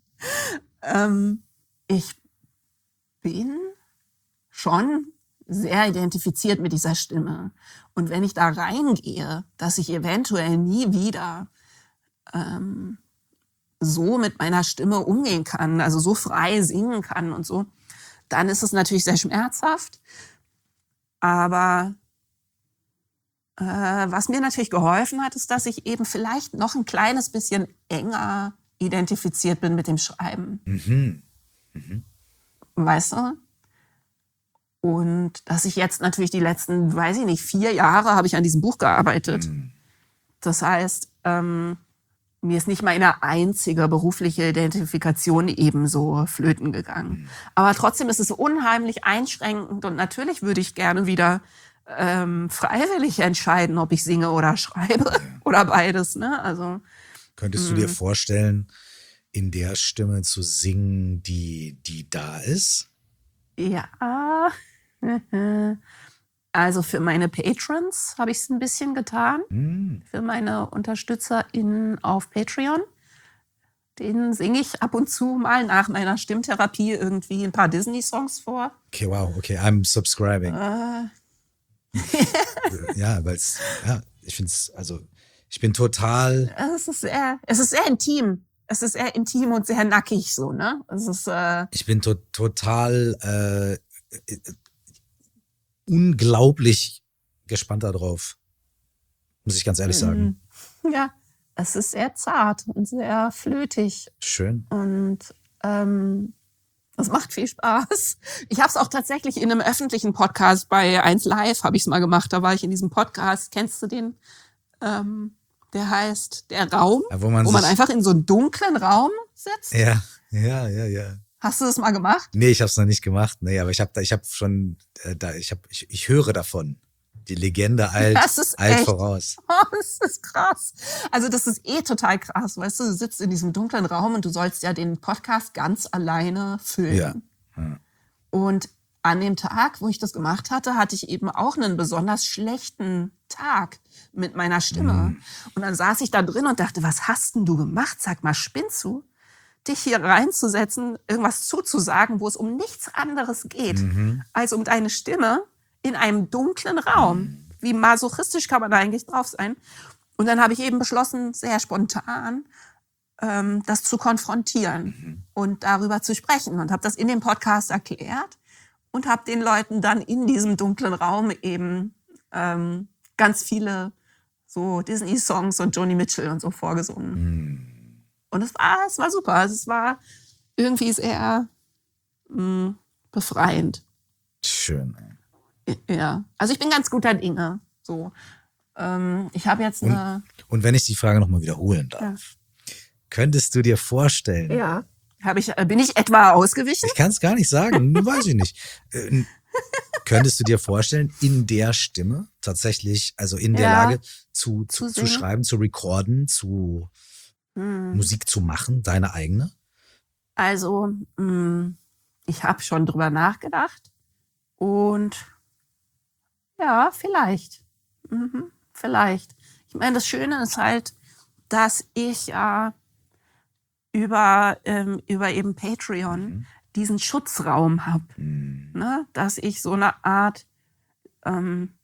ähm, ich bin schon sehr identifiziert mit dieser Stimme. Und wenn ich da reingehe, dass ich eventuell nie wieder ähm, so mit meiner Stimme umgehen kann, also so frei singen kann und so, dann ist es natürlich sehr schmerzhaft. Aber äh, was mir natürlich geholfen hat, ist, dass ich eben vielleicht noch ein kleines bisschen enger identifiziert bin mit dem Schreiben. Mhm. Mhm. Weißt du? Und dass ich jetzt natürlich die letzten, weiß ich nicht, vier Jahre habe ich an diesem Buch gearbeitet. Mhm. Das heißt, ähm, mir ist nicht meine einzige berufliche Identifikation ebenso flöten gegangen. Aber trotzdem ist es unheimlich einschränkend und natürlich würde ich gerne wieder ähm, freiwillig entscheiden, ob ich singe oder schreibe oder beides. Ne? Also Könntest du dir vorstellen, in der Stimme zu singen, die, die da ist? ja, also für meine Patrons habe ich es ein bisschen getan. Hm. Für meine UnterstützerInnen auf Patreon. Den singe ich ab und zu mal nach meiner Stimmtherapie irgendwie ein paar Disney-Songs vor. Okay, wow, okay, I'm subscribing. Äh, Ja, weil es, ja, ich finde es, also, ich bin total, es ist sehr, es ist sehr intim. Es ist sehr intim und sehr nackig so, ne? Es ist, äh, ich bin to total äh, äh, unglaublich gespannt darauf. Muss ich ganz ehrlich sagen. ja, es ist sehr zart und sehr flötig. Schön. Und ähm, es macht viel Spaß. Ich habe es auch tatsächlich in einem öffentlichen Podcast bei eins Live habe ich es mal gemacht. Da war ich in diesem Podcast. Kennst du den? Ähm, der heißt Der Raum, Ja, wo man, wo man sich, einfach in so einen dunklen Raum sitzt. ja, ja, ja, ja. Hast du das mal gemacht? Nee, ich habe es noch nicht gemacht. Nee, aber ich habe da, ich habe schon, äh, da, ich habe, ich, ich höre davon. Die Legende eilt, Das ist eilt echt- voraus. Oh, das ist krass. Also das ist eh total krass, weißt du, du sitzt in diesem dunklen Raum und du sollst ja den Podcast ganz alleine füllen. Ja. Ja. Und an dem Tag, wo ich das gemacht hatte, hatte ich eben auch einen besonders schlechten Tag mit meiner Stimme. Mhm. Und dann saß ich da drin und dachte, was hast denn du gemacht? Sag mal, spinnst du? Dich hier reinzusetzen, irgendwas zuzusagen, wo es um nichts anderes geht, Mhm. als um deine Stimme in einem dunklen Raum. Wie masochistisch kann man da eigentlich drauf sein? Und dann habe ich eben beschlossen, sehr spontan, ähm, das zu konfrontieren und darüber zu sprechen. Und habe das in dem Podcast erklärt und habe den Leuten dann in diesem dunklen Raum eben ähm, ganz viele so Disney-Songs und Joni Mitchell und so vorgesungen. Mhm. Und es war, es war super. Also es war irgendwie sehr mh, befreiend. Schön. Ey. Ja, also ich bin ganz guter Dinge. So, ähm, ich habe jetzt eine. Und wenn ich die Frage nochmal wiederholen darf, Ja. könntest du dir vorstellen, Ja. Habe ich, äh, bin ich etwa ausgewichen? ich kann es gar nicht sagen, weiß ich nicht. Äh, könntest du dir vorstellen, in der Stimme tatsächlich, also in der Ja. Lage zu, zu, Zu zu singen? schreiben, zu recorden, zu Hm. Musik zu machen, deine eigene? Also, mh, ich habe schon drüber nachgedacht und ja, vielleicht. Mhm, vielleicht. Ich meine, das Schöne ist halt, dass ich ja über, ähm, über eben Patreon Mhm. diesen Schutzraum habe. Mhm. Ne? Dass ich so eine Art ähm,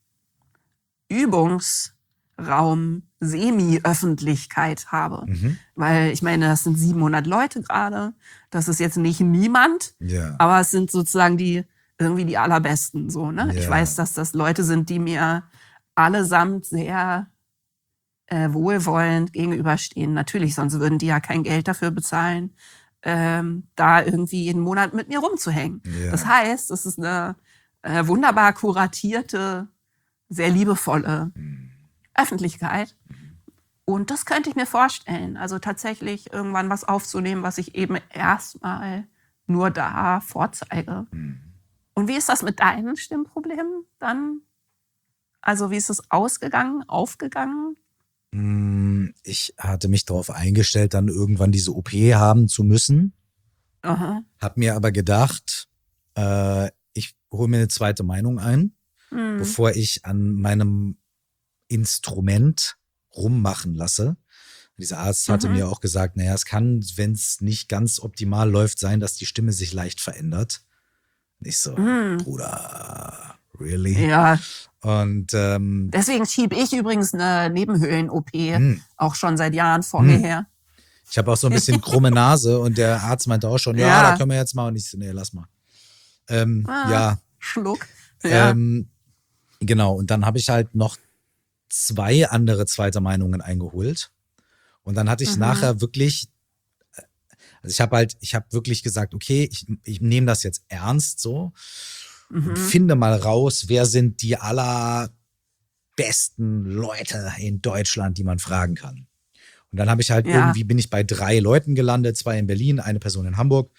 Übungsraum, Semi-Öffentlichkeit habe. Mhm. Weil ich meine, das sind siebenhundert Leute gerade. Das ist jetzt nicht niemand, Ja. aber es sind sozusagen die irgendwie die allerbesten. So, ne? Ich Ja. weiß, dass das Leute sind, die mir allesamt sehr äh, wohlwollend gegenüberstehen. Natürlich, sonst würden die ja kein Geld dafür bezahlen, ähm, da irgendwie jeden Monat mit mir rumzuhängen. Ja. Das heißt, es ist eine äh, wunderbar kuratierte, sehr liebevolle Mhm. Öffentlichkeit. Und das könnte ich mir vorstellen. Also tatsächlich irgendwann was aufzunehmen, was ich eben erstmal nur da vorzeige. Mhm. Und wie ist das mit deinen Stimmproblemen dann? Also wie ist es ausgegangen, aufgegangen? Mm, Ich hatte mich darauf eingestellt, dann irgendwann diese O P haben zu müssen. Aha. Hab mir aber gedacht, äh, ich hole mir eine zweite Meinung ein, Hm. bevor ich an meinem Instrument rummachen lasse. Dieser Arzt hatte Mhm. mir auch gesagt, naja, es kann, wenn es nicht ganz optimal läuft, sein, dass die Stimme sich leicht verändert. Und ich so, Mhm. Bruder, really? Ja, Und ähm, deswegen schiebe ich übrigens eine Nebenhöhlen-O P hm, auch schon seit Jahren vor Hm. mir her. ich habe auch so ein bisschen krumme Nase und der Arzt meinte auch schon, ja, Ja. da können wir jetzt mal. Und ich so, nee, lass mal. Ähm, Ah. Ja, Schluck. Ja. ähm, genau. Und dann habe ich halt noch zwei andere zweite Meinungen eingeholt. Und dann hatte ich Mhm. nachher wirklich, also ich habe halt, ich habe wirklich gesagt, okay, ich, ich nehme das jetzt ernst so Mhm. und finde mal raus, wer sind die aller besten Leute in Deutschland, die man fragen kann. Und dann habe ich halt Ja. irgendwie, bin ich bei drei Leuten gelandet, zwei in Berlin, eine Person in Hamburg,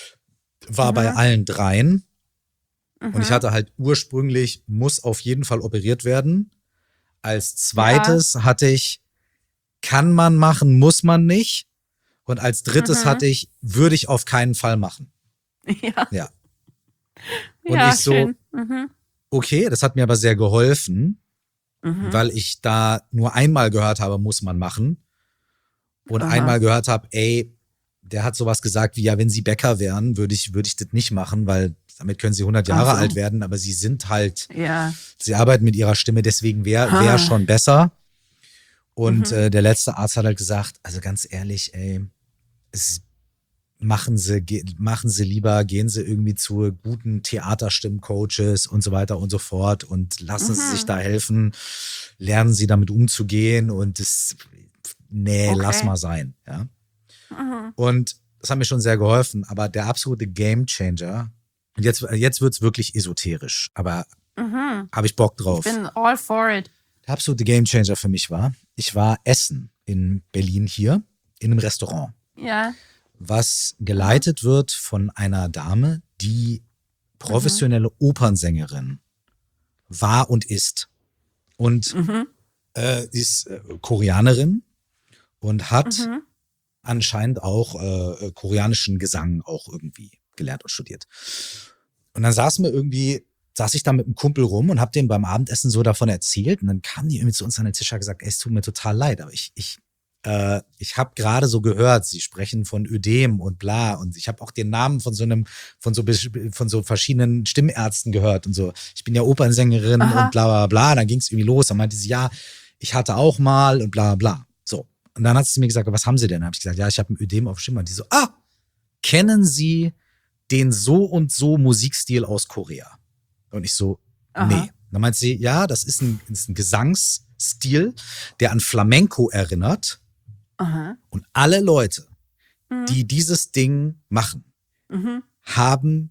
war Mhm. bei allen dreien. Mhm. Und ich hatte halt ursprünglich, muss auf jeden Fall operiert werden. Als zweites Ja. hatte ich, kann man machen, muss man nicht. Und als drittes Mhm. hatte ich, würde ich auf keinen Fall machen. Ja. Ja. Und Ja, ich so, schön. Mhm. okay, das hat mir aber sehr geholfen, Mhm. weil ich da nur einmal gehört habe, muss man machen. Und Aha. einmal gehört habe, ey, der hat sowas gesagt wie, ja, wenn Sie Bäcker wären, würde ich, würde ich das nicht machen, weil damit können Sie hundert Jahre Ach so. alt werden, aber Sie sind halt, Ja. Sie arbeiten mit Ihrer Stimme, deswegen wäre Ha. wär schon besser. Und Mhm. äh, der letzte Arzt hat halt gesagt, also ganz ehrlich, ey, es, machen Sie, ge, machen Sie lieber, gehen Sie irgendwie zu guten Theaterstimmcoaches und so weiter und so fort und lassen Sie sich Mhm. da helfen, lernen Sie damit umzugehen und das, nee, lass Okay. mal sein, ja. Mhm. Und das hat mir schon sehr geholfen, aber der absolute Gamechanger, und jetzt, jetzt wird's wirklich esoterisch, aber Mhm. habe ich Bock Ich drauf. bin all for it. Der absolute Gamechanger für mich war, ich war essen in Berlin hier, in einem Restaurant, Ja. was geleitet wird von einer Dame, die professionelle Opernsängerin war und ist. Und Mhm. äh, ist äh, Koreanerin und hat Mhm. anscheinend auch äh, koreanischen Gesang auch irgendwie gelernt und studiert. Und dann saßen wir irgendwie, saß ich da mit einem Kumpel rum und hab dem beim Abendessen so davon erzählt. Und dann kam die irgendwie zu uns an den Tisch und hat gesagt, ey, es tut mir total leid, aber ich, ich, äh, ich habe gerade so gehört, sie sprechen von Ödem und bla. Und ich habe auch den Namen von so einem, von so, von so verschiedenen Stimmärzten gehört und so. Ich bin ja Opernsängerin Aha. und bla bla bla. Dann ging es irgendwie los. Dann meinte sie, ja, ich hatte auch mal und bla bla. So. Und dann hat sie mir gesagt, was haben Sie denn? Dann habe ich gesagt, ja, ich habe ein Ödem auf Stimme. Und die so, ah, kennen Sie den so und so Musikstil aus Korea? Und ich so, Aha. nee. Dann meint sie, ja, das ist ein, ist ein Gesangsstil, der an Flamenco erinnert. Aha. Und alle Leute, Mhm. die dieses Ding machen, Mhm. haben,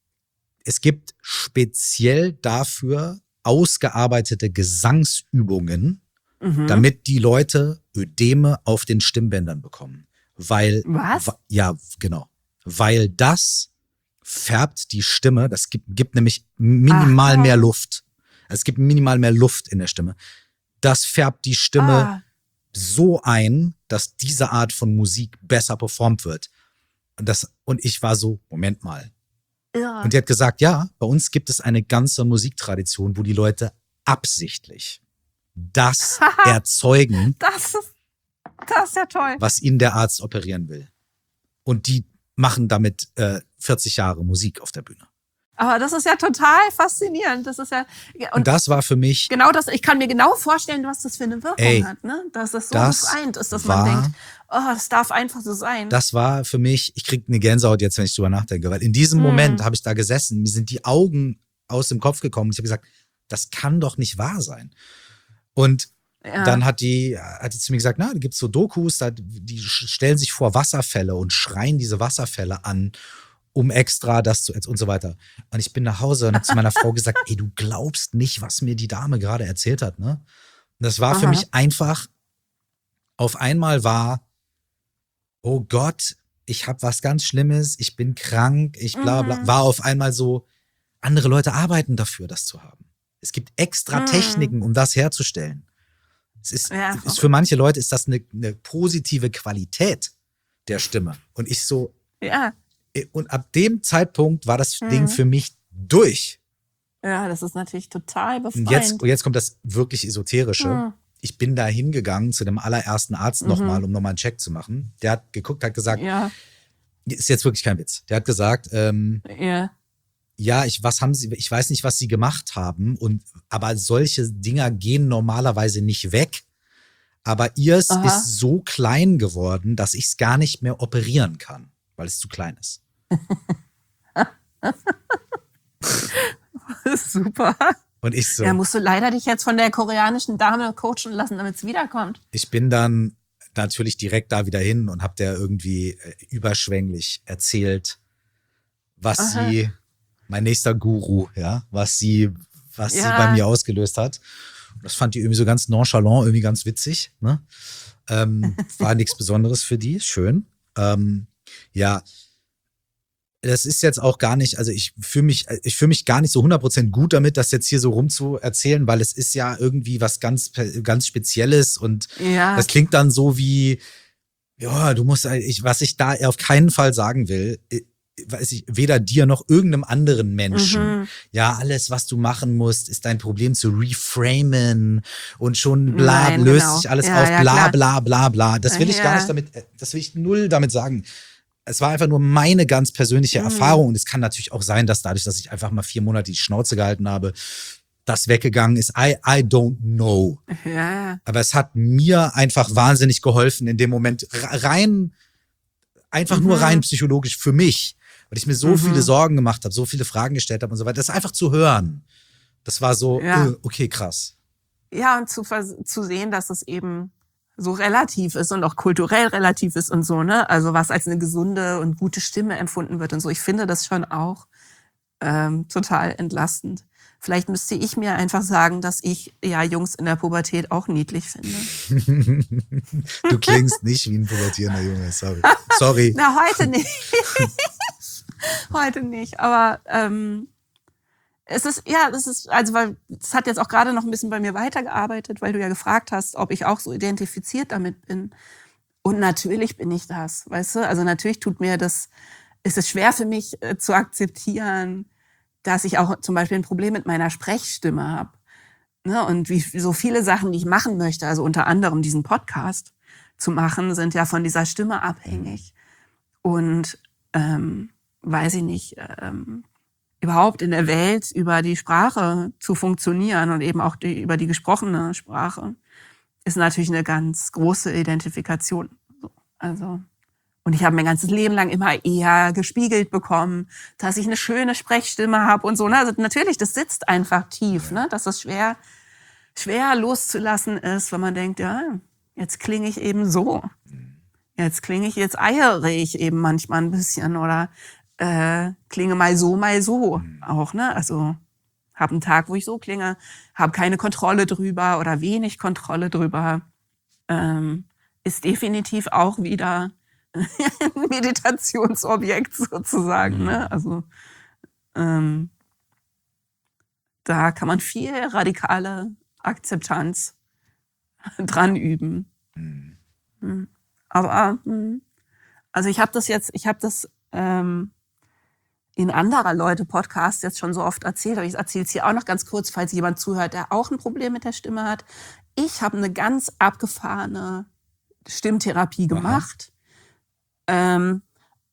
es gibt speziell dafür ausgearbeitete Gesangsübungen, Mhm. damit die Leute Ödeme auf den Stimmbändern bekommen. Weil, Was? wa- ja, genau. Weil das färbt die Stimme, das gibt, gibt nämlich minimal Ach, mehr komm. Luft. Es gibt minimal mehr Luft in der Stimme. Das färbt die Stimme Ah. so ein, dass diese Art von Musik besser performt wird. Und, das, und ich war so, Moment mal. Ja. Und die hat gesagt, ja, bei uns gibt es eine ganze Musiktradition, wo die Leute absichtlich das erzeugen, Das ist, das ist ja toll. was ihnen der Arzt operieren will. Und die machen damit äh, vierzig Jahre Musik auf der Bühne. Aber das ist ja total faszinierend. Das ist ja, ja, Und, und das war für mich, genau das, ich kann mir genau vorstellen, was das für eine Wirkung Ey, hat, ne? Dass das so das befreiend ist, dass war- man denkt, oh, das darf einfach so sein. das war für mich, ich krieg eine Gänsehaut jetzt, wenn ich drüber nachdenke, weil in diesem Mm. Moment habe ich da gesessen, mir sind die Augen aus dem Kopf gekommen. Ich habe gesagt, das kann doch nicht wahr sein. Und ja. dann hat die, hat die zu mir gesagt, na, da gibt's so Dokus, da, die stellen sich vor Wasserfälle und schreien diese Wasserfälle an, um extra das zu, und so weiter. Und ich bin nach Hause und habe zu meiner Frau gesagt, ey, du glaubst nicht, was mir die Dame gerade erzählt hat, ne? Und das war für Aha. mich einfach, auf einmal war, oh Gott, ich habe was ganz Schlimmes, ich bin krank, ich bla bla, Mhm. war auf einmal so, andere Leute arbeiten dafür, das zu haben. Es gibt extra Mhm. Techniken, um das herzustellen. Es ist, Ja, ist für manche Leute ist das eine, eine positive Qualität der Stimme. Und ich so, Ja. und ab dem Zeitpunkt war das Mhm. Ding für mich durch. Ja, das ist natürlich total Und befreiend. jetzt, und jetzt kommt das wirklich Esoterische. Mhm. Ich bin da hingegangen zu dem allerersten Arzt Mhm. nochmal, um nochmal einen Check zu machen. Der hat geguckt, hat gesagt, Ja, ist jetzt wirklich kein Witz. Der hat gesagt, ähm, ja. ja, ich, was haben Sie, ich weiß nicht, was Sie gemacht haben, und, aber solche Dinger gehen normalerweise nicht weg. Aber ihrs Aha. ist so klein geworden, dass ich es gar nicht mehr operieren kann, weil es zu klein ist. Super. Und ich so, Ja, musst du leider dich jetzt von der koreanischen Dame coachen lassen, damit es wiederkommt. ich bin dann natürlich direkt da wieder hin und habe der irgendwie äh, überschwänglich erzählt, was Aha. sie, mein nächster Guru, ja, was sie, was sie Ja. bei mir ausgelöst hat. Das fand die irgendwie so ganz nonchalant, irgendwie ganz witzig. Ne? Ähm, war nichts Besonderes für die, schön. Ähm, ja, das ist jetzt auch gar nicht, also ich fühle mich, ich fühle mich gar nicht so hundert Prozent gut damit, das jetzt hier so rumzuerzählen, weil es ist ja irgendwie was ganz, ganz Spezielles und Ja. das klingt dann so wie, ja, du musst, ich, was ich da auf keinen Fall sagen will, weiß ich, weder dir noch irgendeinem anderen Menschen. Mhm. Ja, alles, was du machen musst, ist dein Problem zu reframen und schon bla, Nein, löst genau. sich alles ja, auf, ja, bla, bla, bla, bla. Das will ich ja. gar nicht damit, das will ich null damit sagen. Es war einfach nur meine ganz persönliche mhm. Erfahrung und es kann natürlich auch sein, dass dadurch, dass ich einfach mal vier Monate die Schnauze gehalten habe, das weggegangen ist. I, I don't know. Ja. Aber es hat mir einfach wahnsinnig geholfen in dem Moment rein, einfach mhm. nur rein psychologisch für mich, weil ich mir so mhm. viele Sorgen gemacht habe, so viele Fragen gestellt habe und so weiter. Das einfach zu hören, das war so, ja. äh, okay, krass. Ja, und zu, zu sehen, dass es eben so relativ ist und auch kulturell relativ ist und so, ne? Also was als eine gesunde und gute Stimme empfunden wird und so. Ich finde das schon auch ähm, total entlastend. Vielleicht müsste ich mir einfach sagen, dass ich ja Jungs in der Pubertät auch niedlich finde. Du klingst nicht wie ein pubertierender Junge, sorry. Sorry. Na, heute nicht. Heute nicht, aber ähm, es ist, ja, das ist, also weil es hat jetzt auch gerade noch ein bisschen bei mir weitergearbeitet, weil du ja gefragt hast, ob ich auch so identifiziert damit bin. Und natürlich bin ich das, weißt du? Also natürlich tut mir das, ist es schwer für mich äh, zu akzeptieren, dass ich auch zum Beispiel ein Problem mit meiner Sprechstimme habe. Ne? Und wie so viele Sachen, die ich machen möchte, also unter anderem diesen Podcast zu machen, sind ja von dieser Stimme abhängig. Und ähm, weiß ich nicht, ähm, überhaupt in der Welt über die Sprache zu funktionieren und eben auch die, über die gesprochene Sprache, ist natürlich eine ganz große Identifikation. Also, und ich habe mein ganzes Leben lang immer eher gespiegelt bekommen, dass ich eine schöne Sprechstimme habe und so. Ne? Also natürlich, das sitzt einfach tief, ne? Dass das schwer, schwer loszulassen ist, wenn man denkt, ja, jetzt klinge ich eben so. Jetzt klinge ich, jetzt eiere ich eben manchmal ein bisschen oder äh, klinge mal so, mal so auch, ne? Also habe einen Tag, wo ich so klinge, habe keine Kontrolle drüber oder wenig Kontrolle drüber. Ähm, ist definitiv auch wieder ein Meditationsobjekt sozusagen, mhm. ne? Also ähm, da kann man viel radikale Akzeptanz dran üben. Mhm. Aber also ich habe das jetzt, ich habe das ähm, in anderer Leute Podcasts jetzt schon so oft erzählt, aber ich erzähle es hier auch noch ganz kurz, falls jemand zuhört, der auch ein Problem mit der Stimme hat. Ich habe eine ganz abgefahrene Stimmtherapie gemacht. Ähm,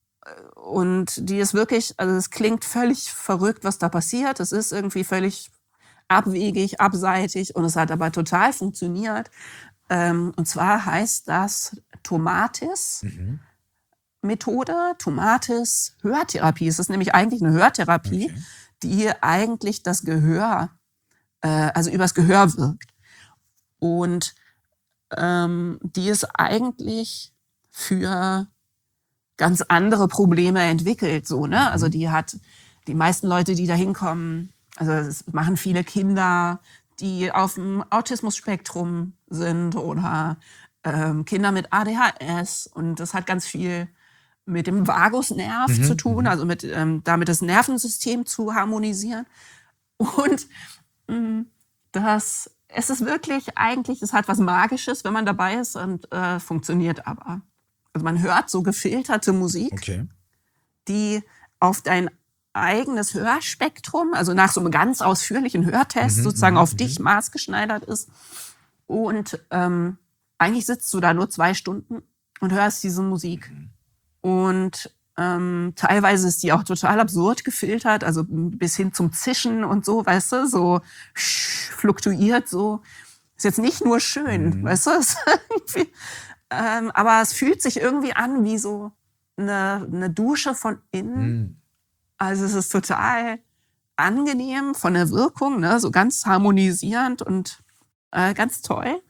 und die ist wirklich, also es klingt völlig verrückt, was da passiert. Es ist irgendwie völlig abwegig, abseitig und es hat aber total funktioniert. Ähm, und zwar heißt das Tomatis. Mhm. Methode, Tomatis, Hörtherapie. Es ist nämlich eigentlich eine Hörtherapie, okay. die eigentlich das Gehör, äh, also übers Gehör wirkt. Und ähm, die ist eigentlich für ganz andere Probleme entwickelt, so, ne? Also die hat, die meisten Leute, die da hinkommen, also es machen viele Kinder, die auf dem Autismus-Spektrum sind oder ähm, Kinder mit A D H S und das hat ganz viel mit dem Vagusnerv mhm, zu tun, also mit ähm, damit das Nervensystem zu harmonisieren. Und mh, das, es ist wirklich eigentlich, es hat was Magisches, wenn man dabei ist und äh, funktioniert aber. Also man hört so gefilterte Musik, okay. die auf dein eigenes Hörspektrum, also nach so einem ganz ausführlichen Hörtest mhm, sozusagen auf mhm. dich maßgeschneidert ist. Und ähm, eigentlich sitzt du da nur zwei Stunden und hörst diese Musik. Mhm. Und ähm, teilweise ist die auch total absurd gefiltert, also bis hin zum Zischen und so, weißt du, so fluktuiert so. Ist jetzt nicht nur schön, mhm. weißt du, ist irgendwie, ähm, aber es fühlt sich irgendwie an wie so eine, eine Dusche von innen. Mhm. Also es ist total angenehm von der Wirkung, ne, so ganz harmonisierend und äh, ganz toll.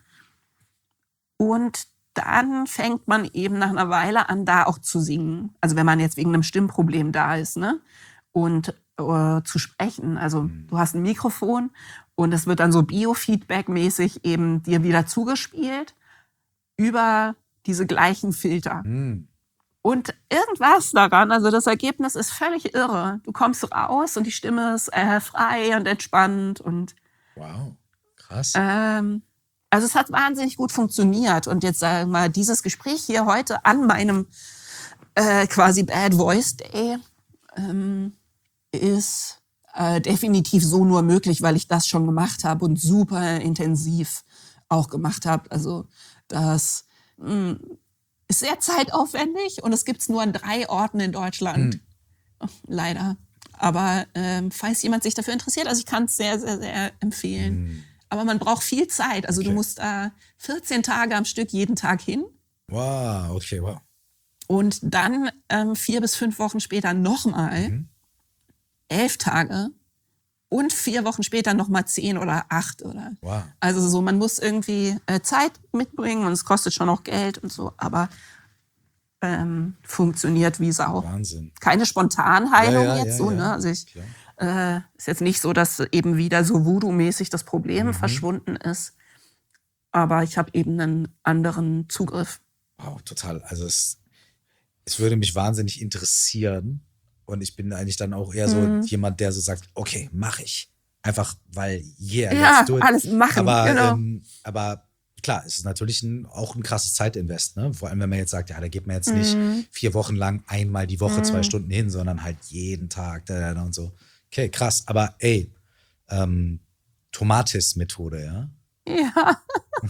Und dann fängt man eben nach einer Weile an, da auch zu singen. Also wenn man jetzt wegen einem Stimmproblem da ist, ne? Und äh, zu sprechen. Also Mhm. du hast ein Mikrofon und es wird dann so Biofeedback-mäßig eben dir wieder zugespielt über diese gleichen Filter. Mhm. Und irgendwas daran, also das Ergebnis ist völlig irre. Du kommst raus und die Stimme ist äh, frei und entspannt und Wow, krass. ähm, also es hat wahnsinnig gut funktioniert. Und jetzt sagen wir mal, dieses Gespräch hier heute an meinem äh, quasi Bad Voice Day ähm, ist äh, definitiv so nur möglich, weil ich das schon gemacht habe und super intensiv auch gemacht habe. Also das mh, ist sehr zeitaufwendig und es gibt es nur an drei Orten in Deutschland. Hm. Leider. Aber ähm, falls jemand sich dafür interessiert, also ich kann es sehr, sehr, sehr empfehlen. Hm. Aber man braucht viel Zeit. Also Okay. du musst da vierzehn Tage am Stück jeden Tag hin. Wow, okay, wow. Und dann ähm, vier bis fünf Wochen später nochmal, Mhm. elf Tage und vier Wochen später nochmal zehn oder acht. Oder. Wow. Also so, man muss irgendwie äh, Zeit mitbringen und es kostet schon auch Geld und so, aber ähm, funktioniert wie Sau. Wahnsinn. Keine Spontanheilung Ja, ja, jetzt ja, so, ja. ne? Also ich Klar. äh, ist jetzt nicht so, dass eben wieder so Voodoo-mäßig das Problem Mhm. verschwunden ist, aber ich habe eben einen anderen Zugriff. Wow, total. Also es, es würde mich wahnsinnig interessieren und ich bin eigentlich dann auch eher so Mhm. jemand, der so sagt, okay, mach ich. Einfach, weil, yeah, Ja, let's do it. alles machen, Aber, genau. ähm, aber klar, es ist natürlich ein, auch ein krasses Zeitinvest, ne? Vor allem, wenn man jetzt sagt, ja, da geht man jetzt nicht Mhm. vier Wochen lang einmal die Woche zwei Mhm. Stunden hin, sondern halt jeden Tag da, da, da und so. Okay, krass. Aber ey, ähm, Tomatis-Methode, ja? Ja.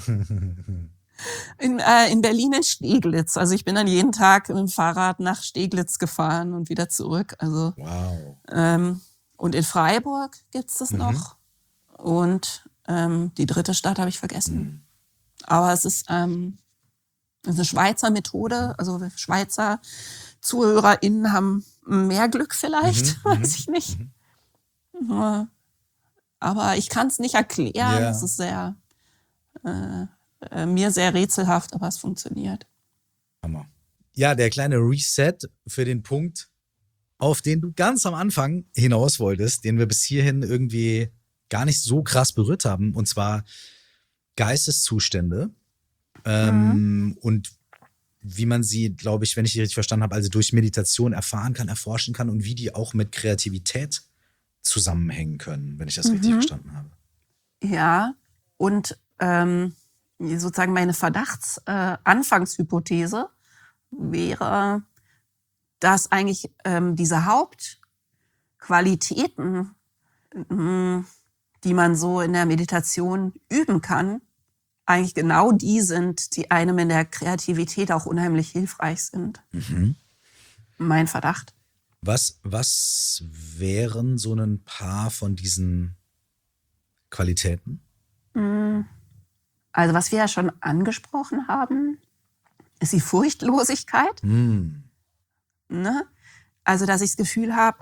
In, äh, in Berlin in Steglitz. Also ich bin dann jeden Tag mit dem Fahrrad nach Steglitz gefahren und wieder zurück. Also Wow. ähm, und in Freiburg gibt's das Mhm. noch. Und ähm, die dritte Stadt habe ich vergessen. Mhm. Aber es ist, ähm, es ist eine Schweizer Methode. Also Schweizer ZuhörerInnen haben mehr Glück vielleicht, Mhm, mhm, weiß ich nicht. mhm. Ja. Aber ich kann es nicht erklären. Ja. Es ist sehr äh, äh, mir sehr rätselhaft, aber es funktioniert. Hammer. Ja, der kleine Reset für den Punkt, auf den du ganz am Anfang hinaus wolltest, den wir bis hierhin irgendwie gar nicht so krass berührt haben, und zwar Geisteszustände ähm, und wie man sie, glaube ich, wenn ich die richtig verstanden habe, also durch Meditation erfahren kann, erforschen kann und wie die auch mit Kreativität zusammenhängen können, wenn ich das richtig Mhm. verstanden habe. Ja, und ähm, sozusagen meine Verdachts-Anfangshypothese wäre, dass eigentlich ähm, diese Hauptqualitäten, mh, die man so in der Meditation üben kann, eigentlich genau die sind, die einem in der Kreativität auch unheimlich hilfreich sind. Mhm. Mein Verdacht. Was, was wären so ein paar von diesen Qualitäten? Also was wir ja schon angesprochen haben, ist die Furchtlosigkeit. Hm. Ne? Also dass ich das Gefühl habe,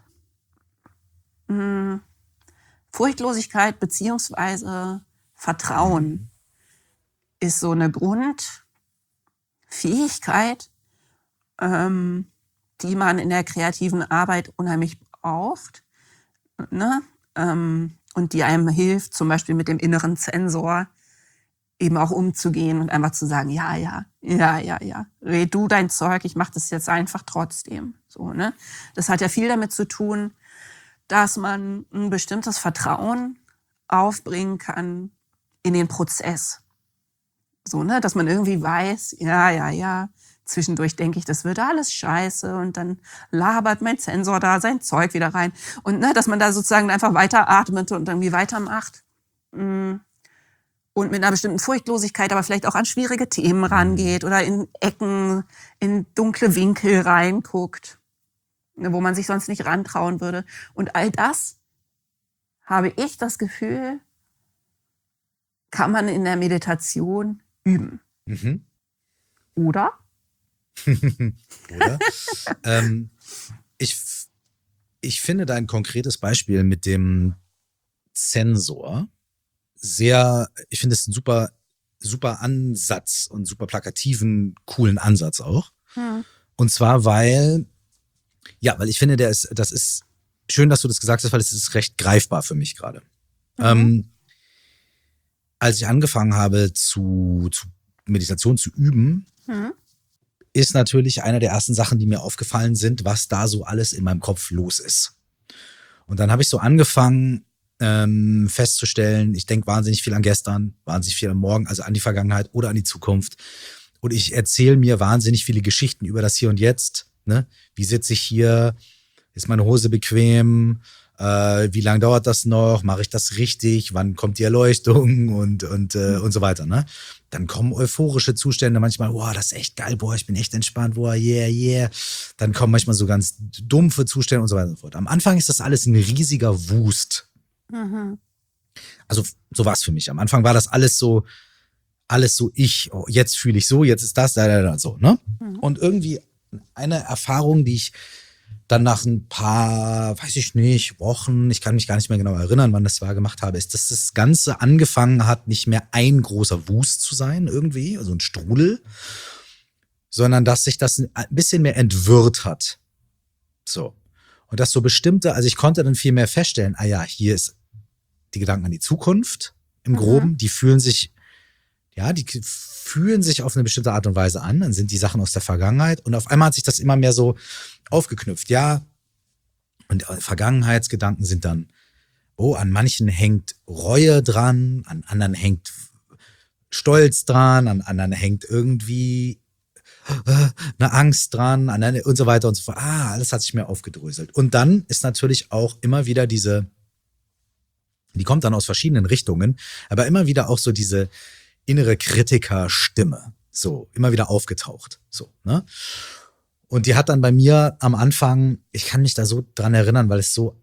mh, Furchtlosigkeit beziehungsweise Vertrauen Mhm. ist so eine Grundfähigkeit, ähm, die man in der kreativen Arbeit unheimlich braucht, ne? ähm, und die einem hilft, zum Beispiel mit dem inneren Zensor eben auch umzugehen und einfach zu sagen, ja, ja, ja, ja, ja, red du dein Zeug, ich mache das jetzt einfach trotzdem. So, ne? Das hat ja viel damit zu tun, dass man ein bestimmtes Vertrauen aufbringen kann in den Prozess. So, ne, dass man irgendwie weiß, ja, ja, ja, zwischendurch denke ich, das wird alles scheiße und dann labert mein Zensor da sein Zeug wieder rein. Und ne, dass man da sozusagen einfach weiter atmet und irgendwie weitermacht. Und mit einer bestimmten Furchtlosigkeit aber vielleicht auch an schwierige Themen rangeht oder in Ecken, in dunkle Winkel reinguckt, wo man sich sonst nicht rantrauen würde. Und all das, habe ich das Gefühl, kann man in der Meditation üben. Mhm. Oder? Oder? ähm, ich, ich finde dein konkretes Beispiel mit dem Zensor sehr, ich finde es ein super, super Ansatz und super plakativen, coolen Ansatz auch. Hm. Und zwar, weil, ja, weil ich finde, der ist, das ist schön, dass du das gesagt hast, weil es ist recht greifbar für mich gerade. Mhm. Ähm, als ich angefangen habe, zu, zu Meditation zu üben, Mhm. ist natürlich eine der ersten Sachen, die mir aufgefallen sind, was da so alles in meinem Kopf los ist. Und dann habe ich so angefangen, ähm, festzustellen, ich denke wahnsinnig viel an gestern, wahnsinnig viel an morgen, also an die Vergangenheit oder an die Zukunft. Und ich erzähle mir wahnsinnig viele Geschichten über das Hier und Jetzt. Ne? Wie sitze ich hier? Ist meine Hose bequem? Äh, wie lange dauert das noch? Mache ich das richtig? Wann kommt die Erleuchtung? Und, und, äh, und so weiter. Ne? Dann kommen euphorische Zustände manchmal, boah, das ist echt geil, boah, ich bin echt entspannt, boah, yeah, yeah. Dann kommen manchmal so ganz dumpfe Zustände und so weiter und so fort. Am Anfang ist das alles ein riesiger Wust. Mhm. Also so war es für mich. Am Anfang war das alles so, alles so ich, oh, jetzt fühle ich so, jetzt ist das, da, da, da, so, ne? Mhm. Und irgendwie eine Erfahrung, die ich dann nach ein paar, weiß ich nicht, Wochen, ich kann mich gar nicht mehr genau erinnern, wann das war, gemacht habe, ist, dass das Ganze angefangen hat, nicht mehr ein großer Wust zu sein irgendwie, also ein Strudel, sondern dass sich das ein bisschen mehr entwirrt hat. So. Und dass so bestimmte, also ich konnte dann viel mehr feststellen, ah ja, hier ist die Gedanken an die Zukunft im Groben, die fühlen sich, ja, die fühlen sich auf eine bestimmte Art und Weise an, dann sind die Sachen aus der Vergangenheit und auf einmal hat sich das immer mehr so aufgeknüpft, ja. Und Vergangenheitsgedanken sind dann, oh, an manchen hängt Reue dran, an anderen hängt Stolz dran, an anderen hängt irgendwie äh, eine Angst dran, an anderen und so weiter und so fort. Ah, alles hat sich mehr aufgedröselt. Und dann ist natürlich auch immer wieder diese, die kommt dann aus verschiedenen Richtungen, aber immer wieder auch so diese innere Kritikerstimme, so, immer wieder aufgetaucht, so, ne? Und die hat dann bei mir am Anfang, ich kann mich da so dran erinnern, weil es so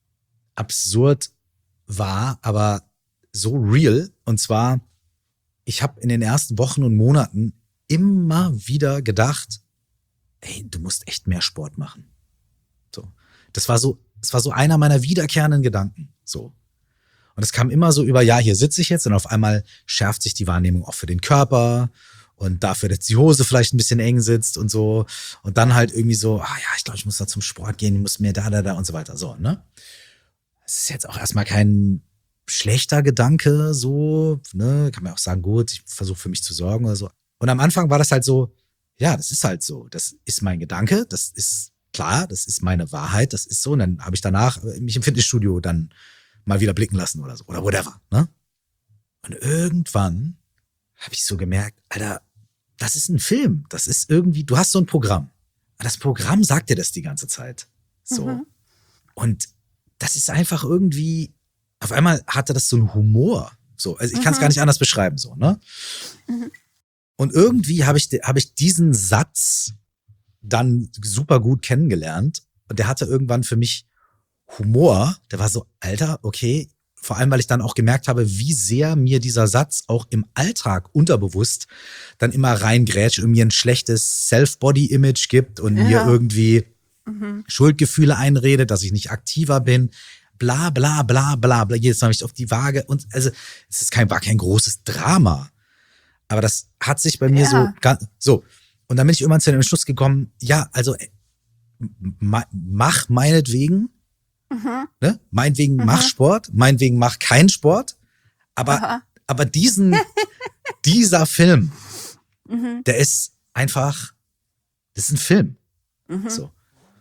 absurd war, aber so real. Und zwar, ich habe in den ersten Wochen und Monaten immer wieder gedacht, ey, du musst echt mehr Sport machen. So, das war so, das war so einer meiner wiederkehrenden Gedanken. So. Und es kam immer so über, ja, hier sitze ich jetzt und auf einmal schärft sich die Wahrnehmung auch für den Körper. Und dafür, dass die Hose vielleicht ein bisschen eng sitzt und so. Und dann halt irgendwie so, ah ja, ich glaube, ich muss da zum Sport gehen, ich muss mehr da, da, da und so weiter. So, ne? Das ist jetzt auch erstmal kein schlechter Gedanke, so, ne? Kann man auch sagen, gut, ich versuche für mich zu sorgen oder so. Und am Anfang war das halt so, ja, das ist halt so. Das ist mein Gedanke, das ist klar, das ist meine Wahrheit, das ist so. Und dann habe ich danach mich im Fitnessstudio dann mal wieder blicken lassen oder so. Oder whatever, ne? Und irgendwann habe ich so gemerkt, Alter, das ist ein Film. Das ist irgendwie, du hast so ein Programm. Das Programm sagt dir das die ganze Zeit. So. Mhm. Und das ist einfach irgendwie, auf einmal hatte das so einen Humor. So, also ich kann es Mhm. gar nicht anders beschreiben, so, ne? Mhm. Und irgendwie habe ich, habe ich diesen Satz dann super gut kennengelernt. Und der hatte irgendwann für mich Humor. Der war so, Alter, okay. Vor allem, weil ich dann auch gemerkt habe, wie sehr mir dieser Satz auch im Alltag unterbewusst dann immer reingrätscht und mir ein schlechtes Self-Body-Image gibt und Ja. mir irgendwie Mhm. Schuldgefühle einredet, dass ich nicht aktiver bin. Bla, bla, bla, bla, bla. Jedes Mal habe ich auf die Waage. Und also, es ist kein, war kein großes Drama. Aber das hat sich bei mir Ja. so, ganz, so. Und dann bin ich irgendwann zu dem Schluss gekommen, ja, also, ma, mach meinetwegen, Mhm. ne? Meinetwegen Mhm. mach Sport, meinetwegen mach keinen Sport, aber, Aha. aber diesen, dieser Film, Mhm. der ist einfach, das ist ein Film. Mhm. So.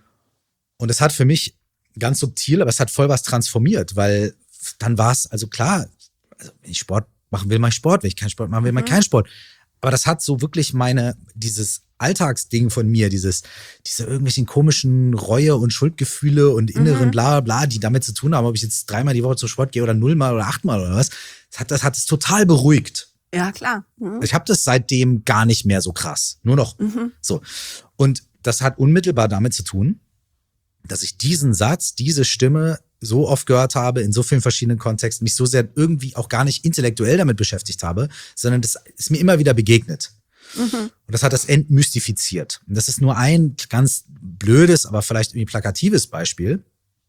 Und es hat für mich ganz subtil, aber es hat voll was transformiert, weil dann war es, also klar, also wenn ich Sport machen will, mache ich Sport, wenn ich keinen Sport machen will, mache ich Mhm. keinen Sport. Aber das hat so wirklich meine, dieses Alltagsding von mir, dieses, diese irgendwelchen komischen Reue- und Schuldgefühle und inneren Mhm. bla bla, die damit zu tun haben, ob ich jetzt dreimal die Woche zum Sport gehe oder nullmal oder achtmal oder was, das hat, das hat es total beruhigt. Ja, klar. Mhm. Ich habe das seitdem gar nicht mehr so krass. Nur noch Mhm. so. Und das hat unmittelbar damit zu tun, dass ich diesen Satz, diese Stimme so oft gehört habe, in so vielen verschiedenen Kontexten, mich so sehr irgendwie auch gar nicht intellektuell damit beschäftigt habe, sondern das ist mir immer wieder begegnet. Mhm. Und das hat das entmystifiziert. Und das ist nur ein ganz blödes, aber vielleicht irgendwie plakatives Beispiel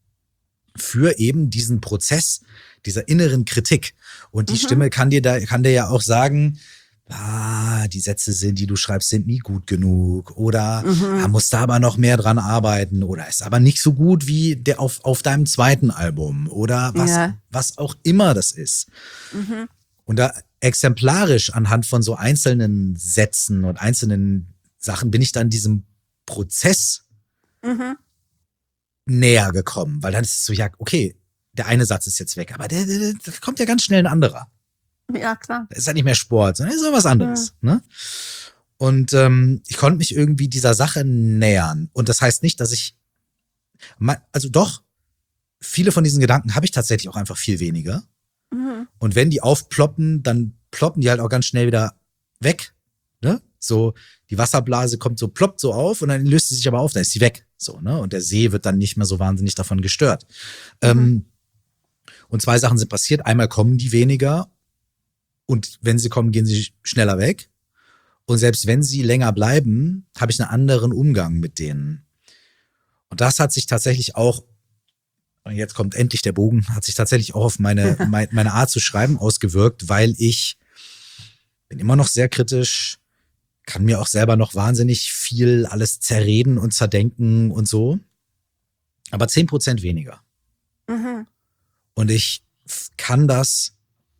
für eben diesen Prozess dieser inneren Kritik. Und die Mhm. Stimme kann dir da, kann dir ja auch sagen, ah, die Sätze sind, die du schreibst, sind nie gut genug oder Mhm. ah, musst da aber noch mehr dran arbeiten oder ist aber nicht so gut wie der auf, auf deinem zweiten Album oder was, Ja. was auch immer das ist. Mhm. Und da exemplarisch anhand von so einzelnen Sätzen und einzelnen Sachen bin ich dann diesem Prozess Mhm. näher gekommen, weil dann ist es so, ja, okay, der eine Satz ist jetzt weg, aber der, der, der da kommt ja ganz schnell ein anderer. Ja, klar. Das ist ja nicht mehr Sport, sondern ist ja was anderes. Mhm. Ne? Und ähm, ich konnte mich irgendwie dieser Sache nähern. Und das heißt nicht, dass ich, also doch, viele von diesen Gedanken habe ich tatsächlich auch einfach viel weniger. Mhm. Und wenn die aufploppen, dann ploppen die halt auch ganz schnell wieder weg. Ne? So, die Wasserblase kommt so, ploppt so auf und dann löst sie sich aber auf, dann ist sie weg. So, ne? Und der See wird dann nicht mehr so wahnsinnig davon gestört. Mhm. Ähm, und zwei Sachen sind passiert. Einmal kommen die weniger. Und wenn sie kommen, gehen sie schneller weg. Und selbst wenn sie länger bleiben, habe ich einen anderen Umgang mit denen. Und das hat sich tatsächlich auch, und jetzt kommt endlich der Bogen, hat sich tatsächlich auch auf meine, meine, meine Art zu schreiben ausgewirkt, weil ich bin immer noch sehr kritisch, kann mir auch selber noch wahnsinnig viel alles zerreden und zerdenken und so. Aber zehn Prozent weniger. Mhm. Und ich kann das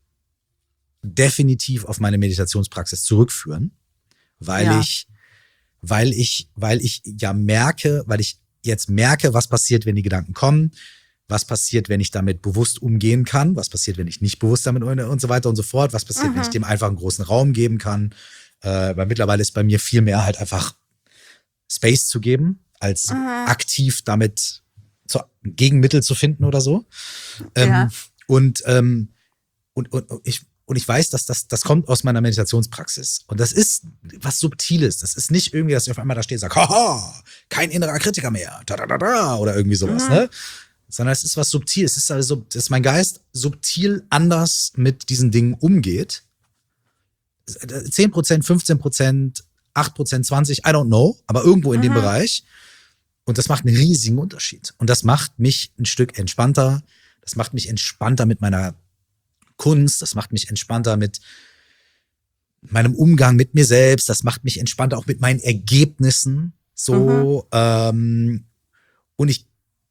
definitiv auf meine Meditationspraxis zurückführen, weil ja. ich, weil ich, weil ich ja merke, weil ich jetzt merke, was passiert, wenn die Gedanken kommen, was passiert, wenn ich damit bewusst umgehen kann, was passiert, wenn ich nicht bewusst damit und so weiter und so fort, was passiert, mhm. wenn ich dem einfach einen großen Raum geben kann, äh, weil mittlerweile ist bei mir viel mehr halt einfach Space zu geben, als mhm. aktiv damit zu, Gegenmittel zu finden oder so. Ähm, ja. Und, ähm, und, und, und ich Und ich weiß, dass das, das kommt aus meiner Meditationspraxis. Und das ist was Subtiles. Das ist nicht irgendwie, dass ich auf einmal da stehe und sage, haha, kein innerer Kritiker mehr, da, da, da, da, oder irgendwie sowas, mhm. ne? Sondern es ist was Subtiles. Es ist also, dass mein Geist subtil anders mit diesen Dingen umgeht. zehn Prozent, fünfzehn Prozent, acht Prozent, zwanzig, I don't know, aber irgendwo in mhm. dem Bereich. Und das macht einen riesigen Unterschied. Und das macht mich ein Stück entspannter. Das macht mich entspannter mit meiner Kunst, das macht mich entspannter mit meinem Umgang mit mir selbst, das macht mich entspannter auch mit meinen Ergebnissen. So, mhm. ähm, und ich,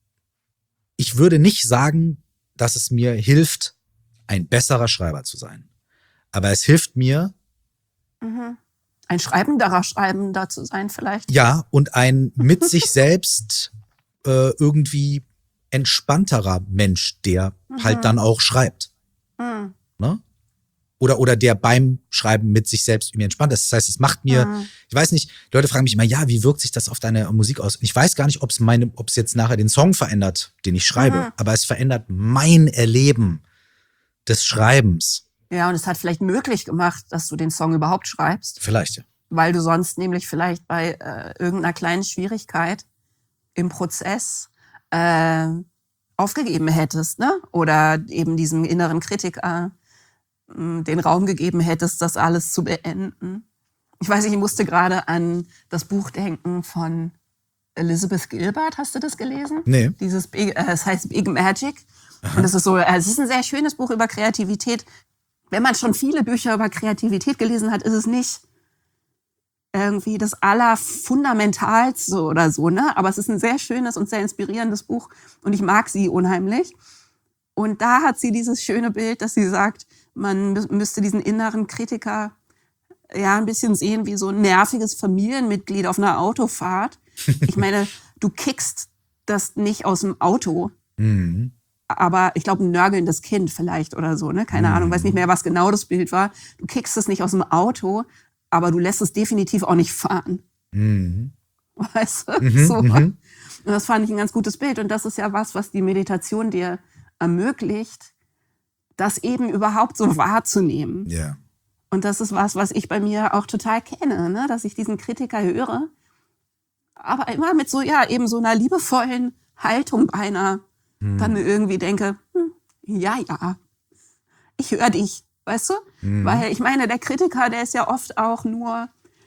ich würde nicht sagen, dass es mir hilft, ein besserer Schreiber zu sein. Aber es hilft mir, mhm. ein schreibenderer Schreibender zu sein vielleicht. Ja, und ein mit sich selbst äh, irgendwie entspannterer Mensch, der mhm. halt dann auch schreibt. Mhm. Ne? Oder, oder der beim Schreiben mit sich selbst irgendwie entspannt ist. Das heißt, es macht mir, mhm. ich weiß nicht, Leute fragen mich immer, ja, wie wirkt sich das auf deine Musik aus? Und ich weiß gar nicht, ob es meine, ob es jetzt nachher den Song verändert, den ich schreibe, mhm. aber es verändert mein Erleben des Schreibens. Ja, und es hat vielleicht möglich gemacht, dass du den Song überhaupt schreibst. Vielleicht, ja. Weil du sonst nämlich vielleicht bei äh, irgendeiner kleinen Schwierigkeit im Prozess äh, aufgegeben hättest, ne? Oder eben diesem inneren Kritiker mh, den Raum gegeben hättest, das alles zu beenden. Ich weiß nicht, ich musste gerade an das Buch denken von Elizabeth Gilbert. Hast du das gelesen? Nee. Dieses Big, äh, es heißt Big Magic. Aha. Und es ist so, äh, es ist ein sehr schönes Buch über Kreativität. Wenn man schon viele Bücher über Kreativität gelesen hat, ist es nicht irgendwie das Allerfundamentalste oder so, ne? Aber es ist ein sehr schönes und sehr inspirierendes Buch und ich mag sie unheimlich. Und da hat sie dieses schöne Bild, dass sie sagt, man müsste diesen inneren Kritiker ja ein bisschen sehen wie so ein nerviges Familienmitglied auf einer Autofahrt. Ich meine, du kickst das nicht aus dem Auto. Mhm. Aber ich glaube, ein nörgelndes Kind vielleicht oder so, ne? Keine mhm. Ahnung, weiß nicht mehr, was genau das Bild war. Du kickst es nicht aus dem Auto, aber du lässt es definitiv auch nicht fahren. Mhm. Weißt du? Mhm, so. mhm. Und das fand ich ein ganz gutes Bild. Und das ist ja was, was die Meditation dir ermöglicht, das eben überhaupt so wahrzunehmen. Ja. Und das ist was, was ich bei mir auch total kenne, ne? Dass ich diesen Kritiker höre, aber immer mit so, ja, eben so einer liebevollen Haltung beinahe mhm. dann irgendwie denke, hm, ja, ja, ich höre dich. Weißt du? Mhm. Weil ich meine, der Kritiker, der ist ja oft auch nur,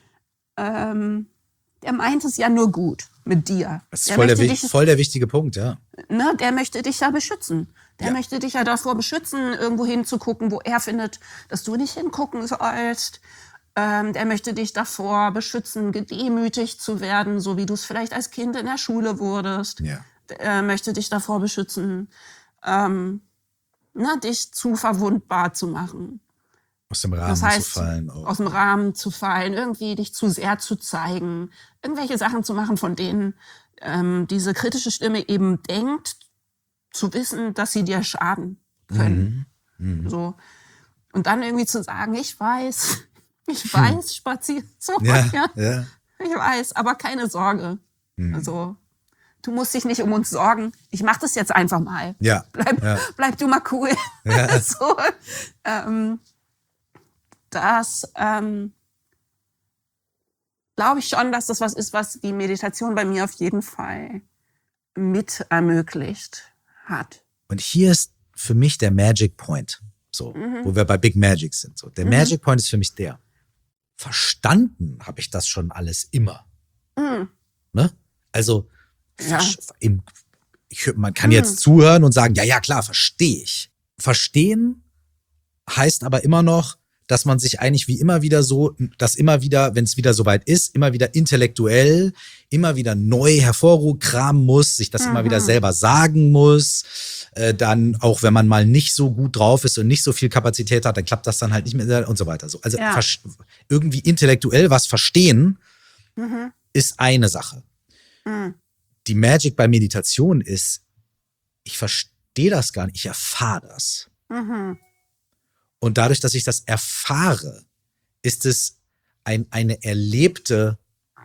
ähm, der meint es ja nur gut mit dir. Das ist voll der, dich, voll der wichtige Punkt, ja. Ne, der möchte dich ja beschützen. Der ja. möchte dich ja davor beschützen, irgendwo hinzugucken, wo er findet, dass du nicht hingucken sollst. Ähm, der möchte dich davor beschützen, gedemütigt zu werden, so wie du es vielleicht als Kind in der Schule wurdest. Ja. Er möchte dich davor beschützen, ähm, na, dich zu verwundbar zu machen. Aus dem Rahmen Das heißt, zu fallen. Auch. aus dem Rahmen zu fallen, irgendwie dich zu sehr zu zeigen, irgendwelche Sachen zu machen, von denen ähm, diese kritische Stimme eben denkt, zu wissen, dass sie dir schaden können. Mhm. Mhm. So. Und dann irgendwie zu sagen, ich weiß, ich weiß, spazier so, Ja, ja, ja. ich weiß, aber keine Sorge. Mhm. Also, du musst dich nicht um uns sorgen. Ich mach das jetzt einfach mal. Ja. Bleib, ja. bleib du mal cool. Ja. so, ähm, das ähm, glaube ich schon, dass das was ist, was die Meditation bei mir auf jeden Fall mit ermöglicht hat. Und hier ist für mich der Magic Point, so, Mhm. wo wir bei Big Magic sind. So. Der Mhm. Magic Point ist für mich der. Verstanden habe ich das schon alles immer. Mhm. Ne? Also, Ja. im, ich, man kann Mhm. jetzt zuhören und sagen, ja, ja, klar, verstehe ich. Verstehen heißt aber immer noch, dass man sich eigentlich wie immer wieder so, dass immer wieder, wenn es wieder soweit ist, immer wieder intellektuell, immer wieder neu hervorkramen muss, sich das Mhm. immer wieder selber sagen muss. Äh, dann, auch wenn man mal nicht so gut drauf ist und nicht so viel Kapazität hat, dann klappt das dann halt nicht mehr und so weiter. So. Also Ja. vers- irgendwie intellektuell was verstehen Mhm. ist eine Sache. Mhm. Die Magic bei Meditation ist, ich verstehe das gar nicht, ich erfahre das. Mhm. Und dadurch, dass ich das erfahre, ist es ein, eine erlebte,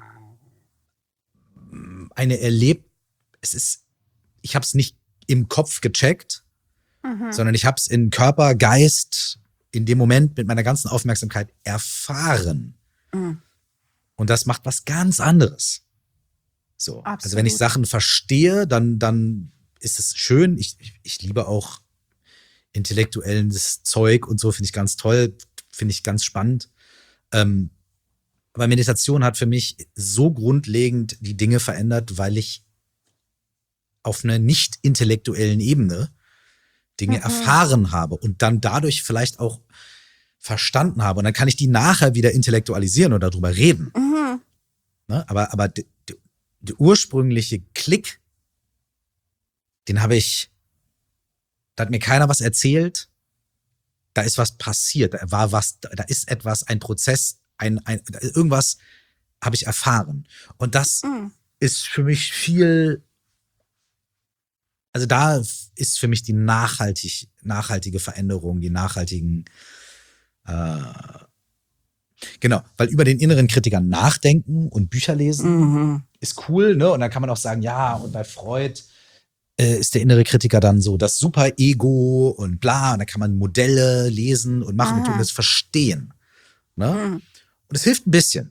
eine erlebt, es ist, ich habe es nicht im Kopf gecheckt, Mhm. sondern ich habe es in Körper, Geist, in dem Moment mit meiner ganzen Aufmerksamkeit erfahren. Mhm. Und das macht was ganz anderes. So. Absolut. Also wenn ich Sachen verstehe, dann, dann ist es schön. Ich, ich, ich liebe auch intellektuelles Zeug und so, finde ich ganz toll, finde ich ganz spannend. Ähm, aber Meditation hat für mich so grundlegend die Dinge verändert, weil ich auf einer nicht intellektuellen Ebene Dinge Mhm. erfahren habe und dann dadurch vielleicht auch verstanden habe. Und dann kann ich die nachher wieder intellektualisieren oder darüber reden. Mhm. Ne? Aber, aber der, der ursprüngliche Klick, den habe ich, da hat mir keiner was erzählt, da ist was passiert, da war was, da ist etwas, ein Prozess, ein, ein irgendwas habe ich erfahren. Und das Mhm. ist für mich viel, also da ist für mich die nachhaltig, nachhaltige Veränderung, die nachhaltigen, äh, genau, weil über den inneren Kritiker nachdenken und Bücher lesen Mhm. ist cool, ne? Und dann kann man auch sagen, ja, und bei Freud äh, ist der innere Kritiker dann so das Super-Ego und bla, und da kann man Modelle lesen und machen Mhm. und das verstehen. Ne? Mhm. Und es hilft ein bisschen.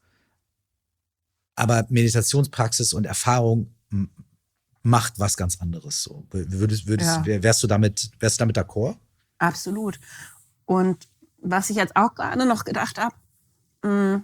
Aber Meditationspraxis und Erfahrung m- macht was ganz anderes. So. Würdest, würdest, Ja. wär- wärst du damit, wärst du damit d'accord? Absolut. Und was ich jetzt auch gerade noch gedacht habe, mh,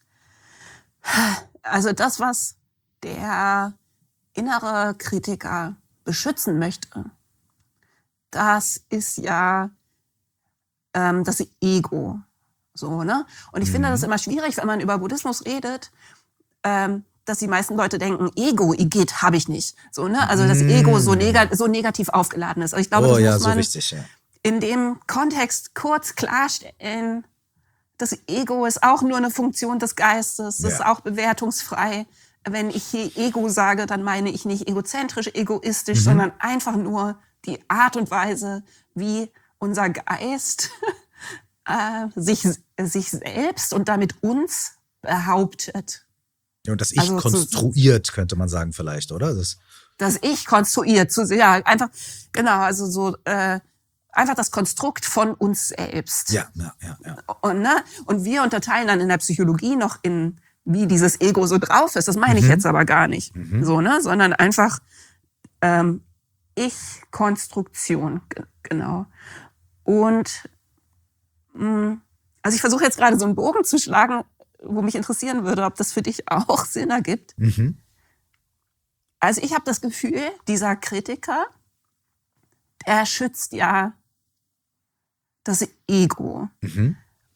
also das, was der innere Kritiker beschützen möchte, das ist ja ähm, das Ego. So, ne? Und ich Mhm. finde das immer schwierig, wenn man über Buddhismus redet, ähm, dass die meisten Leute denken, Ego, Igitt, habe ich nicht. So, ne? Also das Ego so, neg so negativ aufgeladen ist. Aber ich glaube, oh das ja, muss so man wichtig, ja. in dem Kontext kurz klarstellen. Das Ego ist auch nur eine Funktion des Geistes, das ist Ja. auch bewertungsfrei. Wenn ich hier Ego sage, dann meine ich nicht egozentrisch, egoistisch, Mhm. sondern einfach nur die Art und Weise, wie unser Geist äh, sich, sich selbst und damit uns behauptet. Ja, und das Ich Also zu- konstruiert, könnte man sagen vielleicht, oder? Das, Das Ich konstruiert, zu ja, einfach, genau, also so, äh, einfach das Konstrukt von uns selbst. ja, ja, ja, ja. Und, ne? Und wir unterteilen dann in der Psychologie noch in, wie dieses Ego so drauf ist. Das meine ich Mhm. jetzt aber gar nicht. Mhm. So, ne? Sondern einfach ähm, Ich-Konstruktion. G- Genau. Und mh, also ich versuche jetzt gerade so einen Bogen zu schlagen, wo mich interessieren würde, ob das für dich auch Sinn ergibt. Mhm. Also ich habe das Gefühl, dieser Kritiker, der schützt ja das Ego. Mhm.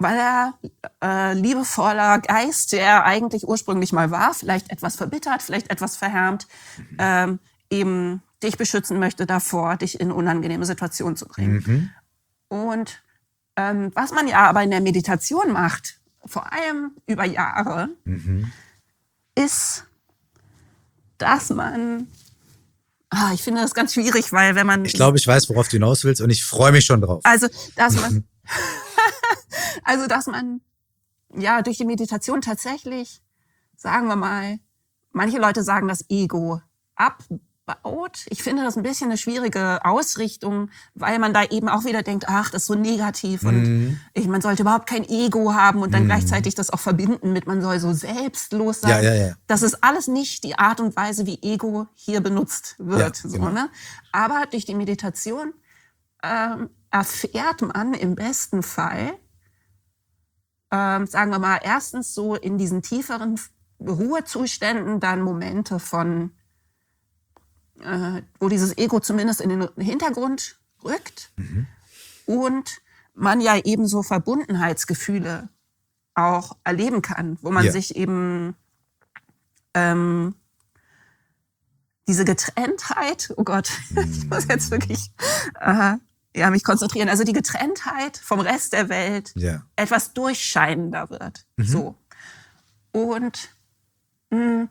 weil er äh, liebevoller Geist, der er eigentlich ursprünglich mal war, vielleicht etwas verbittert, vielleicht etwas verhärmt, mhm. ähm, eben dich beschützen möchte davor, dich in unangenehme Situationen zu bringen. Mhm. Und ähm, was man ja aber in der Meditation macht, vor allem über Jahre, mhm. ist, dass man, ah, ich finde das ganz schwierig, weil wenn man... Ich glaube, ich weiß, worauf du hinaus willst und ich freue mich schon drauf. Also, dass man... Also, dass man ja durch die Meditation tatsächlich, sagen wir mal, manche Leute sagen, das Ego abbaut. Ich finde das ein bisschen eine schwierige Ausrichtung, weil man da eben auch wieder denkt, ach, das ist so negativ und mm. ich, man sollte überhaupt kein Ego haben und dann mm. gleichzeitig das auch verbinden mit, man soll so selbstlos sein. Ja, ja, ja. Das ist alles nicht die Art und Weise, wie Ego hier benutzt wird. Ja, so, genau. ne? Aber durch die Meditation ähm, erfährt man im besten Fall, ähm, sagen wir mal, erstens so in diesen tieferen Ruhezuständen dann Momente von, äh, wo dieses Ego zumindest in den Hintergrund rückt mhm. und man ja eben so Verbundenheitsgefühle auch erleben kann, wo man ja. sich eben ähm, diese Getrenntheit, oh Gott, ich muss jetzt wirklich äh, ja, mich konzentrieren, also die Getrenntheit vom Rest der Welt ja. etwas durchscheinender wird. Mhm. So. Und mh,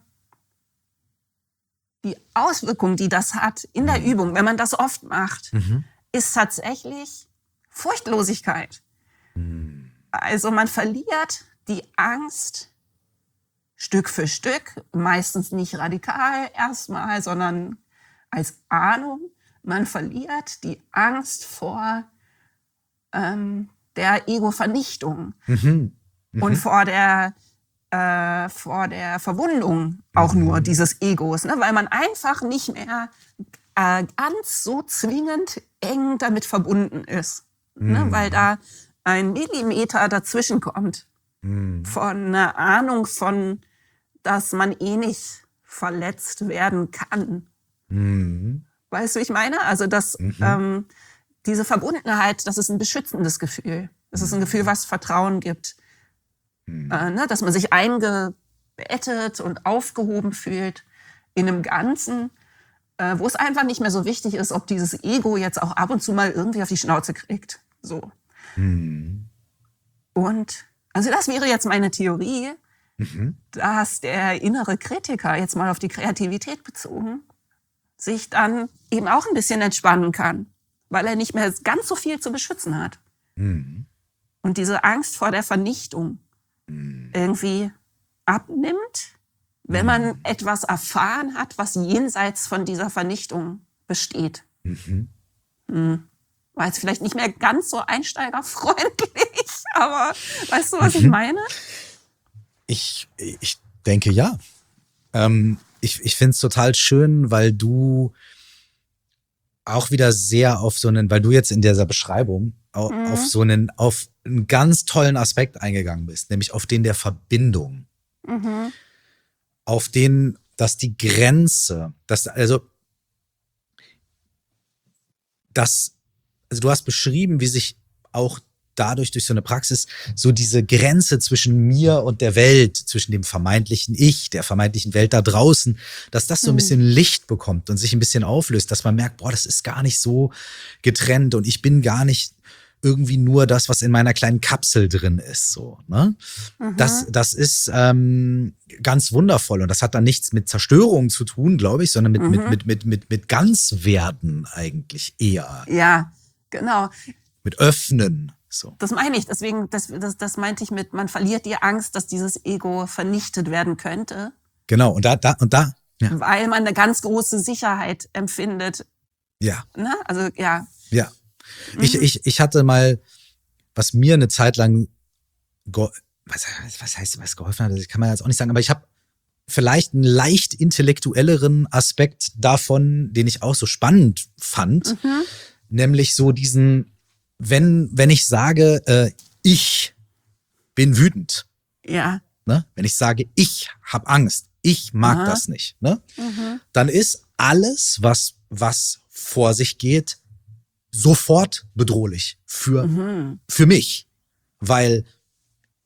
die Auswirkung, die das hat in der mhm. Übung, wenn man das oft macht, mhm. ist tatsächlich Furchtlosigkeit. Mhm. Also man verliert die Angst Stück für Stück, meistens nicht radikal erstmal, sondern als Ahnung. Man verliert die Angst vor ähm, der Ego-Vernichtung mhm. Mhm. und vor der, äh, vor der Verwundung auch mhm. nur dieses Egos, ne? Weil man einfach nicht mehr äh, ganz so zwingend eng damit verbunden ist, mhm. ne? Weil da ein Millimeter dazwischen kommt mhm. von einer Ahnung von, dass man eh nicht verletzt werden kann. Mhm. Weißt du, wie ich meine? Also, dass mhm. ähm, diese Verbundenheit, das ist ein beschützendes Gefühl. Das ist ein Gefühl, was Vertrauen gibt. Mhm. Äh, ne? Dass man sich eingebettet und aufgehoben fühlt in einem Ganzen, äh, wo es einfach nicht mehr so wichtig ist, ob dieses Ego jetzt auch ab und zu mal irgendwie auf die Schnauze kriegt. So. Mhm. Und also das wäre jetzt meine Theorie, mhm. dass der innere Kritiker, jetzt mal auf die Kreativität bezogen, sich dann eben auch ein bisschen entspannen kann, weil er nicht mehr ganz so viel zu beschützen hat. Mhm. Und diese Angst vor der Vernichtung mhm. irgendwie abnimmt, wenn man mhm. etwas erfahren hat, was jenseits von dieser Vernichtung besteht. Mhm. Mhm. War jetzt vielleicht nicht mehr ganz so einsteigerfreundlich, aber weißt du, was mhm. ich meine? Ich, ich denke, ja. Ähm, ich ich finde es total schön, weil du auch wieder sehr auf so einen, weil du jetzt in dieser Beschreibung auf, mhm. auf so einen, auf einen ganz tollen Aspekt eingegangen bist, nämlich auf den der Verbindung. Mhm. Auf den, dass die Grenze, dass, also, dass, also du hast beschrieben, wie sich auch dadurch durch so eine Praxis so diese Grenze zwischen mir und der Welt, zwischen dem vermeintlichen Ich, der vermeintlichen Welt da draußen, dass das so ein bisschen Licht bekommt und sich ein bisschen auflöst, dass man merkt, boah, das ist gar nicht so getrennt und ich bin gar nicht irgendwie nur das, was in meiner kleinen Kapsel drin ist, so, ne? Mhm. Das, das ist ähm, ganz wundervoll und das hat dann nichts mit Zerstörung zu tun, glaube ich, sondern mit, mhm. mit, mit, mit, mit, mit Ganzwerden eigentlich eher. Ja, genau. Mit Öffnen. So. Das meine ich, deswegen, das, das, das meinte ich mit, man verliert die Angst, dass dieses Ego vernichtet werden könnte. Genau, und da, da, und da. Ja. Weil man eine ganz große Sicherheit empfindet. Ja. Ne? Also, ja. Ja. Mhm. Ich, ich, ich hatte mal, was mir eine Zeit lang, was, was heißt, was geholfen hat, das kann man jetzt auch nicht sagen, aber ich habe vielleicht einen leicht intellektuelleren Aspekt davon, den ich auch so spannend fand, mhm. nämlich so diesen, Wenn, wenn ich sage, äh, ich bin wütend, ja. ne? Wenn ich sage, ich habe Angst, ich mag Aha. das nicht, ne? Mhm. Dann ist alles, was, was vor sich geht, sofort bedrohlich für, mhm. für mich. Weil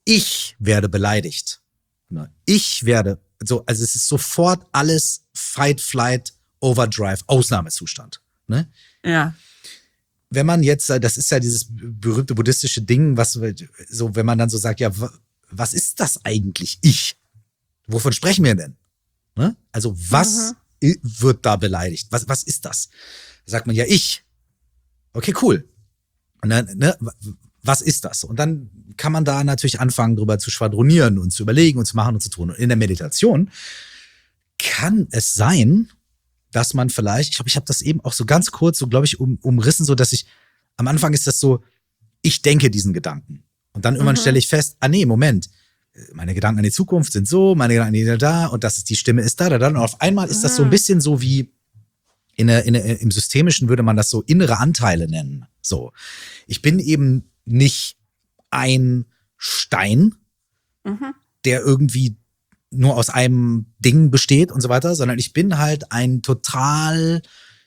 ich werde beleidigt. Ich werde, so, also es ist sofort alles Fight, Flight, Overdrive, Ausnahmezustand. Ne? Ja. Wenn man jetzt, das ist ja dieses berühmte buddhistische Ding, was so, wenn man dann so sagt, ja, was ist das eigentlich ich? Wovon sprechen wir denn? Ne? Also was mhm. wird da beleidigt? Was, was ist das? Da sagt man ja ich. Okay, cool. Und dann, ne, was ist das? Und dann kann man da natürlich anfangen, drüber zu schwadronieren und zu überlegen und zu machen und zu tun. Und in der Meditation kann es sein, dass man vielleicht, ich glaube, ich habe das eben auch so ganz kurz, so glaube ich, um, umrissen, so dass ich, am Anfang ist das so, ich denke diesen Gedanken. Und dann irgendwann mhm. stelle ich fest, ah nee, Moment, meine Gedanken an die Zukunft sind so, meine Gedanken an die da und das ist, die Stimme ist da, da, da. Und auf einmal ist das so ein bisschen so wie, in der, in der, im Systemischen würde man das so innere Anteile nennen. So, ich bin eben nicht ein Stein, mhm. der irgendwie nur aus einem Ding besteht und so weiter, sondern ich bin halt ein total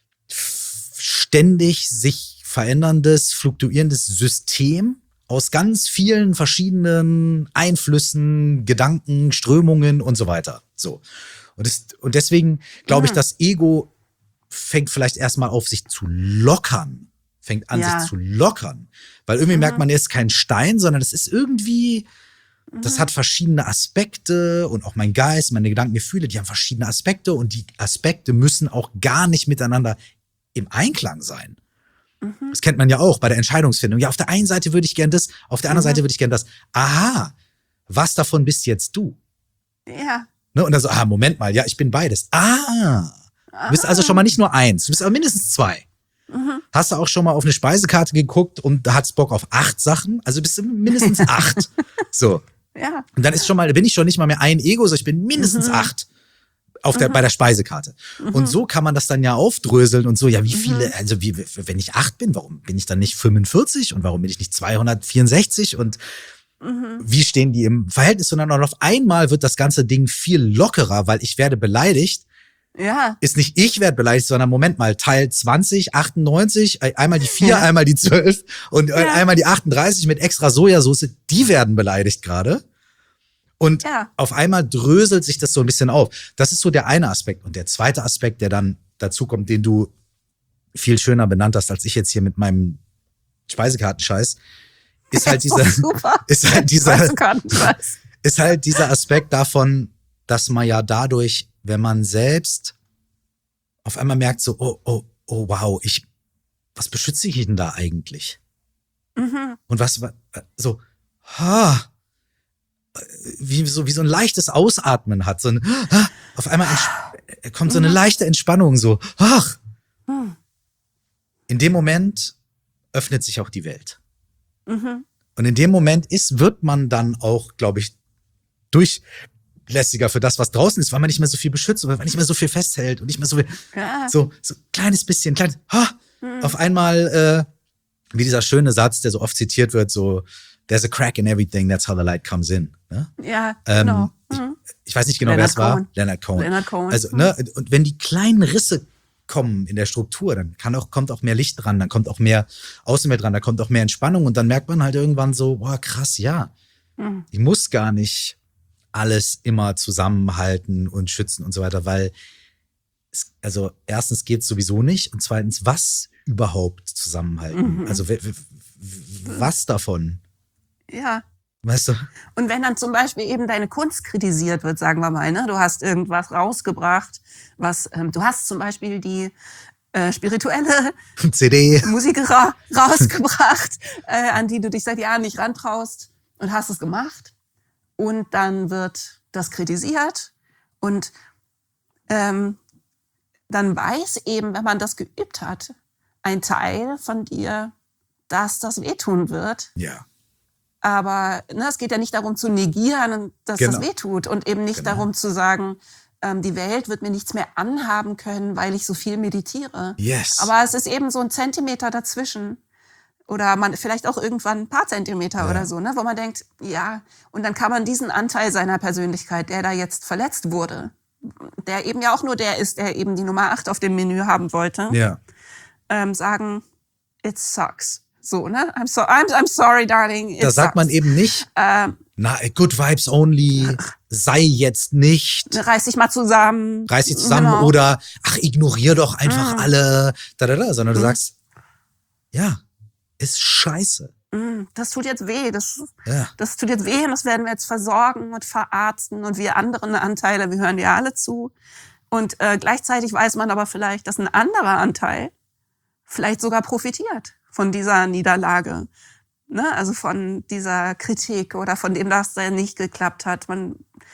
ständig sich veränderndes, fluktuierendes System aus ganz vielen verschiedenen Einflüssen, Gedanken, Strömungen und so weiter. So. Und, das, und deswegen glaube ich, das Ego fängt vielleicht erstmal auf, sich zu lockern. Fängt an, ja. sich zu lockern. Weil irgendwie mhm. merkt man, er ist kein Stein, sondern es ist irgendwie, mhm. das hat verschiedene Aspekte und auch mein Geist, meine Gedanken, Gefühle, die haben verschiedene Aspekte und die Aspekte müssen auch gar nicht miteinander im Einklang sein. Mhm. Das kennt man ja auch bei der Entscheidungsfindung. Ja, auf der einen Seite würde ich gern das, auf der anderen mhm. Seite würde ich gern das. Aha, was davon bist jetzt du? Ja. Ne? Und dann so, ah, Moment mal, ja, ich bin beides. Ah, du bist also schon mal nicht nur eins, du bist aber mindestens zwei. Mhm. Hast du auch schon mal auf eine Speisekarte geguckt und da hat's Bock auf acht Sachen? Also bist du mindestens acht. So. Ja. Und dann ist schon mal, bin ich schon nicht mal mehr ein Ego, sondern ich bin mindestens mhm. acht auf der, mhm. bei der Speisekarte. Mhm. Und so kann man das dann ja aufdröseln und so, ja, wie viele, also wie, wenn ich acht bin, warum bin ich dann nicht fünfundvierzig und warum bin ich nicht zweihundertvierundsechzig und mhm. wie stehen die im Verhältnis zueinander? Und auf einmal wird das ganze Ding viel lockerer, weil ich werde beleidigt. Ja. Ist nicht ich werde beleidigt, sondern Moment mal, Teil zwanzig, achtundneunzig, einmal die vier, ja. einmal die zwölf und ja. einmal die achtunddreißig mit extra Sojasauce, die werden beleidigt gerade. Und ja. auf einmal dröselt sich das so ein bisschen auf. Das ist so der eine Aspekt. Und der zweite Aspekt, der dann dazu kommt, den du viel schöner benannt hast, als ich jetzt hier mit meinem Speisekartenscheiß, ist halt dieser, ist halt dieser, ist halt dieser Aspekt davon, dass man ja dadurch, wenn man selbst auf einmal merkt so, oh, oh, oh, wow, ich, was beschütze ich denn da eigentlich? Mhm. Und was, so, ha, wie so, wie so ein leichtes Ausatmen hat, so ein, ha, auf einmal ents- kommt so eine leichte Entspannung, so, ach. Mhm. In dem Moment öffnet sich auch die Welt. Mhm. Und in dem Moment ist, wird man dann auch, glaube ich, durchlässiger für das, was draußen ist, weil man nicht mehr so viel beschützt, weil man nicht mehr so viel festhält und nicht mehr so viel, ja. so, so kleines bisschen, kleines, ha, mhm. auf einmal, äh, wie dieser schöne Satz, der so oft zitiert wird, so, there's a crack in everything, that's how the light comes in. Ne? Ja, ähm, genau. Mhm. Ich, ich weiß nicht genau, Leonard wer es war. Cohen. Leonard Cohen. Leonard Cohen. Also, ne, und wenn die kleinen Risse kommen in der Struktur, dann kann auch, kommt auch mehr Licht dran, dann kommt auch mehr Außenmeer dran, da kommt auch mehr Entspannung und dann merkt man halt irgendwann so, boah, krass, ja. Mhm. Ich muss gar nicht alles immer zusammenhalten und schützen und so weiter, weil es, also erstens geht's sowieso nicht und zweitens, was überhaupt zusammenhalten? Mhm. Also w- w- was davon? Ja. Weißt du? Und wenn dann zum Beispiel eben deine Kunst kritisiert wird, sagen wir mal, ne, du hast irgendwas rausgebracht, was, ähm, du hast zum Beispiel die äh, spirituelle C D Musik ra- rausgebracht, äh, an die du dich seit Jahren nicht rantraust und hast es gemacht und dann wird das kritisiert und ähm, dann weiß eben, wenn man das geübt hat, ein Teil von dir, dass das wehtun wird. Ja. Aber ne, es geht ja nicht darum zu negieren, dass Genau. das wehtut und eben nicht Genau. darum zu sagen, ähm, die Welt wird mir nichts mehr anhaben können, weil ich so viel meditiere. Yes. Aber es ist eben so ein Zentimeter dazwischen oder man vielleicht auch irgendwann ein paar Zentimeter Ja. oder so, ne, wo man denkt, ja, und dann kann man diesen Anteil seiner Persönlichkeit, der da jetzt verletzt wurde, der eben ja auch nur der ist, der eben die Nummer acht auf dem Menü haben wollte, Ja. ähm, sagen, it sucks. So, ne? I'm, so, I'm, I'm sorry, darling. It Da sagt sucks. man eben nicht, Ähm, Na, good vibes only, sei jetzt nicht. Reiß dich mal zusammen. Reiß dich zusammen genau. Oder, ach, ignorier doch einfach mm. alle, da, da, da, sondern mm. du sagst, ja, ist scheiße. Mm, das tut jetzt weh, das, ja. das tut jetzt weh und das werden wir jetzt versorgen und verarzten und wir anderen Anteile, wir hören dir alle zu. Und äh, gleichzeitig weiß man aber vielleicht, dass ein anderer Anteil vielleicht sogar profitiert von dieser Niederlage. Ne, also von dieser Kritik oder von dem, dass da nicht geklappt hat. Man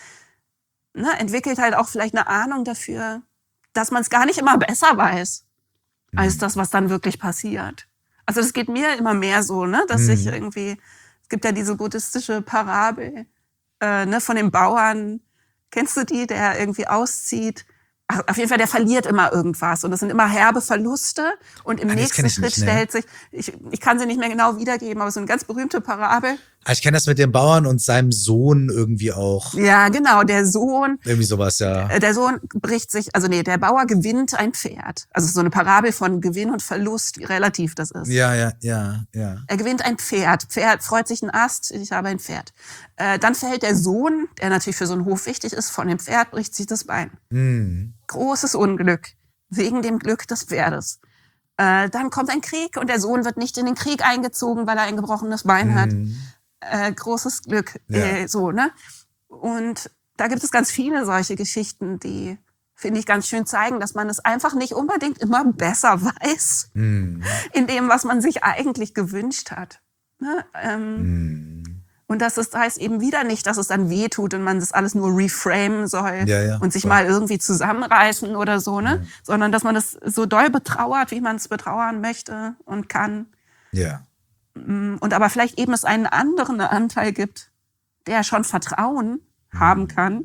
ne, entwickelt halt auch vielleicht eine Ahnung dafür, dass man es gar nicht immer besser weiß, mhm. als das, was dann wirklich passiert. Also das geht mir immer mehr so, ne, dass mhm. ich irgendwie, es gibt ja diese buddhistische Parabel äh, ne, von dem Bauern, kennst du die, der irgendwie auszieht? Ach, auf jeden Fall, der verliert immer irgendwas und das sind immer herbe Verluste und im ah, nächsten Schritt nicht, ne? stellt sich, ich, ich kann sie nicht mehr genau wiedergeben, aber so eine ganz berühmte Parabel. Ich kenne das mit dem Bauern und seinem Sohn irgendwie auch. Ja, genau, der Sohn. Irgendwie sowas, ja. Der Sohn bricht sich, also nee, der Bauer gewinnt ein Pferd. Also so eine Parabel von Gewinn und Verlust, wie relativ das ist. Ja, ja, ja, ja. Er gewinnt ein Pferd. Pferd freut sich ein Ast, ich habe ein Pferd. Äh, dann fällt der Sohn, der natürlich für so einen Hof wichtig ist, von dem Pferd, bricht sich das Bein. Mhm. Großes Unglück, wegen dem Glück des Pferdes. Äh, dann kommt ein Krieg und der Sohn wird nicht in den Krieg eingezogen, weil er ein gebrochenes Bein mhm. hat. Äh, großes Glück, ja. äh, so, ne? Und da gibt es ganz viele solche Geschichten, die, finde ich, ganz schön zeigen, dass man es einfach nicht unbedingt immer besser weiß, mm. in dem, was man sich eigentlich gewünscht hat. Ne? Ähm, mm. Und das ist, heißt eben wieder nicht, dass es dann weh tut und man das alles nur reframen soll ja, ja, und sich voll. mal irgendwie zusammenreißen oder so, ne? Mm. Sondern dass man das so doll betrauert, wie man es betrauern möchte und kann. Ja. Und aber vielleicht eben es einen anderen Anteil gibt, der schon Vertrauen haben kann,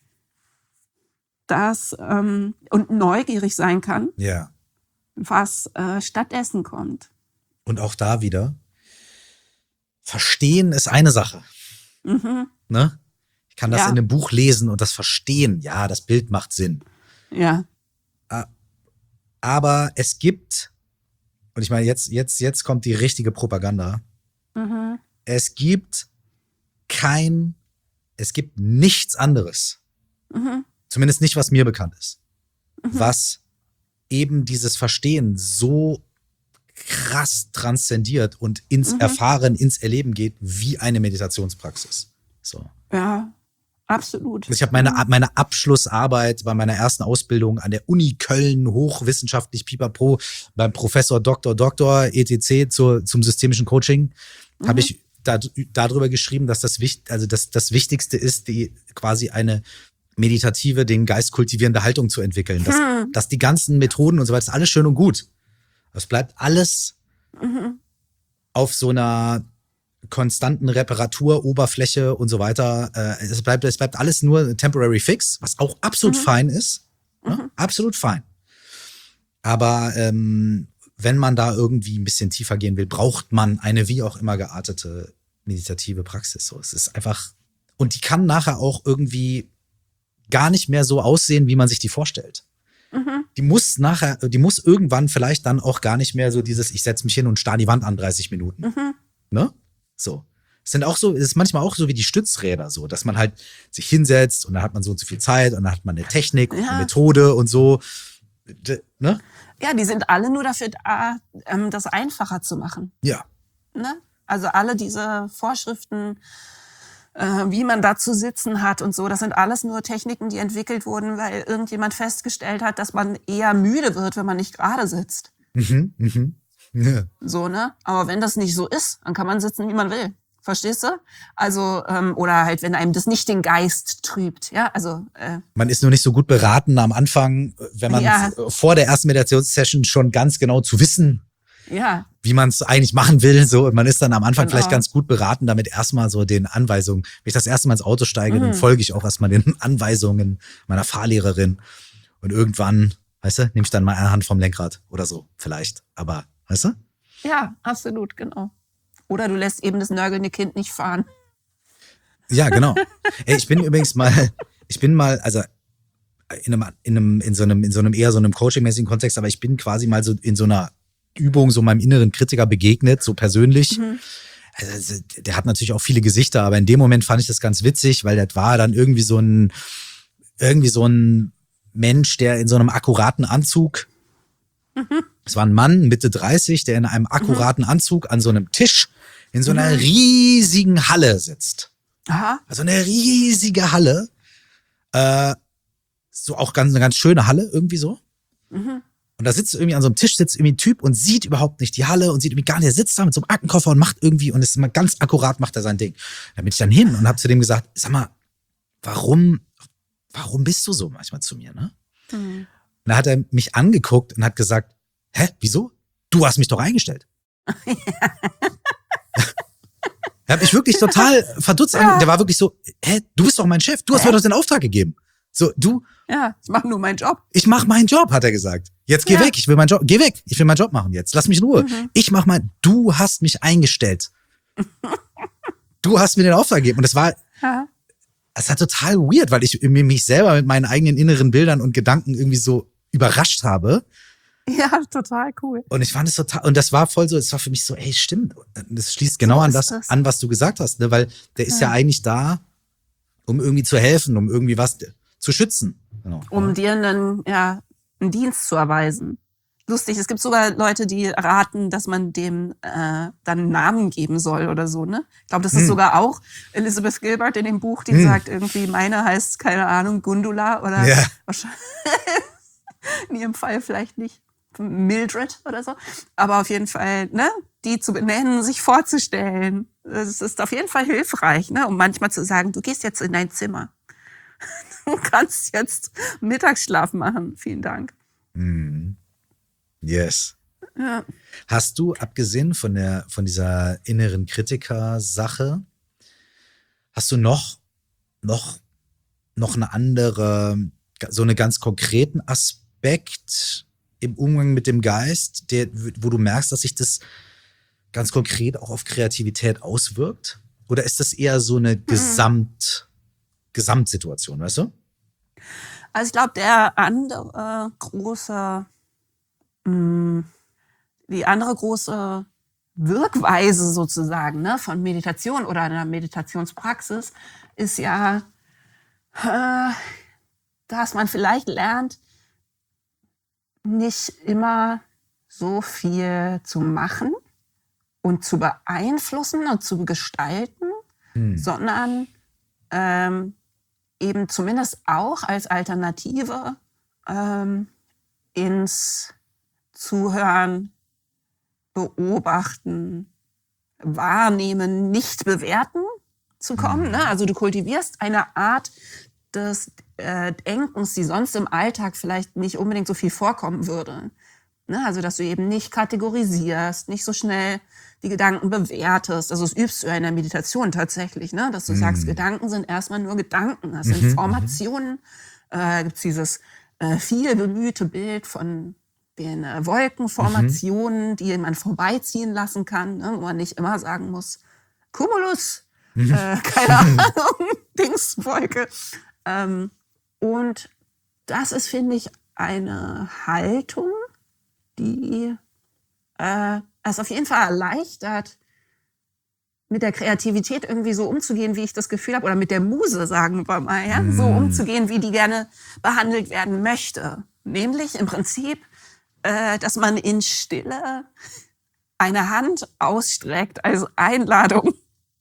dass, ähm, und neugierig sein kann, ja. was äh, stattdessen kommt. Und auch da wieder, verstehen ist eine Sache. Mhm. Ne? Ich kann das ja. in einem Buch lesen und das verstehen. Ja, das Bild macht Sinn. Ja. Aber es gibt, und ich meine, jetzt, jetzt, jetzt kommt die richtige Propaganda. Mhm. Es gibt kein, es gibt nichts anderes, mhm. zumindest nicht, was mir bekannt ist, mhm. was eben dieses Verstehen so krass transzendiert und ins mhm. Erfahren, ins Erleben geht, wie eine Meditationspraxis. So. Ja, absolut. Ich habe meine, meine Abschlussarbeit bei meiner ersten Ausbildung an der Uni Köln, hochwissenschaftlich pipapo, beim Professor Doktor Doktor et cetera zur, zum systemischen Coaching, mhm. habe ich da, darüber geschrieben, dass das, also das, das Wichtigste ist, die quasi eine meditative, den Geist kultivierende Haltung zu entwickeln. Dass, mhm. dass die ganzen Methoden und so weiter, ist alles schön und gut. Es bleibt alles mhm. auf so einer konstanten Reparatur, Oberfläche und so weiter. Äh, es bleibt, es bleibt alles nur temporary fix, was auch absolut mhm. fein ist. Mhm. Ne? Absolut fein. Aber ähm, wenn man da irgendwie ein bisschen tiefer gehen will, braucht man eine wie auch immer geartete meditative Praxis. So, es ist einfach, und die kann nachher auch irgendwie gar nicht mehr so aussehen, wie man sich die vorstellt. Mhm. Die muss nachher, die muss irgendwann vielleicht dann auch gar nicht mehr so dieses, ich setze mich hin und starr die Wand an dreißig Minuten. Mhm. Ne? So. Es sind auch so, es ist manchmal auch so wie die Stützräder so, dass man halt sich hinsetzt und dann hat man so und so viel Zeit und dann hat man eine Technik und ja. eine Methode und so. Ne? Ja, die sind alle nur dafür da, das einfacher zu machen. Ja. Ne? Also alle diese Vorschriften, wie man da zu sitzen hat und so, das sind alles nur Techniken, die entwickelt wurden, weil irgendjemand festgestellt hat, dass man eher müde wird, wenn man nicht gerade sitzt. Mhm, mhm. Ja. So, ne? Aber wenn das nicht so ist, dann kann man sitzen, wie man will. Verstehst du? Also, ähm, oder halt, wenn einem das nicht den Geist trübt, ja, also. Äh, man ist nur nicht so gut beraten am Anfang, wenn man ja. vor der ersten Meditationssession schon ganz genau zu wissen, ja. wie man es eigentlich machen will. So, und man ist dann am Anfang genau. vielleicht ganz gut beraten, damit erstmal so den Anweisungen, wenn ich das erste Mal ins Auto steige, mhm. dann folge ich auch erstmal den Anweisungen meiner Fahrlehrerin. Und irgendwann, weißt du, nehme ich dann mal eine Hand vom Lenkrad oder so, vielleicht. Aber, weißt du? Ja, absolut, genau. Oder du lässt eben das nörgelnde Kind nicht fahren. Ja, genau. Ey, ich bin übrigens mal, ich bin mal, also in einem, in einem, in so einem, in so einem eher so einem coaching-mäßigen Kontext, aber ich bin quasi mal so in so einer Übung so meinem inneren Kritiker begegnet, so persönlich. Mhm. also der hat natürlich auch viele Gesichter, aber in dem Moment fand ich das ganz witzig, weil das war dann irgendwie so ein, irgendwie so ein Mensch, der in so einem akkuraten Anzug, mhm. es war ein Mann, Mitte dreißig, der in einem akkuraten mhm. Anzug an so einem Tisch in so einer mhm. riesigen Halle sitzt. Aha. Also eine riesige Halle. Äh, so auch ganz, eine ganz schöne Halle, irgendwie so. Mhm. Und da sitzt irgendwie an so einem Tisch, sitzt irgendwie ein Typ und sieht überhaupt nicht die Halle und sieht irgendwie gar nicht, der sitzt da mit so einem Aktenkoffer und macht irgendwie, und ist immer ganz akkurat, macht er sein Ding. Da bin ich dann hin und habe zu dem gesagt, sag mal, warum, warum bist du so manchmal zu mir, ne? Mhm. Und da hat er mich angeguckt und hat gesagt, hä, wieso? Du hast mich doch eingestellt. Da hab ich wirklich total verdutzt ja. an. Der war wirklich so, hä, du bist doch mein Chef, du hast mir doch den Auftrag gegeben. So, du. Ja, ich mach nur meinen Job. Ich mach meinen Job, hat er gesagt. Jetzt geh ja. weg, ich will meinen Job, geh weg, ich will meinen Job machen jetzt. Lass mich in Ruhe. Mhm. Ich mach mal, du hast mich eingestellt. Du hast mir den Auftrag gegeben. Und das war, ja. es war total weird, weil ich mich selber mit meinen eigenen inneren Bildern und Gedanken irgendwie so überrascht habe. Ja, total cool. Und ich fand es total, und das war voll so, es war für mich so, ey, stimmt. Das schließt genau so an das, das an, was du gesagt hast, ne? Weil der ist ja. ja eigentlich da, um irgendwie zu helfen, um irgendwie was zu schützen. Genau. Um ja. dir einen, ja, einen Dienst zu erweisen. Lustig, es gibt sogar Leute, die raten, dass man dem äh, dann einen Namen geben soll oder so, ne? Ich glaube, das ist hm. sogar auch Elizabeth Gilbert in dem Buch, die hm. sagt irgendwie, meine heißt, keine Ahnung, Gundula oder ja. wahrscheinlich in ihrem Fall vielleicht nicht Mildred oder so. Aber auf jeden Fall, ne, die zu benennen, sich vorzustellen, das ist auf jeden Fall hilfreich, ne, um manchmal zu sagen, du gehst jetzt in dein Zimmer. Du kannst jetzt Mittagsschlaf machen. Vielen Dank. Mm. Yes. Ja. Hast du, abgesehen von der, von dieser inneren Kritiker-Sache, hast du noch, noch, noch eine andere, so einen ganz konkreten Aspekt im Umgang mit dem Geist, der, wo du merkst, dass sich das ganz konkret auch auf Kreativität auswirkt? Oder ist das eher so eine Gesamt, Gesamtsituation, weißt du? Also ich glaube, der andere große, mh, die andere große Wirkweise sozusagen, ne, von Meditation oder einer Meditationspraxis ist ja, äh, dass man vielleicht lernt, nicht immer so viel zu machen und zu beeinflussen und zu gestalten, hm. sondern ähm, eben zumindest auch als Alternative ähm, ins Zuhören, Beobachten, Wahrnehmen, nicht bewerten zu kommen. Hm. Ne? Also du kultivierst eine Art des äh, Denkens, die sonst im Alltag vielleicht nicht unbedingt so viel vorkommen würde. Ne? Also dass du eben nicht kategorisierst, nicht so schnell die Gedanken bewertest. Also das übst du ja in der Meditation tatsächlich, ne? Dass du mm. sagst, Gedanken sind erstmal nur Gedanken. Das sind mhm, Formationen. Äh, gibt's dieses äh, viel bemühte Bild von den äh, Wolkenformationen, mhm. die man vorbeiziehen lassen kann, ne? Wo man nicht immer sagen muss, Cumulus, mhm. äh, keine Ahnung, Dingswolke. Ähm, und das ist, finde ich, eine Haltung, die äh, es auf jeden Fall erleichtert, mit der Kreativität irgendwie so umzugehen, wie ich das Gefühl habe, oder mit der Muse, sagen wir mal, ja, mm. so umzugehen, wie die gerne behandelt werden möchte. Nämlich im Prinzip, äh, dass man in Stille eine Hand ausstreckt als Einladung.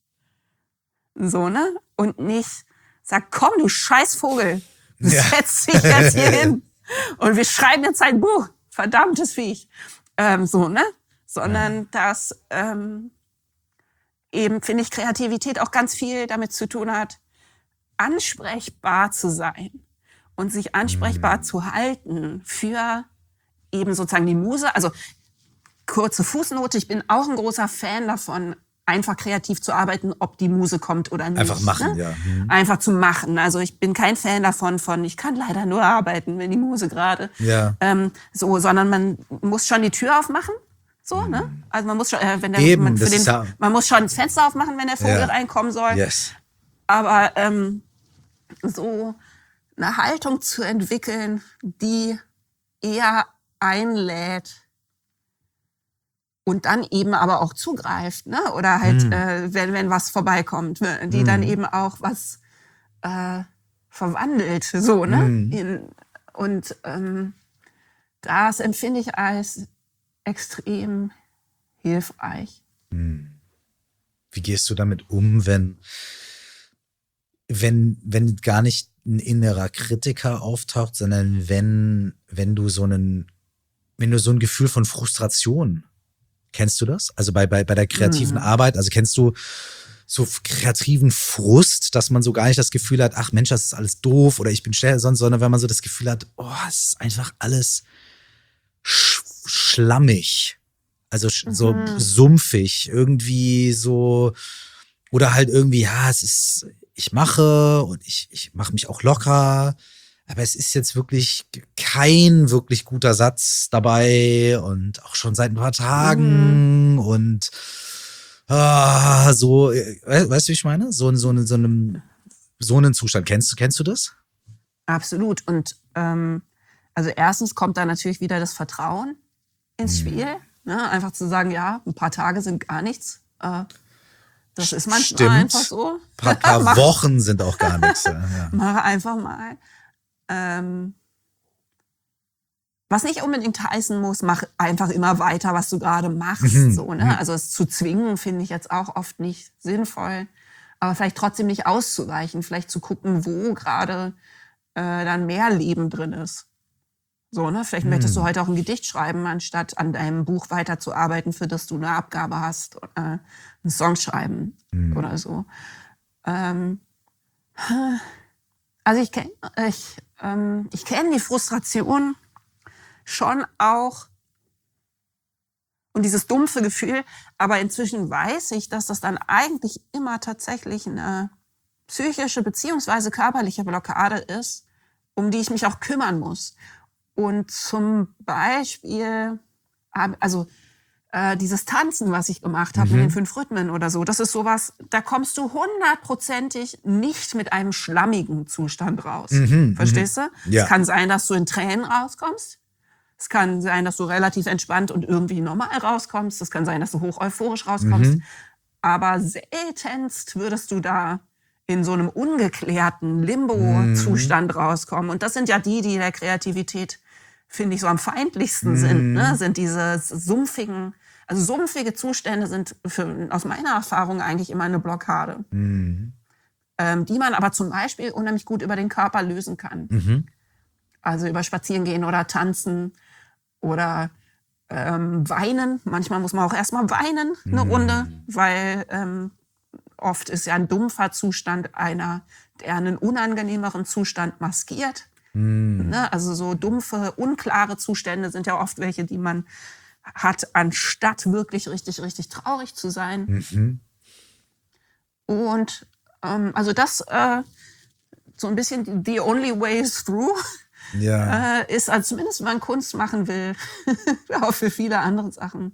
So, ne? Und nicht sagt, komm, du Scheißvogel, ja. setz dich jetzt hier hin und wir schreiben jetzt ein Buch. Verdammtes Viech. Ähm, so, ne? Sondern ja. dass ähm, eben, finde ich, Kreativität auch ganz viel damit zu tun hat, ansprechbar zu sein und sich ansprechbar mhm. zu halten für eben sozusagen die Muse. Also kurze Fußnote, ich bin auch ein großer Fan davon, einfach kreativ zu arbeiten, ob die Muse kommt oder nicht. Einfach machen, ne? ja. Mhm. Einfach zu machen. Also ich bin kein Fan davon, von ich kann leider nur arbeiten, wenn die Muse gerade. Ja. Ähm, so, sondern man muss schon die Tür aufmachen. So, mhm. ne? Also man muss schon, äh, wenn der, Eben, man, für das den, ist ja man muss schon das Fenster aufmachen, wenn der Vogel ja. reinkommen soll. Yes. Aber ähm, so eine Haltung zu entwickeln, die eher einlädt, und dann eben aber auch zugreift, ne? Oder halt, Mhm. äh, wenn, wenn was vorbeikommt, ne? Die Mhm. dann eben auch was äh, verwandelt, so, ne? Mhm. In, und ähm, das empfinde ich als extrem hilfreich. Wie gehst du damit um, wenn, wenn, wenn gar nicht ein innerer Kritiker auftaucht, sondern wenn, wenn du so einen, wenn du so ein Gefühl von Frustration, kennst du das? Also bei, bei, bei der kreativen Mhm. Arbeit, also kennst du so kreativen Frust, dass man so gar nicht das Gefühl hat, ach Mensch, das ist alles doof oder ich bin schnell, sonst, sondern wenn man so das Gefühl hat, oh, es ist einfach alles sch schlammig. Also sch- so Mhm. sumpfig, irgendwie so, oder halt irgendwie, ja, es ist, ich mache und ich, ich mache mich auch locker, aber es ist jetzt wirklich kein wirklich guter Satz dabei und auch schon seit ein paar Tagen und ah, so, äh, we- weißt du, wie ich meine? So, so, so, einem, so einen Zustand. Kennst du, kennst du das? Absolut. Und ähm, also erstens kommt da natürlich wieder das Vertrauen ins Spiel. Ne? Einfach zu sagen, ja, ein paar Tage sind gar nichts. Äh, das ist manchmal Stimmt. einfach so. Paar, paar Mach- Wochen sind auch gar nichts. Ja, ja. Mach einfach mal. Ähm, was nicht unbedingt heißen muss, mach einfach immer weiter, was du gerade machst. Mhm. So, ne? Also es zu zwingen, finde ich jetzt auch oft nicht sinnvoll. Aber vielleicht trotzdem nicht auszuweichen, vielleicht zu gucken, wo gerade äh, dann mehr Leben drin ist. So, ne? Vielleicht möchtest du heute auch ein Gedicht schreiben, anstatt an deinem Buch weiterzuarbeiten, für das du eine Abgabe hast, äh, einen Song schreiben oder so. Ähm, also ich kenne ich, ähm, ich kenn die Frustration schon auch und dieses dumpfe Gefühl, aber inzwischen weiß ich, dass das dann eigentlich immer tatsächlich eine psychische beziehungsweise körperliche Blockade ist, um die ich mich auch kümmern muss. Und zum Beispiel, also äh, dieses Tanzen, was ich gemacht habe mit den fünf Rhythmen oder so, das ist sowas, da kommst du hundertprozentig nicht mit einem schlammigen Zustand raus. Mhm, Verstehst du? Ja. Es kann sein, dass du in Tränen rauskommst. Es kann sein, dass du relativ entspannt und irgendwie normal rauskommst. Es kann sein, dass du hoch euphorisch rauskommst. Mhm. Aber seltenst würdest du da in so einem ungeklärten Limbo-Zustand rauskommen. Und das sind ja die, die der Kreativität, finde ich, so am feindlichsten sind. Ne? Sind diese sumpfigen, also sumpfige Zustände sind für, aus meiner Erfahrung eigentlich immer eine Blockade. Mhm. Ähm, die man aber zum Beispiel unheimlich gut über den Körper lösen kann. Mhm. Also über Spazierengehen oder Tanzen oder ähm, weinen. Manchmal muss man auch erstmal weinen, eine Runde, weil ähm, oft ist ja ein dumpfer Zustand einer, der einen unangenehmeren Zustand maskiert. Mhm. Ne? Also so dumpfe, unklare Zustände sind ja oft welche, die man hat, anstatt wirklich richtig, richtig traurig zu sein. Mhm. Und ähm, also das äh, so ein bisschen the only way through. Ja. Äh, ist, also zumindest wenn man Kunst machen will, auch für viele andere Sachen,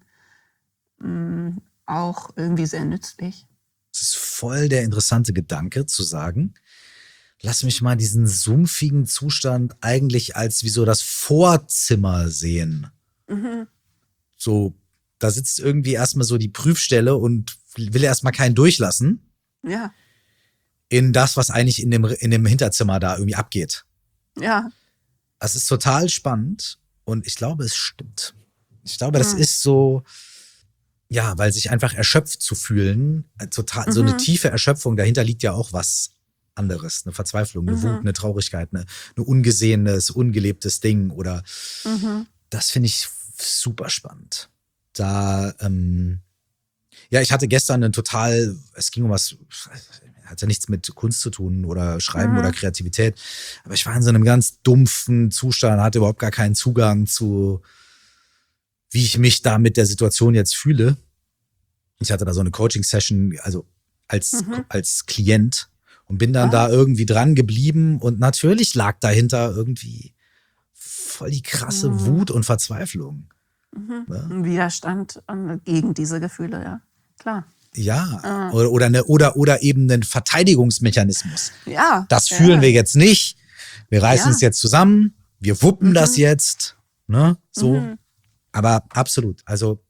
mh, auch irgendwie sehr nützlich. Es ist voll der interessante Gedanke zu sagen, lass mich mal diesen sumpfigen Zustand eigentlich als wie so das Vorzimmer sehen. Mhm. So, da sitzt irgendwie erstmal so die Prüfstelle und will erstmal keinen durchlassen Ja, in das, was eigentlich in dem, in dem Hinterzimmer da irgendwie abgeht. ja. Das ist total spannend und ich glaube, es stimmt. Ich glaube, das Mhm. ist so, ja, weil sich einfach erschöpft zu fühlen, äh, total, so eine Mhm. tiefe Erschöpfung, dahinter liegt ja auch was anderes, eine Verzweiflung, eine Mhm. Wut, eine Traurigkeit, eine, eine ungesehenes, ungelebtes Ding oder Mhm. das finde ich super spannend. Da, ähm, ja, ich hatte gestern einen total, es ging um was, hatte nichts mit Kunst zu tun oder Schreiben Mhm. oder Kreativität, aber ich war in so einem ganz dumpfen Zustand, hatte überhaupt gar keinen Zugang zu, wie ich mich da mit der Situation jetzt fühle. Ich hatte da so eine Coaching-Session, also als, Mhm. als Klient und bin dann Ah. da irgendwie dran geblieben und natürlich lag dahinter irgendwie voll die krasse Mhm. Wut und Verzweiflung. Mhm. Ja. Ein Widerstand äh, gegen diese Gefühle, ja. Klar. Ja, Ah. oder, oder, eine, oder, oder eben einen Verteidigungsmechanismus. Ja. Das ja. fühlen wir jetzt nicht. Wir reißen Ja. uns jetzt zusammen. Wir wuppen Mhm. das jetzt. Ne? So. Mhm. Aber absolut. Also,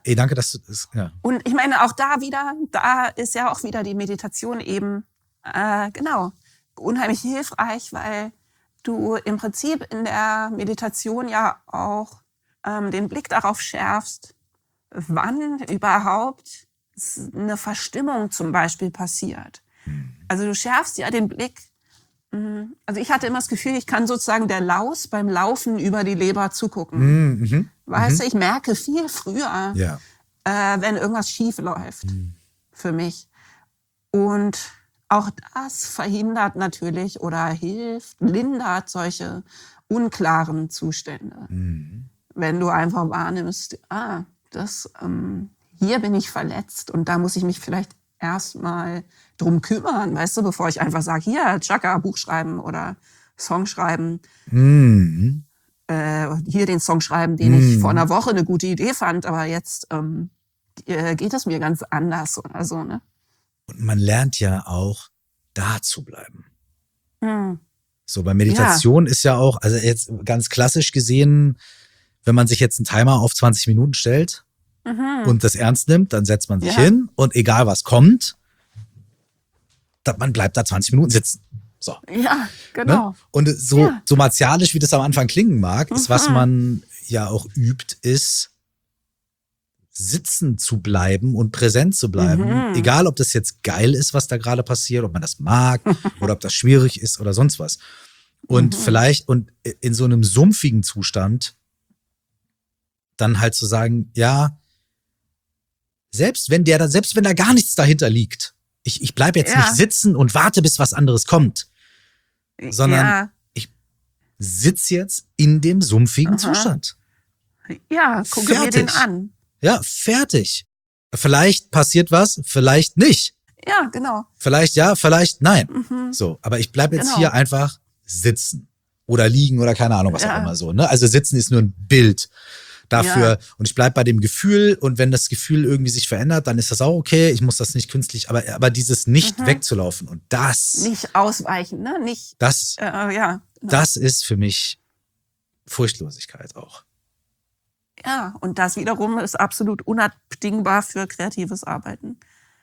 ey, danke, dass du das, ja. Und ich meine, auch da wieder, da ist ja auch wieder die Meditation eben, äh, genau, unheimlich hilfreich, weil du im Prinzip in der Meditation ja auch ähm, den Blick darauf schärfst, wann überhaupt eine Verstimmung zum Beispiel passiert. Also du schärfst ja den Blick. Also ich hatte immer das Gefühl, ich kann sozusagen der Laus beim Laufen über die Leber zugucken. Mhm. Weißt Mhm. du, ich merke viel früher, Ja. äh, wenn irgendwas schief läuft mhm. für mich. Und auch das verhindert natürlich oder hilft, lindert solche unklaren Zustände. Mhm. Wenn du einfach wahrnimmst, ah, das, ähm, hier bin ich verletzt und da muss ich mich vielleicht erstmal drum kümmern, weißt du, bevor ich einfach sage, hier, Chaka, Buch schreiben oder Song schreiben. Mhm. Äh, hier den Song schreiben, den mhm. ich vor einer Woche eine gute Idee fand, aber jetzt ähm, geht es mir ganz anders oder so, ne? Und man lernt ja auch, da zu bleiben. Mhm. So, bei Meditation ja. ist ja auch, also jetzt ganz klassisch gesehen, wenn man sich jetzt einen Timer auf zwanzig Minuten stellt mhm. und das ernst nimmt, dann setzt man sich ja. hin und egal was kommt, man bleibt da zwanzig Minuten sitzen. So. Ja, genau. Ne? Und so, ja. so martialisch, wie das am Anfang klingen mag, mhm. ist, was man ja auch übt, ist, sitzen zu bleiben und präsent zu bleiben. Mhm. Egal, ob das jetzt geil ist, was da gerade passiert, ob man das mag oder ob das schwierig ist oder sonst was. Und mhm. vielleicht, und in so einem sumpfigen Zustand, dann halt zu sagen, ja, selbst wenn der, selbst wenn da gar nichts dahinter liegt, ich, ich bleibe jetzt ja. nicht sitzen und warte, bis was anderes kommt, sondern ja. ich sitze jetzt in dem sumpfigen Aha. Zustand. Ja, gucke mir den an. Ja, fertig. Vielleicht passiert was, vielleicht nicht. Ja, genau. Vielleicht ja, vielleicht nein. Mhm. So, aber ich bleibe jetzt genau. hier einfach sitzen oder liegen oder keine Ahnung, was ja. auch immer so. Ne? Also sitzen ist nur ein Bild dafür ja. und ich bleibe bei dem Gefühl und wenn das Gefühl irgendwie sich verändert, dann ist das auch okay. Ich muss das nicht künstlich, aber, aber dieses nicht mhm. wegzulaufen und das. Nicht ausweichen, ne? Nicht. Das, äh, ja, genau. das ist für mich Furchtlosigkeit auch. Ja, und das wiederum ist absolut unabdingbar für kreatives Arbeiten.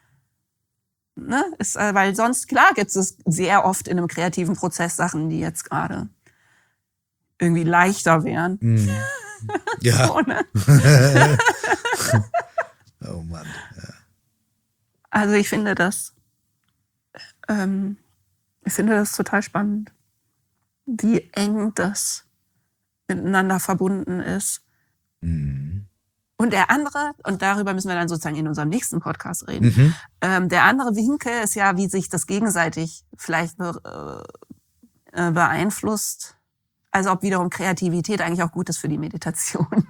Ne? Ist, äh, weil sonst, klar, gibt es sehr oft in einem kreativen Prozess Sachen, die jetzt gerade irgendwie leichter wären. Mm. Ja. So, ne? Oh Mann. Ja. Also ich finde das, ähm, ich finde das total spannend, wie eng das miteinander verbunden ist. Mhm. Und der andere, und darüber müssen wir dann sozusagen in unserem nächsten Podcast reden, mhm. ähm, der andere Winkel ist ja, wie sich das gegenseitig vielleicht be, äh, beeinflusst. Also ob wiederum Kreativität eigentlich auch gut ist für die Meditation.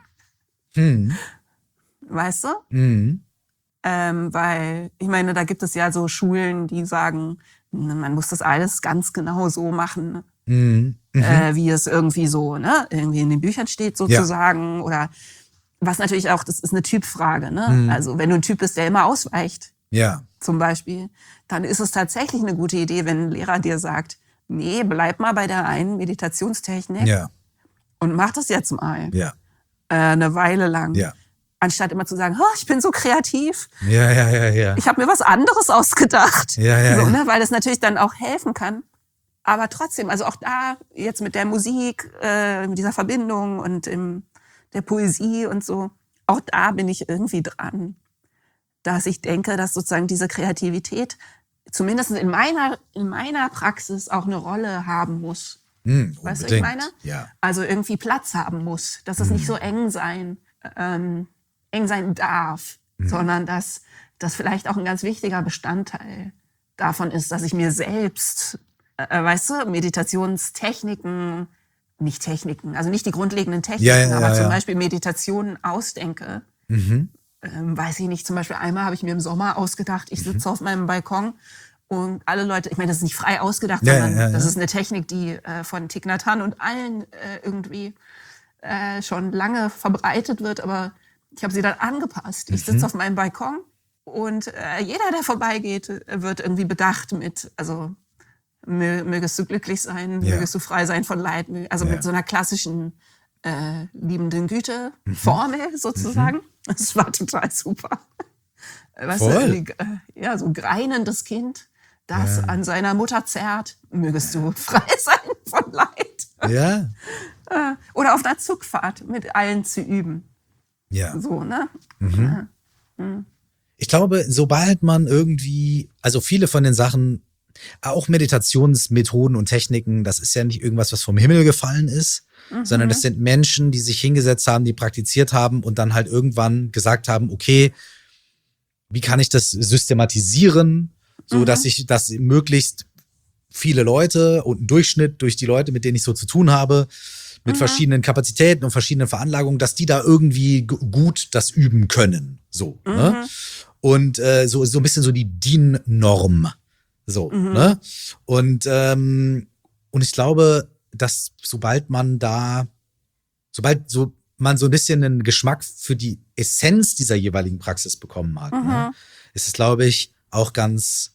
Mhm. Weißt du? Mhm. Ähm, weil, ich meine, da gibt es ja so Schulen, die sagen, man muss das alles ganz genau so machen, mhm. Mhm. Äh, wie es irgendwie so, ne, irgendwie in den Büchern steht sozusagen. Ja. Oder was natürlich auch, das ist eine Typfrage, ne? Mhm. Also wenn du ein Typ bist, der immer ausweicht, ja. zum Beispiel, dann ist es tatsächlich eine gute Idee, wenn ein Lehrer dir sagt, nee, bleib mal bei der einen Meditationstechnik ja. und mach das jetzt mal ja. äh, eine Weile lang. Ja. Anstatt immer zu sagen, oh, ich bin so kreativ. Ja, ja, ja, ja. Ich habe mir was anderes ausgedacht. Ja, ja, so, ja. Ne? Weil das natürlich dann auch helfen kann. Aber trotzdem, also auch da jetzt mit der Musik, äh, mit dieser Verbindung und im, der Poesie und so, auch da bin ich irgendwie dran, dass ich denke, dass sozusagen diese Kreativität zumindest in meiner, in meiner Praxis auch eine Rolle haben muss. Mm, weißt du, was ich meine? Ja. Also irgendwie Platz haben muss, dass es mm. nicht so eng sein, ähm, eng sein darf, mm. sondern dass das vielleicht auch ein ganz wichtiger Bestandteil davon ist, dass ich mir selbst, äh, weißt du, Meditationstechniken, nicht Techniken, also nicht die grundlegenden Techniken, ja, ja, aber ja, zum ja. Beispiel Meditationen ausdenke. Mhm. Ähm, weiß ich nicht, zum Beispiel einmal habe ich mir im Sommer ausgedacht, ich sitze mhm. auf meinem Balkon und alle Leute, ich meine, das ist nicht frei ausgedacht, ja, sondern ja, ja, das ja. ist eine Technik, die äh, von Thich Nhat Hanh und allen äh, irgendwie äh, schon lange verbreitet wird, aber ich habe sie dann angepasst. Ich sitze mhm. auf meinem Balkon und äh, jeder, der vorbeigeht, wird irgendwie bedacht mit, also mö, mögest du glücklich sein, ja. mögest du frei sein von Leid, also ja. mit so einer klassischen äh, liebenden Güte-Formel sozusagen. Mhm. Das war total super. Weißt Voll. du, wie, äh, ja, so greinendes Kind, das Ja. an seiner Mutter zerrt, mögest du frei sein von Leid. Ja. Äh, Oder auf einer Zugfahrt mit allen zu üben. Ja. So, ne? Mhm. Ja. Mhm. Ich glaube, sobald man irgendwie, also viele von den Sachen, auch Meditationsmethoden und Techniken, das ist ja nicht irgendwas, was vom Himmel gefallen ist, mhm. sondern das sind Menschen, die sich hingesetzt haben, die praktiziert haben und dann halt irgendwann gesagt haben, okay, wie kann ich das systematisieren, so mhm. dass ich das möglichst viele Leute und einen Durchschnitt durch die Leute, mit denen ich so zu tun habe, mit mhm. verschiedenen Kapazitäten und verschiedenen Veranlagungen, dass die da irgendwie g- gut das üben können. So, mhm. ne? Und äh, so, so ein bisschen so die D I N-Norm. So, mhm. ne? Und, ähm, und ich glaube, dass sobald man da, sobald so man so ein bisschen einen Geschmack für die Essenz dieser jeweiligen Praxis bekommen hat, mhm. ne, ist es, glaube ich, auch ganz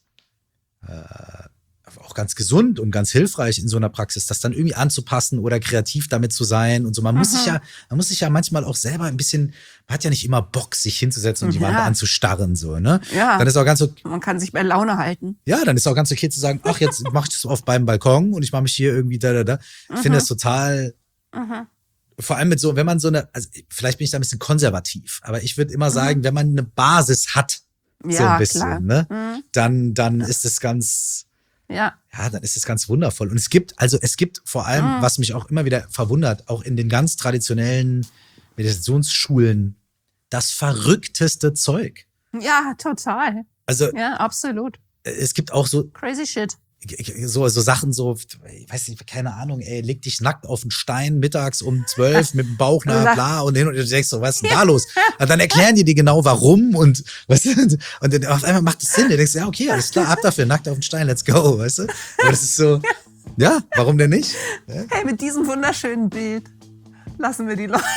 äh, auch ganz gesund und ganz hilfreich in so einer Praxis, das dann irgendwie anzupassen oder kreativ damit zu sein und so. Man mhm. muss sich ja, man muss sich ja manchmal auch selber ein bisschen, man hat ja nicht immer Bock, sich hinzusetzen und ja. die Wand anzustarren, so, ne? Ja. Dann ist auch ganz so. Man kann sich bei Laune halten. Ja, dann ist auch ganz okay zu sagen, ach, jetzt mach ich das auf beim Balkon und ich mache mich hier irgendwie da, da, da. Ich mhm. finde das total, mhm. vor allem mit so, wenn man so eine, also vielleicht bin ich da ein bisschen konservativ, aber ich würde immer sagen, mhm. wenn man eine Basis hat, so ja, ein bisschen, klar. ne, mhm. dann, dann ist es ganz, Ja. Ja, dann ist es ganz wundervoll. Und es gibt, also es gibt vor allem, mhm. was mich auch immer wieder verwundert, auch in den ganz traditionellen Meditationsschulen, das verrückteste Zeug. Ja, total. Also, ja, absolut. Es gibt auch so crazy shit. So, so Sachen, so, ich weiß nicht, keine Ahnung, ey, leg dich nackt auf den Stein mittags um zwölf mit dem Bauch, na bla, und hin und du denkst so, was ist denn da los? Und dann erklären die dir genau warum und, weißt du, und dann auf einmal macht es Sinn, du denkst, ja, okay, alles klar, ab dafür, nackt auf den Stein, let's go, weißt du? Aber das ist so, ja, warum denn nicht? Ja? Hey, mit diesem wunderschönen Bild lassen wir die Leute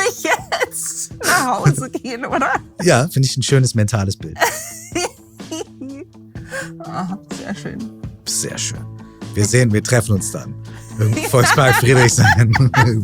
jetzt nach Hause gehen, oder? Ja, finde ich ein schönes mentales Bild. Oh, sehr schön. Sehr schön. Wir sehen, wir treffen uns dann. Im Volkspark Friedrichshain.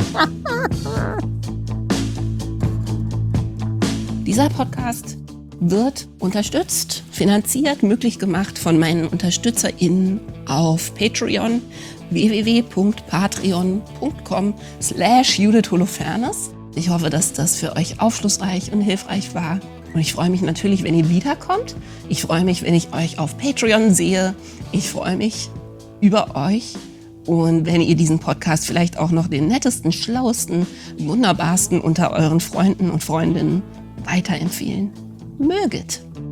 Dieser Podcast wird unterstützt, finanziert, möglich gemacht von meinen UnterstützerInnen auf Patreon w w w punkt patreon punkt com slash Judith Holofernes. Ich hoffe, dass das für euch aufschlussreich und hilfreich war. Und ich freue mich natürlich, wenn ihr wiederkommt. Ich freue mich, wenn ich euch auf Patreon sehe. Ich freue mich über euch. Und wenn ihr diesen Podcast vielleicht auch noch den nettesten, schlauesten, wunderbarsten unter euren Freunden und Freundinnen weiterempfehlen möget.